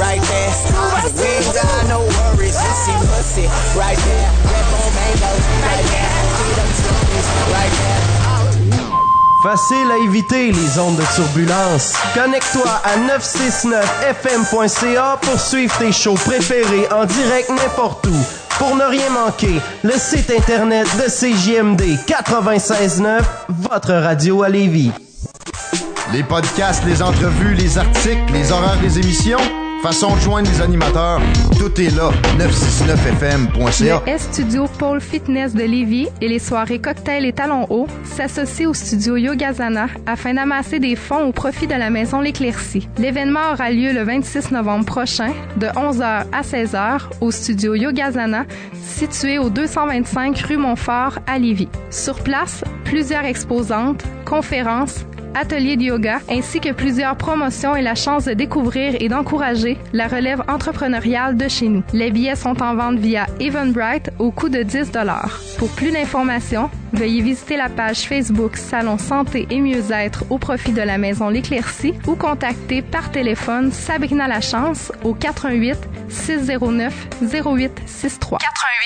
right there. We ain't got no worries. You see pussy right there. Red bone mango right there. See them stories right there. Facile à éviter les ondes de turbulence. Connecte-toi à 969fm.ca pour suivre tes shows préférés en direct n'importe où. Pour ne rien manquer, le site internet de CJMD 96.9, votre radio à Lévis. Les podcasts, les entrevues, les articles, les horaires des émissions, façon de joindre les animateurs, tout est là. 969fm.ca. Le S-Studio Pôle Fitness de Lévis et les soirées cocktails et talons hauts s'associent au studio Yogazana afin d'amasser des fonds au profit de la maison L'Éclaircie. L'événement aura lieu le 26 novembre prochain de 11h à 16h au studio Yogazana situé au 225 rue Montfort à Lévis. Sur place, plusieurs exposantes, conférences, ateliers de yoga, ainsi que plusieurs promotions et la chance de découvrir et d'encourager la relève entrepreneuriale de chez nous. Les billets sont en vente via Eventbrite au coût de 10 $. Pour plus d'informations, veuillez visiter la page Facebook Salon Santé et Mieux-être au profit de la maison L'Éclaircie ou contacter par téléphone Sabrina Lachance au 88 609 0863. 88 609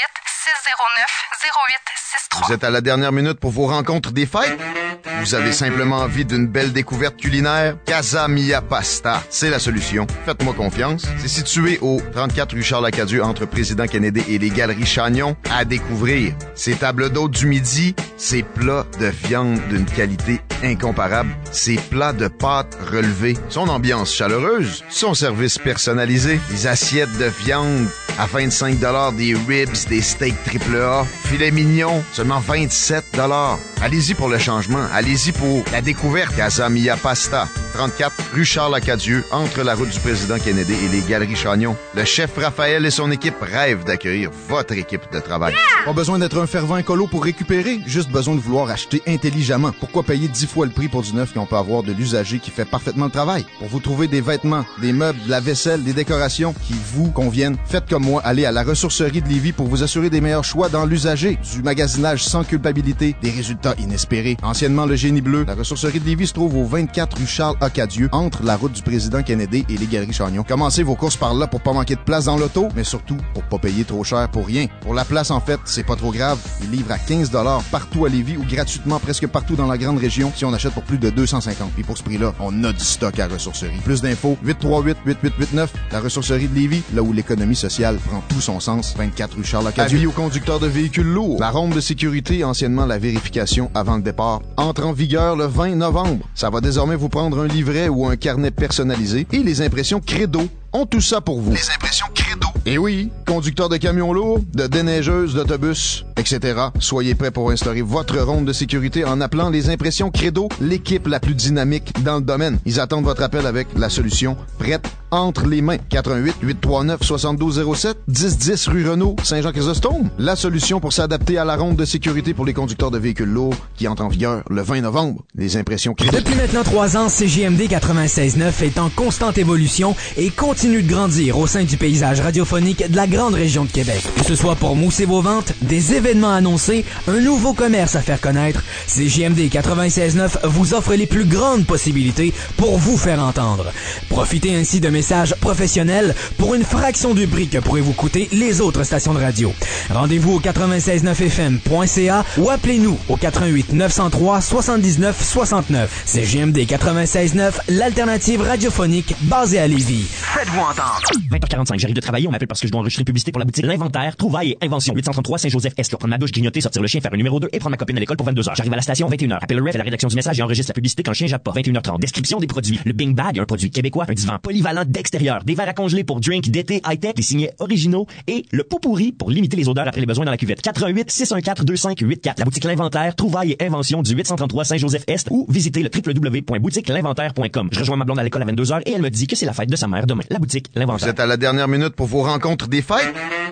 0863. Vous êtes à la dernière minute pour vos rencontres des fêtes? Vous avez simplement envie d'une belle découverte culinaire? Casa Mia Pasta, c'est la solution. Faites-moi confiance. C'est situé au 34 rue Charles-Acadieux entre Président Kennedy et les Galeries Chagnon. À découvrir. Ses tables d'hôtes du midi, ses plats de viande d'une qualité incomparable, ses plats de pâtes relevés, son ambiance chaleureuse, son service personnalisé, des assiettes de viande à 25 $, des ribs, des steaks AAA, filet mignon, seulement 27 $. Allez-y pour le changement. Allez-y pour la découverte. Casa Mia Pasta, 34 rue Charles-Acadieux, entre la route du Président Kennedy et les Galeries Chagnon. Le chef Raphaël et son équipe rêvent d'accueillir votre équipe de travail. Pas besoin d'être un fervent écolo pour récupérer, juste besoin de vouloir acheter intelligemment. Pourquoi payer 10 fois le prix pour du neuf quand on peut avoir de l'usager qui fait parfaitement le travail? Pour vous trouver des vêtements, des meubles, de la vaisselle, des décorations qui vous conviennent, faites comme moi, allez à la ressourcerie de Lévis pour vous assurer des meilleurs choix dans l'usager, du magasinage sans culpabilité, des résultats inespérés. Anciennement le Génie Bleu, la ressourcerie de Lévis se trouve au 24 rue Charles-Acadieux, entre la route du Président Kennedy et les Galeries Chagnon. Commencez vos courses par là pour pas manquer de place dans l'auto, mais surtout pour pas payer trop cher pour rien. Pour la place, en fait, c'est pas trop grave. Ils livrent à 15 $ partout à Lévis ou gratuitement presque partout dans la grande région si on achète pour plus de 250. Puis pour ce prix-là, on a du stock à la ressourcerie. Plus d'infos, 838-8889, la ressourcerie de Lévis, là où l'économie sociale prend tout son sens, 24 rue Charles-Acadieux. Avis aux conducteurs de véhicules lourds. La ronde de sécurité, anciennement la vérification avant le départ, entre en vigueur le 20 novembre. Ça va désormais vous prendre un livret ou un carnet personnalisé et les impressions Credo ont tout ça pour vous. Les impressions Credo. Et oui, conducteurs de camions lourds, de déneigeuses, d'autobus, etc. Soyez prêts pour instaurer votre ronde de sécurité en appelant les impressions Credo, l'équipe la plus dynamique dans le domaine. Ils attendent votre appel avec la solution prête entre les mains. 88-839-7207, 1010 rue Renault, Saint-Jean-Chrysostome. La solution pour s'adapter à la ronde de sécurité pour les conducteurs de véhicules lourds qui entre en vigueur le 20 novembre. Les impressions Credo. Depuis maintenant 3 ans, CJMD 96.9 est en constante évolution et continue de grandir au sein du paysage radiophonique de la grande région de Québec. Que ce soit pour mousser vos ventes, des événements annoncés, un nouveau commerce à faire connaître, CJMD 96.9 vous offre les plus grandes possibilités pour vous faire entendre. Profitez ainsi de messages professionnels pour une fraction du prix que pourraient vous coûter les autres stations de radio. Rendez-vous au 969fm.ca ou appelez-nous au 88 903 79 69. CJMD 96.9, l'alternative radiophonique basée à Lévis. Faites-vous entendre. 20h45, j'arrive de travailler, on m'appelle parce que je dois enregistrer une publicité pour la boutique L'Inventaire, trouvailles et inventions. 833 Saint-Joseph-Est, prendre ma douche, grignoter, sortir le chien, faire un numéro 2 et prendre ma copine à l'école pour 22h. J'arrive à la station, 21h. Appelle le ref à la rédaction du message et enregistre la publicité quand le chien jappe pas. 21h30. Description des produits. Le Bing Bag, un produit québécois, un divan polyvalent d'extérieur, des verres à congeler pour drink d'été high-tech, des signets originaux et le pot pourri pour limiter les odeurs après les besoins dans la cuvette. 88 614 2584. La boutique L'Inventaire, trouvailles et inventions du 833 Saint-Joseph-Est ou visitez le www.boutiquelinventaire.com. Je rejoins ma blonde à l'école à 22h et elle me dit que c'est la fête de sa mère demain. La boutique L'Inventaire. Vous êtes à la dernière minute pour vos rencontres des fêtes?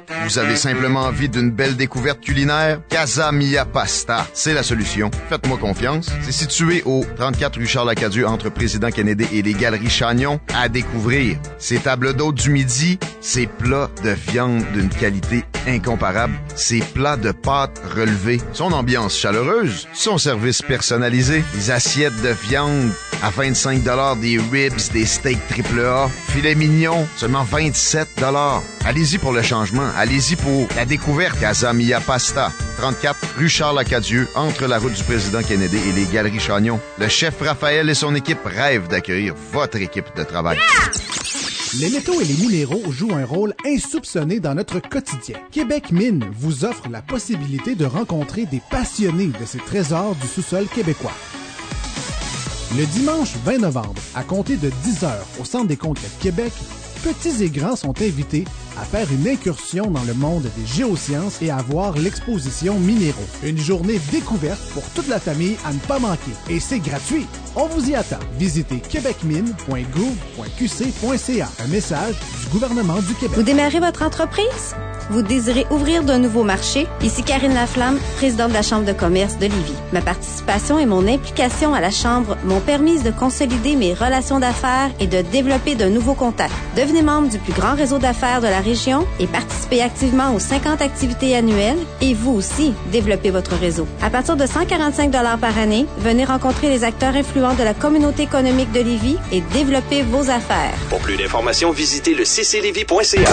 Vous avez simplement envie d'une belle découverte culinaire? Casa Mia Pasta, c'est la solution. Faites-moi confiance. C'est situé au 34 rue Charles-Acadieux entre Président Kennedy et les Galeries Chagnon. À découvrir. Ses tables d'hôtes du midi, ses plats de viande d'une qualité incomparable, ses plats de pâtes relevés, son ambiance chaleureuse, son service personnalisé, les assiettes de viande à 25 $, des ribs, des steaks AAA, filet mignon, seulement 27 $. Allez-y pour le changement, allez-y pour la découverte. Casa Mia Pasta, 34 rue Charles-Acadieux, entre la route du Président Kennedy et les Galeries Chagnon. Le chef Raphaël et son équipe rêvent d'accueillir votre équipe de travail. Les métaux et les minéraux jouent un rôle insoupçonné dans notre quotidien. Québec Mine vous offre la possibilité de rencontrer des passionnés de ces trésors du sous-sol québécois. Le dimanche 20 novembre, à compter de 10h au Centre des congrès de Québec, petits et grands sont invités à faire une incursion dans le monde des géosciences et à voir l'exposition Minéraux. Une journée découverte pour toute la famille à ne pas manquer. Et c'est gratuit. On vous y attend. Visitez québecmine.gouv.qc.ca. Un message du gouvernement du Québec. Vous démarrez votre entreprise? Vous désirez ouvrir de nouveaux marchés? Ici Karine Laflamme, présidente de la Chambre de commerce de Lévis. Ma participation et mon implication à la Chambre m'ont permis de consolider mes relations d'affaires et de développer de nouveaux contacts. Devenez membre du plus grand réseau d'affaires de la région et participez activement aux 50 activités annuelles et vous aussi, développez votre réseau. À partir de 145 $ par année, venez rencontrer les acteurs influents de la communauté économique de Lévis et développer vos affaires. Pour plus d'informations, visitez le cclévis.ca.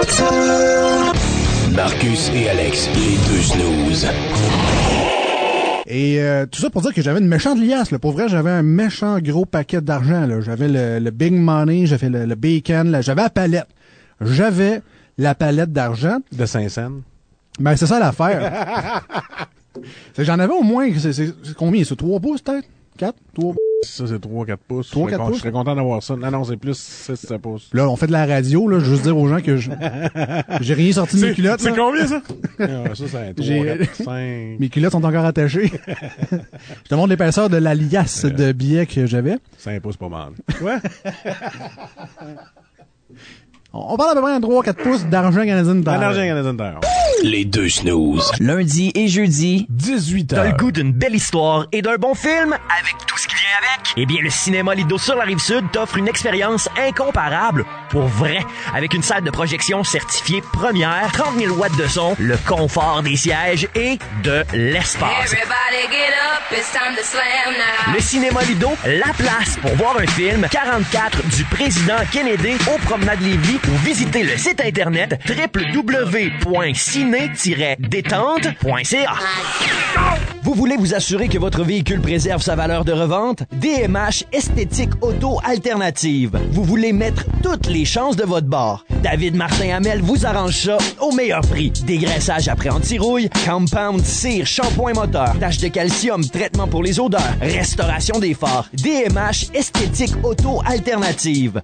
Marcus et Alex, les deux snooze. Et tout ça pour dire que j'avais une méchante liasse. Là. Pour vrai, j'avais un méchant gros paquet d'argent. Là. J'avais le big money, j'avais le bacon, là. J'avais la palette. J'avais la palette d'argent. De 5 cents. Ben, c'est ça l'affaire. J'en avais au moins, c'est combien? C'est 3 pouces peut-être? 4? 3? Ça, c'est 3-4 pouces. 3-4 pouces? Je serais content d'avoir ça. Non, c'est plus 6-7 pouces. Là, on fait de la radio, là. Je veux juste dire aux gens que j'ai rien sorti de mes culottes. C'est là. combien, ça? Ça, c'est 3-4, 5. Mes culottes sont encore attachées. Je te montre l'épaisseur de la liasse de billets que j'avais. 5 pouces, pas mal. Ouais. On parle à peu près de 3-4 pouces d'argent canadien de terre. D'argent canadien de terre. Les deux snooze. Lundi et jeudi, 18h. T'as le goût d'une belle histoire et d'un bon film avec tout ce qui vient avec? Eh bien, le Cinéma Lido sur la Rive-Sud t'offre une expérience incomparable pour vrai. Avec une salle de projection certifiée première, 30 000 watts de son, le confort des sièges et de l'espace. Le Cinéma Lido, la place pour voir un film 44 du président Kennedy au Promenade Lévis ou visiter le site internet www.ciné-détente.ca. Vous voulez vous assurer que votre véhicule préserve sa valeur de revente? DMH Esthétique Auto Alternative. Vous voulez mettre toutes les chances de votre bord? David Martin Hamel vous arrange ça au meilleur prix. Dégraissage après anti-rouille, compound, cire, shampoing moteur, tache de calcium, traitement pour les odeurs, restauration des phares. DMH Esthétique Auto Alternative.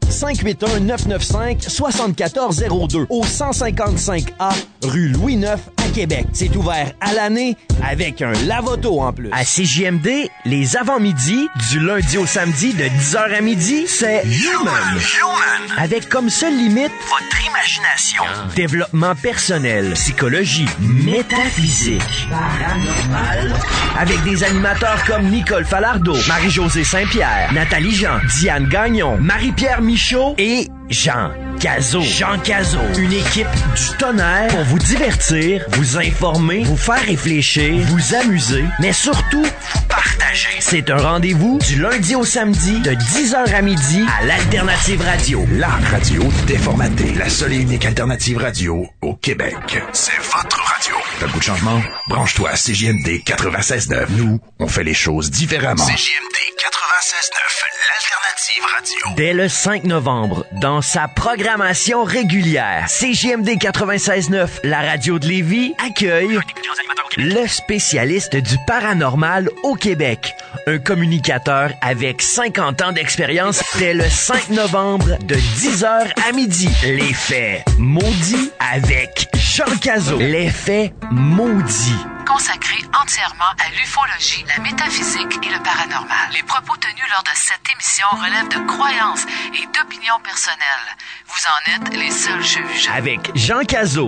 581-995-7402 au 155A rue Louis-IX à Québec. C'est ouvert à l'année avec un lave-auto en plus. À CJMD, les avant-midi, du lundi au samedi de 10h à midi, c'est Human. Avec comme seule limite votre imagination. Développement personnel, psychologie, métaphysique, paranormal. Avec des animateurs comme Nicole Falardeau, Marie-Josée Saint-Pierre, Nathalie Jean, Diane Gagnon, Marie-Pierre Michaud et Jean Cazot. Jean Cazot. Une équipe du tonnerre pour vous divertir, vous informer, vous faire réfléchir, vous amuser, mais surtout, vous partager. C'est un rendez-vous du lundi au samedi de 10h à midi à l'Alternative Radio. La radio déformatée. La seule et unique alternative radio au Québec. C'est votre radio. T'as le goût de changement? Branche-toi à CJMD 96.9. Nous, on fait les choses différemment. CJMD 96.9, l'alternative radio. Dès le 5 novembre, dans sa programmation régulière, CJMD 96.9, la radio de Lévis, accueille le spécialiste du paranormal au Québec. Un communicateur avec 50 ans d'expérience dès le 5 novembre de 10h à midi. Les faits maudits avec Jean Cazot. Les faits maudits. Consacré entièrement à l'ufologie, la métaphysique et le paranormal. Les propos tenus lors de cette émission relèvent de croyances et d'opinions personnelles. Vous en êtes les seuls juges. Avec Jean Cazot,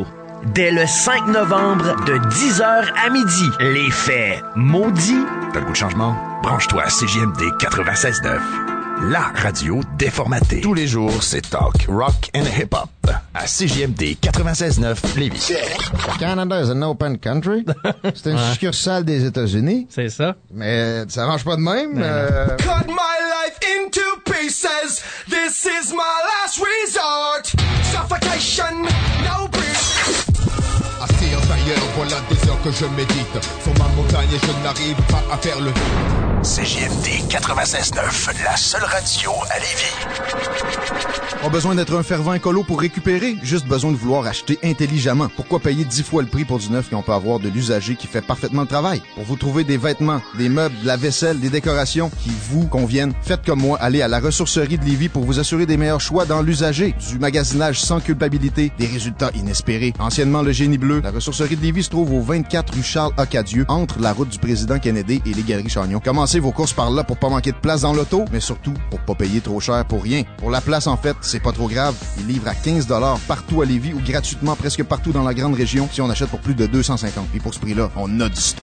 dès le 5 novembre de 10h à midi. L'effet maudit. T'as le goût de changement? Branche-toi à CJMD 96.9. La radio déformatée. Tous les jours, c'est talk, rock and hip-hop. À CJMD 96.9 Lévis. Canada is an open country. C'est une succursale des États-Unis. C'est ça. Mais ça marche pas de même. Cut my life into pieces. This is my last resort. Suffocation, no breath. Assis en tailleur, voilà des heures que je médite. Sur ma montagne et je n'arrive pas à faire le vide. CJMD 96.9, la seule radio à Lévis. Pas besoin d'être un fervent écolo pour récupérer, juste besoin de vouloir acheter intelligemment. Pourquoi payer 10 fois le prix pour du neuf quand on peut avoir de l'usager qui fait parfaitement le travail? Pour vous trouver des vêtements, des meubles, de la vaisselle, des décorations qui vous conviennent, faites comme moi, allez à la ressourcerie de Lévis pour vous assurer des meilleurs choix dans l'usager, du magasinage sans culpabilité, des résultats inespérés. Anciennement le Génie Bleu, la ressourcerie de Lévis se trouve au 24 rue Charles-Acadieux, entre la route du président Kennedy et les Galeries Chagnon. Commencez vos courses par là pour pas manquer de place dans l'auto, mais surtout pour pas payer trop cher pour rien. Pour la place, en fait, c'est pas trop grave. Ils livrent à 15 $ partout à Lévis ou gratuitement presque partout dans la grande région si on achète pour plus de 250. Puis pour ce prix-là, on a du stock.